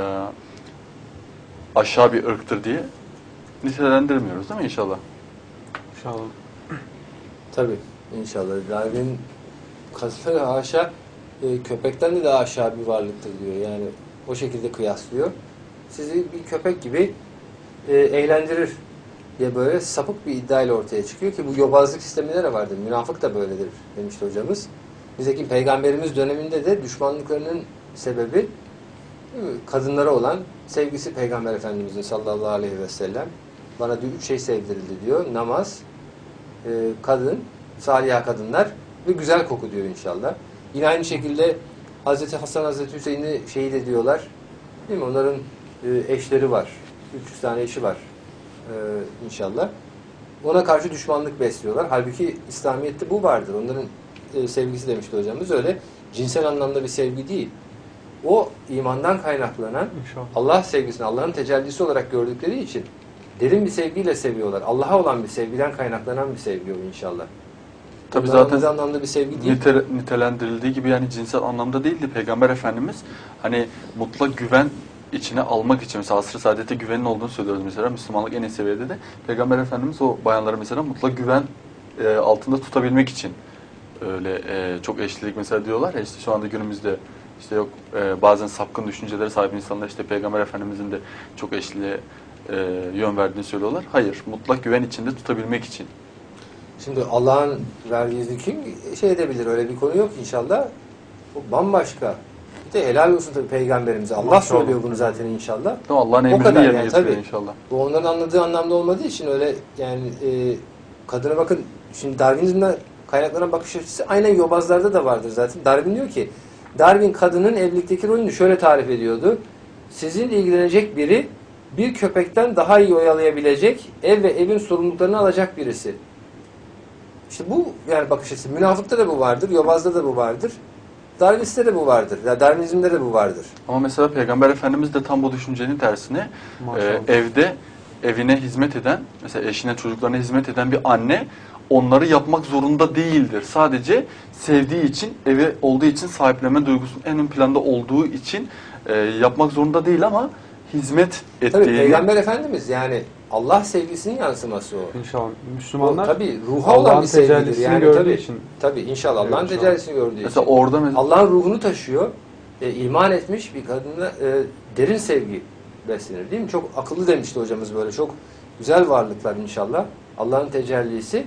aşağı bir ırktır diye nitelendirmiyoruz değil mi inşallah? İnşallah. Tabii inşallah. Darwin kadınları haşa köpekten de daha aşağı bir varlıktır diyor. Yani o şekilde kıyaslıyor. Sizi bir köpek gibi eğlendirir diye böyle sapık bir iddiayla ortaya çıkıyor ki bu yobazlık sisteminde de vardır. Münafık da böyledir demişti hocamız. Nitekim Peygamberimiz döneminde de düşmanlıklarının sebebi değil mi, kadınlara olan sevgisi Peygamber Efendimizin sallallahu aleyhi ve sellem. Bana diyor 3 şey sevdirildi diyor. Namaz, kadın, saliha kadınlar ve güzel koku diyor inşallah. Yine aynı şekilde Hazreti Hasan, Hazreti Hüseyin'i şehit ediyorlar. Değil mi? Onların eşleri var. 300 tane eşi var inşallah. Ona karşı düşmanlık besliyorlar. Halbuki İslamiyet'te bu vardır. Onların sevgisi demişti hocamız. Öyle cinsel anlamda bir sevgi değil. O imandan kaynaklanan İnşallah. Allah sevgisini, Allah'ın tecellisi olarak gördükleri için derin bir sevgiyle seviyorlar. Allah'a olan bir sevgiden kaynaklanan bir sevgi o inşallah. Tabii Bunlar zaten anlamda bir sevgi değil. nitelendirildiği gibi yani cinsel anlamda değildi. Peygamber Efendimiz hani mutlak güven içine almak için mesela asr-ı saadete güvenin olduğunu söylüyoruz mesela. Müslümanlık en iyi seviyede de Peygamber Efendimiz o bayanları mesela mutlak güven altında tutabilmek için öyle çok eşlilik mesela diyorlar ya işte şu anda günümüzde işte yok bazen sapkın düşüncelere sahip insanlar işte Peygamber Efendimizin de çok eşliliğe yön verdiğini söylüyorlar. Hayır, mutlak güven içinde tutabilmek için. Şimdi Allah'ın verdiği izni kim şey edebilir? Öyle bir konu yok inşallah. O bambaşka. Bir de helal olsun tabii Peygamberimize. Allah Maşallah. söylüyor bunu zaten inşallah. Tamam, Allah'ın O emrini kadar yerine yani, getiriyor tabii. inşallah. Bu onların anladığı anlamda olmadığı için öyle yani kadına bakın şimdi Darwinizmden kaynaklanan bakış açısı aynen yobazlarda da vardır zaten. Darwin diyor ki Darwin kadının evlilikteki rolünü şöyle tarif ediyordu. Sizin ilgilenecek biri bir köpekten daha iyi oyalayabilecek, ev ve evin sorumluluklarını alacak birisi. İşte bu yani bakış açısı. Münafıkta da bu vardır, yobazda da bu vardır. Darwiniste de bu vardır. Ya Darwinizmde de bu vardır. Ama mesela Peygamber Efendimiz de tam bu düşüncenin tersine evde evine hizmet eden, mesela eşine çocuklarına hizmet eden bir anne onları yapmak zorunda değildir. Sadece sevdiği için, evi olduğu için sahiplenme duygusunun en ön planda olduğu için yapmak zorunda değil ama hizmet Tabii ettiğini... Peygamber Efendimiz yani Allah sevgisinin yansıması o. İnşallah. O Müslümanlar tabii ruha olan Allah'ın bir sevgidir. tecellisini Yani gördüğü tabii, için. tabii inşallah Allah'ın Evet, tecellisini gördüğü için. Mesela orada Allah'ın ruhunu taşıyor. İman etmiş bir kadına derin sevgi beslenir değil mi? Çok akıllı demişti hocamız böyle. Çok güzel varlıklar inşallah. Allah'ın tecellisi.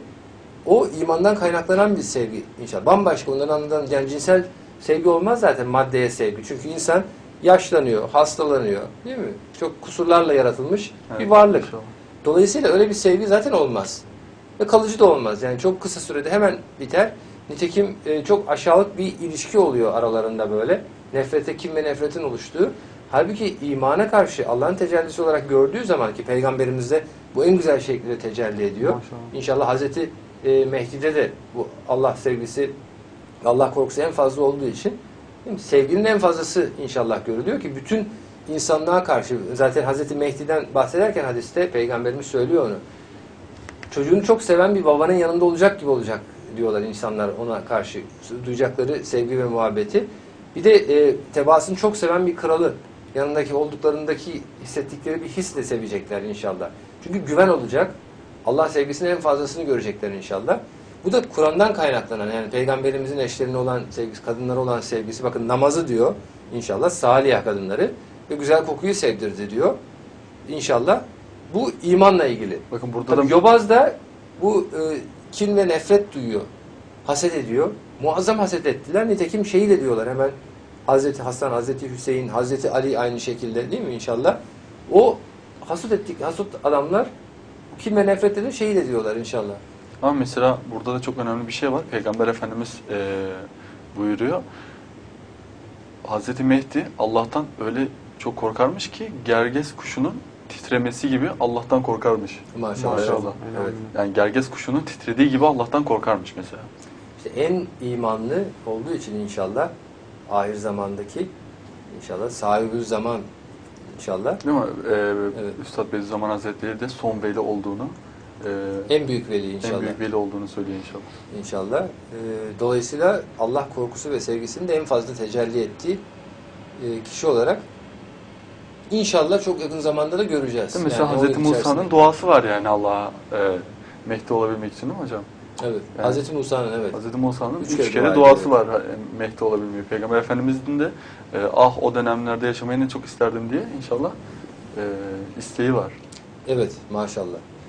O imandan kaynaklanan bir sevgi inşallah. Bambaşka onların anladan yani cinsel sevgi olmaz zaten maddeye sevgi. Çünkü insan yaşlanıyor, hastalanıyor değil mi? Çok kusurlarla yaratılmış bir varlık. inşallah. Dolayısıyla öyle bir sevgi zaten olmaz. Ve kalıcı da olmaz. Yani çok kısa sürede hemen biter. Nitekim çok aşağılık bir ilişki oluyor aralarında böyle. Nefrete, kin ve nefretin oluştuğu. Halbuki imana karşı Allah'ın tecellisi olarak gördüğü zaman ki Peygamberimizde bu en güzel şekilde tecelli ediyor. Maşallah. İnşallah Hazreti Mehdi'de de bu Allah sevgisi, Allah korkusu en fazla olduğu için değil mi? Sevginin en fazlası inşallah görülüyor ki bütün insanlığa karşı zaten Hazreti Mehdi'den bahsederken hadiste Peygamberimiz söylüyor onu. Çocuğunu çok seven bir babanın yanında olacak gibi olacak diyorlar insanlar ona karşı duyacakları sevgi ve muhabbeti. Bir de tebaasını çok seven bir kralı yanındaki olduklarındaki hissettikleri bir hisle sevecekler inşallah. Çünkü güven olacak. Allah sevgisinin en fazlasını görecekler inşallah. Bu da Kur'an'dan kaynaklanan yani Peygamberimizin eşlerine olan sevgisi, kadınlara olan sevgisi. Bakın namazı diyor inşallah salih kadınları ve güzel kokuyu sevdirdi diyor. İnşallah bu imanla ilgili. Bakın burada Tabii da yobaz da bu kin ve nefret duyuyor. Haset ediyor. Muazzam haset ettiler. Nitekim şehit ediyorlar hemen. Hazreti Hasan, Hazreti Hüseyin, Hazreti Ali aynı şekilde değil mi inşallah? O hasut adamlar kin ve nefret edip şehit ediyorlar inşallah. ama mesela burada da çok önemli bir şey var. Peygamber Efendimiz buyuruyor. Hazreti Mehdi Allah'tan öyle çok korkarmış ki gerges kuşunun titremesi gibi Allah'tan korkarmış. Maşallah. Maşallah. Evet. Yani gerges kuşunun titrediği gibi Allah'tan korkarmış mesela. İşte en imanlı olduğu için inşallah ahir zamandaki inşallah sahibü zaman inşallah Değil mi? Evet. Üstad Bediüzzaman Hazretleri de son veli olduğunu, en büyük veli inşallah. en büyük veli olduğunu söylüyor inşallah. İnşallah. Dolayısıyla Allah korkusu ve sevgisinin de en fazla tecelli ettiği kişi olarak inşallah çok yakın zamanda da göreceğiz. Değil mi? Mesela Yani o Hazreti yıl Musa'nın içerisinde. duası var yani Allah'a Mehdi olabilmek için değil mi hocam? Evet. Yani- Hazreti Musa'nın evet. Hazreti Musa'nın Üç 3 kere kere dua duası ediyor. var Mehdi olabilmeyi. Peygamber Efendimiz'in de ah o dönemlerde yaşamayı ne çok isterdim diye inşallah isteği var. Evet maşallah.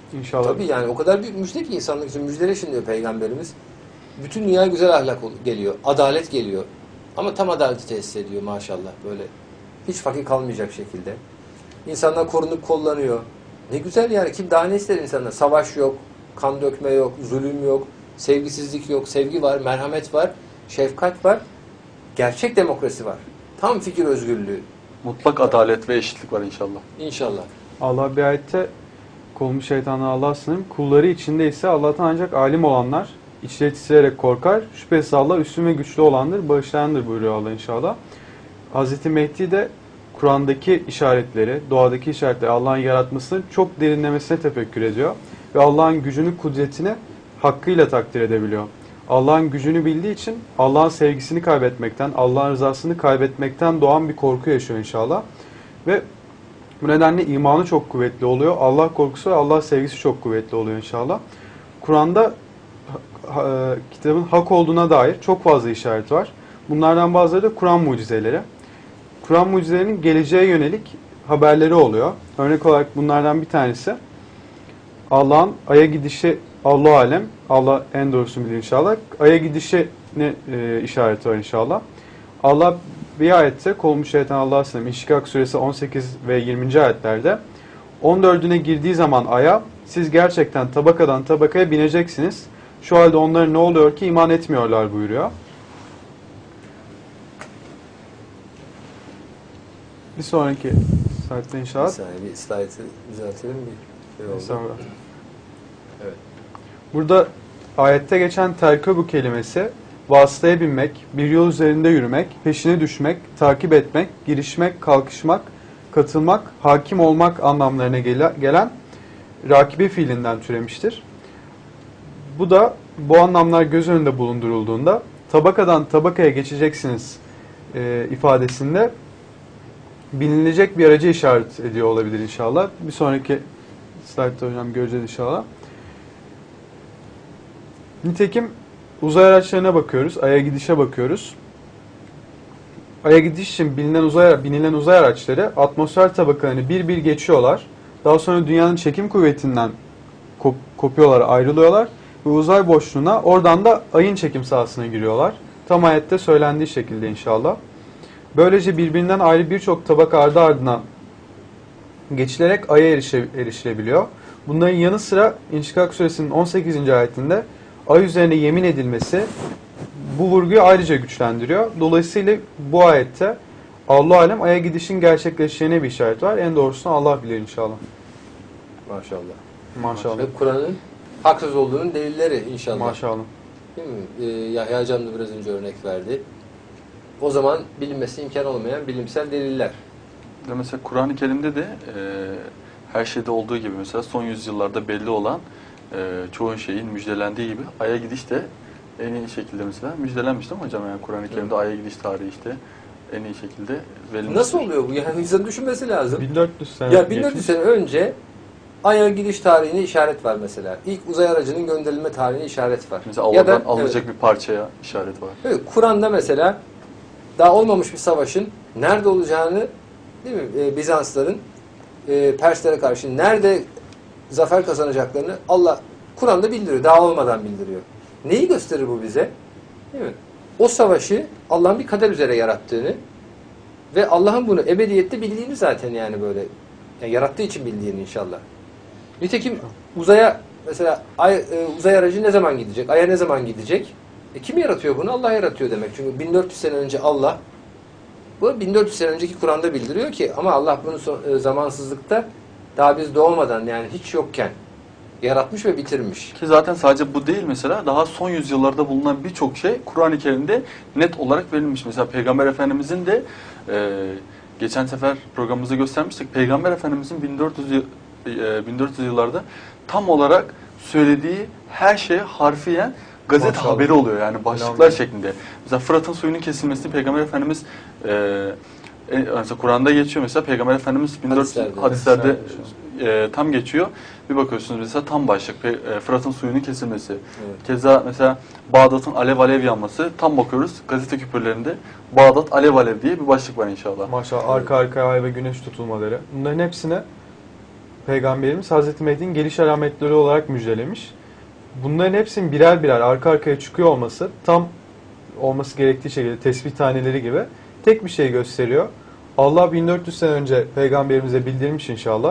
İnşallah. Tabii yani o kadar büyük müjde ki insanlık için. Müjdeleşin diyor Peygamberimiz. Bütün dünya güzel ahlak geliyor. Adalet geliyor. Ama tam adaleti tesis ediyor maşallah böyle. Hiç fakir kalmayacak şekilde. İnsanlar korunup kollanıyor. Ne güzel yani. Kim daha ne ister insanlar? Savaş yok, kan dökme yok, zulüm yok, sevgisizlik yok. Sevgi var, merhamet var, şefkat var. Gerçek demokrasi var. Tam fikir özgürlüğü. Mutlak adalet ve eşitlik var inşallah. İnşallah. Allah bir ayette kolmu şeytandan Allah'a sınırım. Kulları içinde ise Allah'tan ancak alim olanlar içleri titreyerek korkar. Şüphesiz Allah üstün ve güçlü olandır, bağışlayandır buyuruyor Allah inşallah. Hz. Mehdi de Kur'an'daki işaretleri, doğadaki işaretleri, Allah'ın yaratmasını çok derinlemesine tefekkür ediyor. Ve Allah'ın gücünü, kudretini hakkıyla takdir edebiliyor. Allah'ın gücünü bildiği için Allah'ın sevgisini kaybetmekten, Allah'ın rızasını kaybetmekten doğan bir korku yaşıyor inşallah. Ve bu nedenle imanı çok kuvvetli oluyor. Allah korkusu ve Allah sevgisi çok kuvvetli oluyor inşallah. Kur'an'da kitabın hak olduğuna dair çok fazla işaret var. Bunlardan bazıları da Kur'an mucizeleri. Kur'an mucizelerinin geleceğe yönelik haberleri oluyor. Örnek olarak bunlardan bir tanesi Allah'ın Ay'a gidişi, Allah alem, Allah en doğrusunu bilir inşallah. Ay'a gidişine işareti var inşallah. Allah bir ayette kolmu şeytan Allah'a sınırım. İnşikak suresi 18 ve 20. ayetlerde 14'üne girdiği zaman Ay'a siz gerçekten tabakadan tabakaya bineceksiniz. Şu halde onların ne oluyor ki iman etmiyorlar buyuruyor. Bir sonraki slaytta Bir inşallah. saniye bir slide'ı düzeltelim bir şey oldu. Estağfurullah. Evet. Burada ayette geçen terköbu kelimesi vasıtaya binmek, bir yol üzerinde yürümek, peşine düşmek, takip etmek, girişmek, kalkışmak, katılmak, hakim olmak anlamlarına gelen rakibe fiilinden türemiştir. Bu da bu anlamlar göz önünde bulundurulduğunda tabakadan tabakaya geçeceksiniz ifadesinde bilinilecek bir aracı işaret ediyor olabilir inşallah. Bir sonraki slaytta hocam göreceğiz inşallah. Nitekim uzay araçlarına bakıyoruz, Ay'a gidişe bakıyoruz. Ay'a gidiş için binilen uzay araçları atmosfer tabakalarını bir bir geçiyorlar. Daha sonra dünyanın çekim kuvvetinden kopuyorlar, ayrılıyorlar ve uzay boşluğuna, oradan da Ay'ın çekim sahasına giriyorlar. Tam ayette söylendiği şekilde inşallah. Böylece birbirinden ayrı birçok tabaka ardı ardına geçilerek Ay'a erişilebiliyor. Bunların yanı sıra İnşikak suresinin 18. ayetinde Ay üzerine yemin edilmesi bu vurguyu ayrıca güçlendiriyor. Dolayısıyla bu ayette Allah alem Ay'a gidişin gerçekleşeceğine bir işaret var. En doğrusunu Allah bilir inşallah. Maşallah. Maşallah. Ve Kur'an'ın haksız olduğunun delilleri inşallah. Maşallah. Değil mi? Yahya Hocam da biraz önce örnek verdi. O zaman bilinmesi imkan olmayan bilimsel deliller. Mesela Kur'an-ı Kerim'de de her şeyde olduğu gibi mesela son yüzyıllarda belli olan çoğu şeyin müjdelendiği gibi Ay'a gidiş de en iyi şekilde mesela müjdelenmiş değil mi hocam? Yani Kur'an-ı Kerim'de Ay'a gidiş tarihi işte en iyi şekilde verilmiş. Nasıl oluyor bu? Yani insanın düşünmesi lazım. 1400 sene Ya 1400 geçmiş. sene önce Ay'a gidiş tarihine işaret var mesela. İlk uzay aracının gönderilme tarihine işaret var. Mesela Ya da oradan alınacak bir parçaya işaret var. evet, Kur'an'da mesela daha olmamış bir savaşın nerede olacağını, değil mi? Bizansların Perslere karşı nerede zafer kazanacaklarını Allah Kur'an'da bildiriyor. Daha olmadan bildiriyor. Neyi gösterir bu bize? Değil mi? O savaşı Allah'ın bir kader üzere yarattığını ve Allah'ın bunu ebediyette bildiğini zaten yani böyle yani yarattığı için bildiğini inşallah. Nitekim uzaya mesela uzay aracı ne zaman gidecek? Ay'a ne zaman gidecek? Kim yaratıyor bunu? Allah yaratıyor demek. Çünkü 1400 sene önce Allah bu 1400 sene önceki Kur'an'da bildiriyor ki ama Allah bunu zamansızlıkta daha biz doğmadan yani hiç yokken yaratmış ve bitirmiş. Ki zaten sadece bu değil mesela daha son yüzyıllarda bulunan birçok şey Kur'an-ı Kerim'de net olarak verilmiş. Mesela Peygamber Efendimizin de geçen sefer programımızda göstermiştik. Peygamber Efendimizin 1400 yıllarda tam olarak söylediği her şey harfiyen gazete Maşallah. haberi oluyor yani başlıklar İnanılmaz. şeklinde. Mesela Fırat'ın suyunun kesilmesini Peygamber Efendimiz mesela Kur'an'da geçiyor mesela Peygamber Efendimiz 1400 hadislerde tam geçiyor. Bir bakıyorsunuz mesela tam başlık Fırat'ın suyunun kesilmesi. Evet. Keza mesela Bağdat'ın alev alev yanması tam bakıyoruz gazete küpürlerinde Bağdat alev alev diye bir başlık var inşallah. Maşallah arka arkaya ay ve güneş tutulmaları. Bunların hepsine Peygamberimiz Hazreti Mehdi'nin geliş alametleri olarak müjdelemiş. Bunların hepsinin birer birer arka arkaya çıkıyor olması, tam olması gerektiği şekilde tesbih taneleri gibi tek bir şey gösteriyor. Allah 1400 sene önce Peygamberimize bildirmiş inşallah.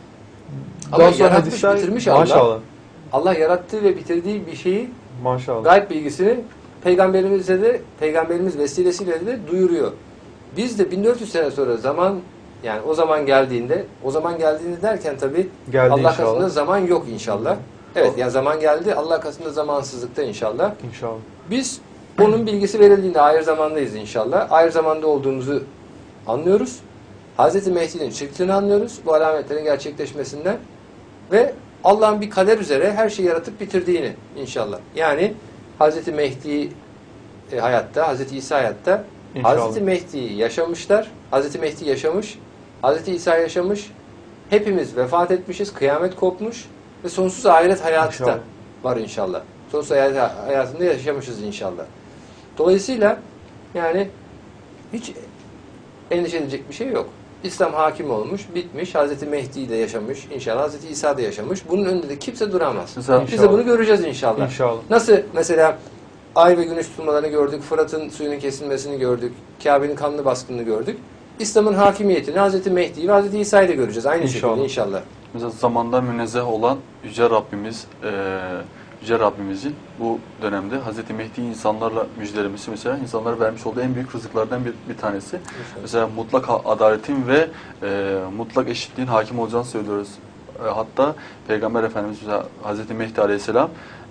Ama yaratmış, bitirmiş Allah. Maşallah. Allah yarattığı ve bitirdiği bir şeyi, Maşallah. gayb bilgisini Peygamberimize de, Peygamberimiz vesilesiyle de duyuruyor. Biz de 1400 sene sonra zaman, yani o zaman geldiğinde derken tabii Geldi Allah inşallah. katında zaman yok inşallah. Evet, yani zaman geldi, Allah katında zamansızlıkta inşallah. İnşallah. Biz onun bilgisi verildiğinde ahir zamandayız inşallah. Ahir zamanda olduğumuzu anlıyoruz. Hz. Mehdi'nin çıktığını anlıyoruz bu alametlerin gerçekleşmesinden ve Allah'ın bir kader üzere her şeyi yaratıp bitirdiğini inşallah. Yani Hz. Mehdi hayatta, Hz. İsa hayatta, İnşallah. Hz. Mehdi yaşamışlar, Hz. Mehdi yaşamış, Hz. İsa yaşamış, hepimiz vefat etmişiz, kıyamet kopmuş ve sonsuz ahiret hayatı İnşallah. da var inşallah. Sonsuz ahiret hayatında yaşamışız inşallah. Dolayısıyla yani hiç endişe edecek bir şey yok. İslam hakim olmuş, bitmiş. Hazreti Mehdi de yaşamış. İnşallah Hazreti İsa da yaşamış. Bunun önünde de kimse duramaz. Mesela- Biz de bunu göreceğiz inşallah. İnşallah. Nasıl mesela ay ve güneş tutulmalarını gördük, Fırat'ın suyunun kesilmesini gördük, Kabe'nin kanlı baskınını gördük. İslam'ın hakimiyetini Hazreti Mehdi ve Hazreti İsa'yı da göreceğiz. Aynı İnşallah. şekilde inşallah. Mesela zamandan münezzeh olan Yüce Rabbimiz, Yüce Rabbimizin bu dönemde Hazreti Mehdi insanlarla müjdelemesi mesela insanlara vermiş olduğu en büyük rızıklardan bir tanesi. Mesela mutlak adaletin ve mutlak eşitliğin hakim olacağını söylüyoruz. Hatta Peygamber Efendimiz mesela Hazreti Mehdi Aleyhisselam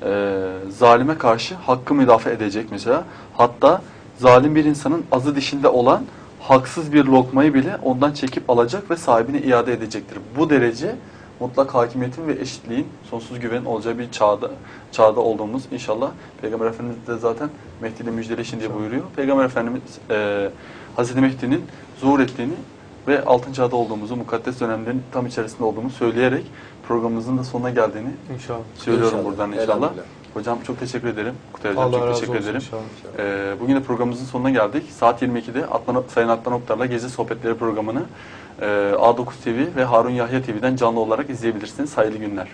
zalime karşı hakkı müdafaa edecek mesela. Hatta zalim bir insanın azı dişinde olan haksız bir lokmayı bile ondan çekip alacak ve sahibine iade edecektir. Bu derece mutlak hakimiyetin ve eşitliğin, sonsuz güvenin olacağı bir çağda olduğumuz inşallah. Peygamber Efendimiz de zaten Mehdi ile müjdeleşin diye buyuruyor. Peygamber Efendimiz Hazreti Mehdi'nin zuhur ettiğini ve altın çağda olduğumuzu, mukaddes dönemlerin tam içerisinde olduğumuzu söyleyerek programımızın da sonuna geldiğini İnşallah. söylüyorum İnşallah. buradan inşallah. Elhamdülillah. Hocam çok teşekkür ederim. Kutay Hocam Allah çok razı teşekkür olsun ederim. inşallah. Bugün de programımızın sonuna geldik. Saat 22'de Sayın Adnan Oktar'la Gezi Sohbetleri programını A9 TV ve Harun Yahya TV'den canlı olarak izleyebilirsiniz. Hayırlı günler.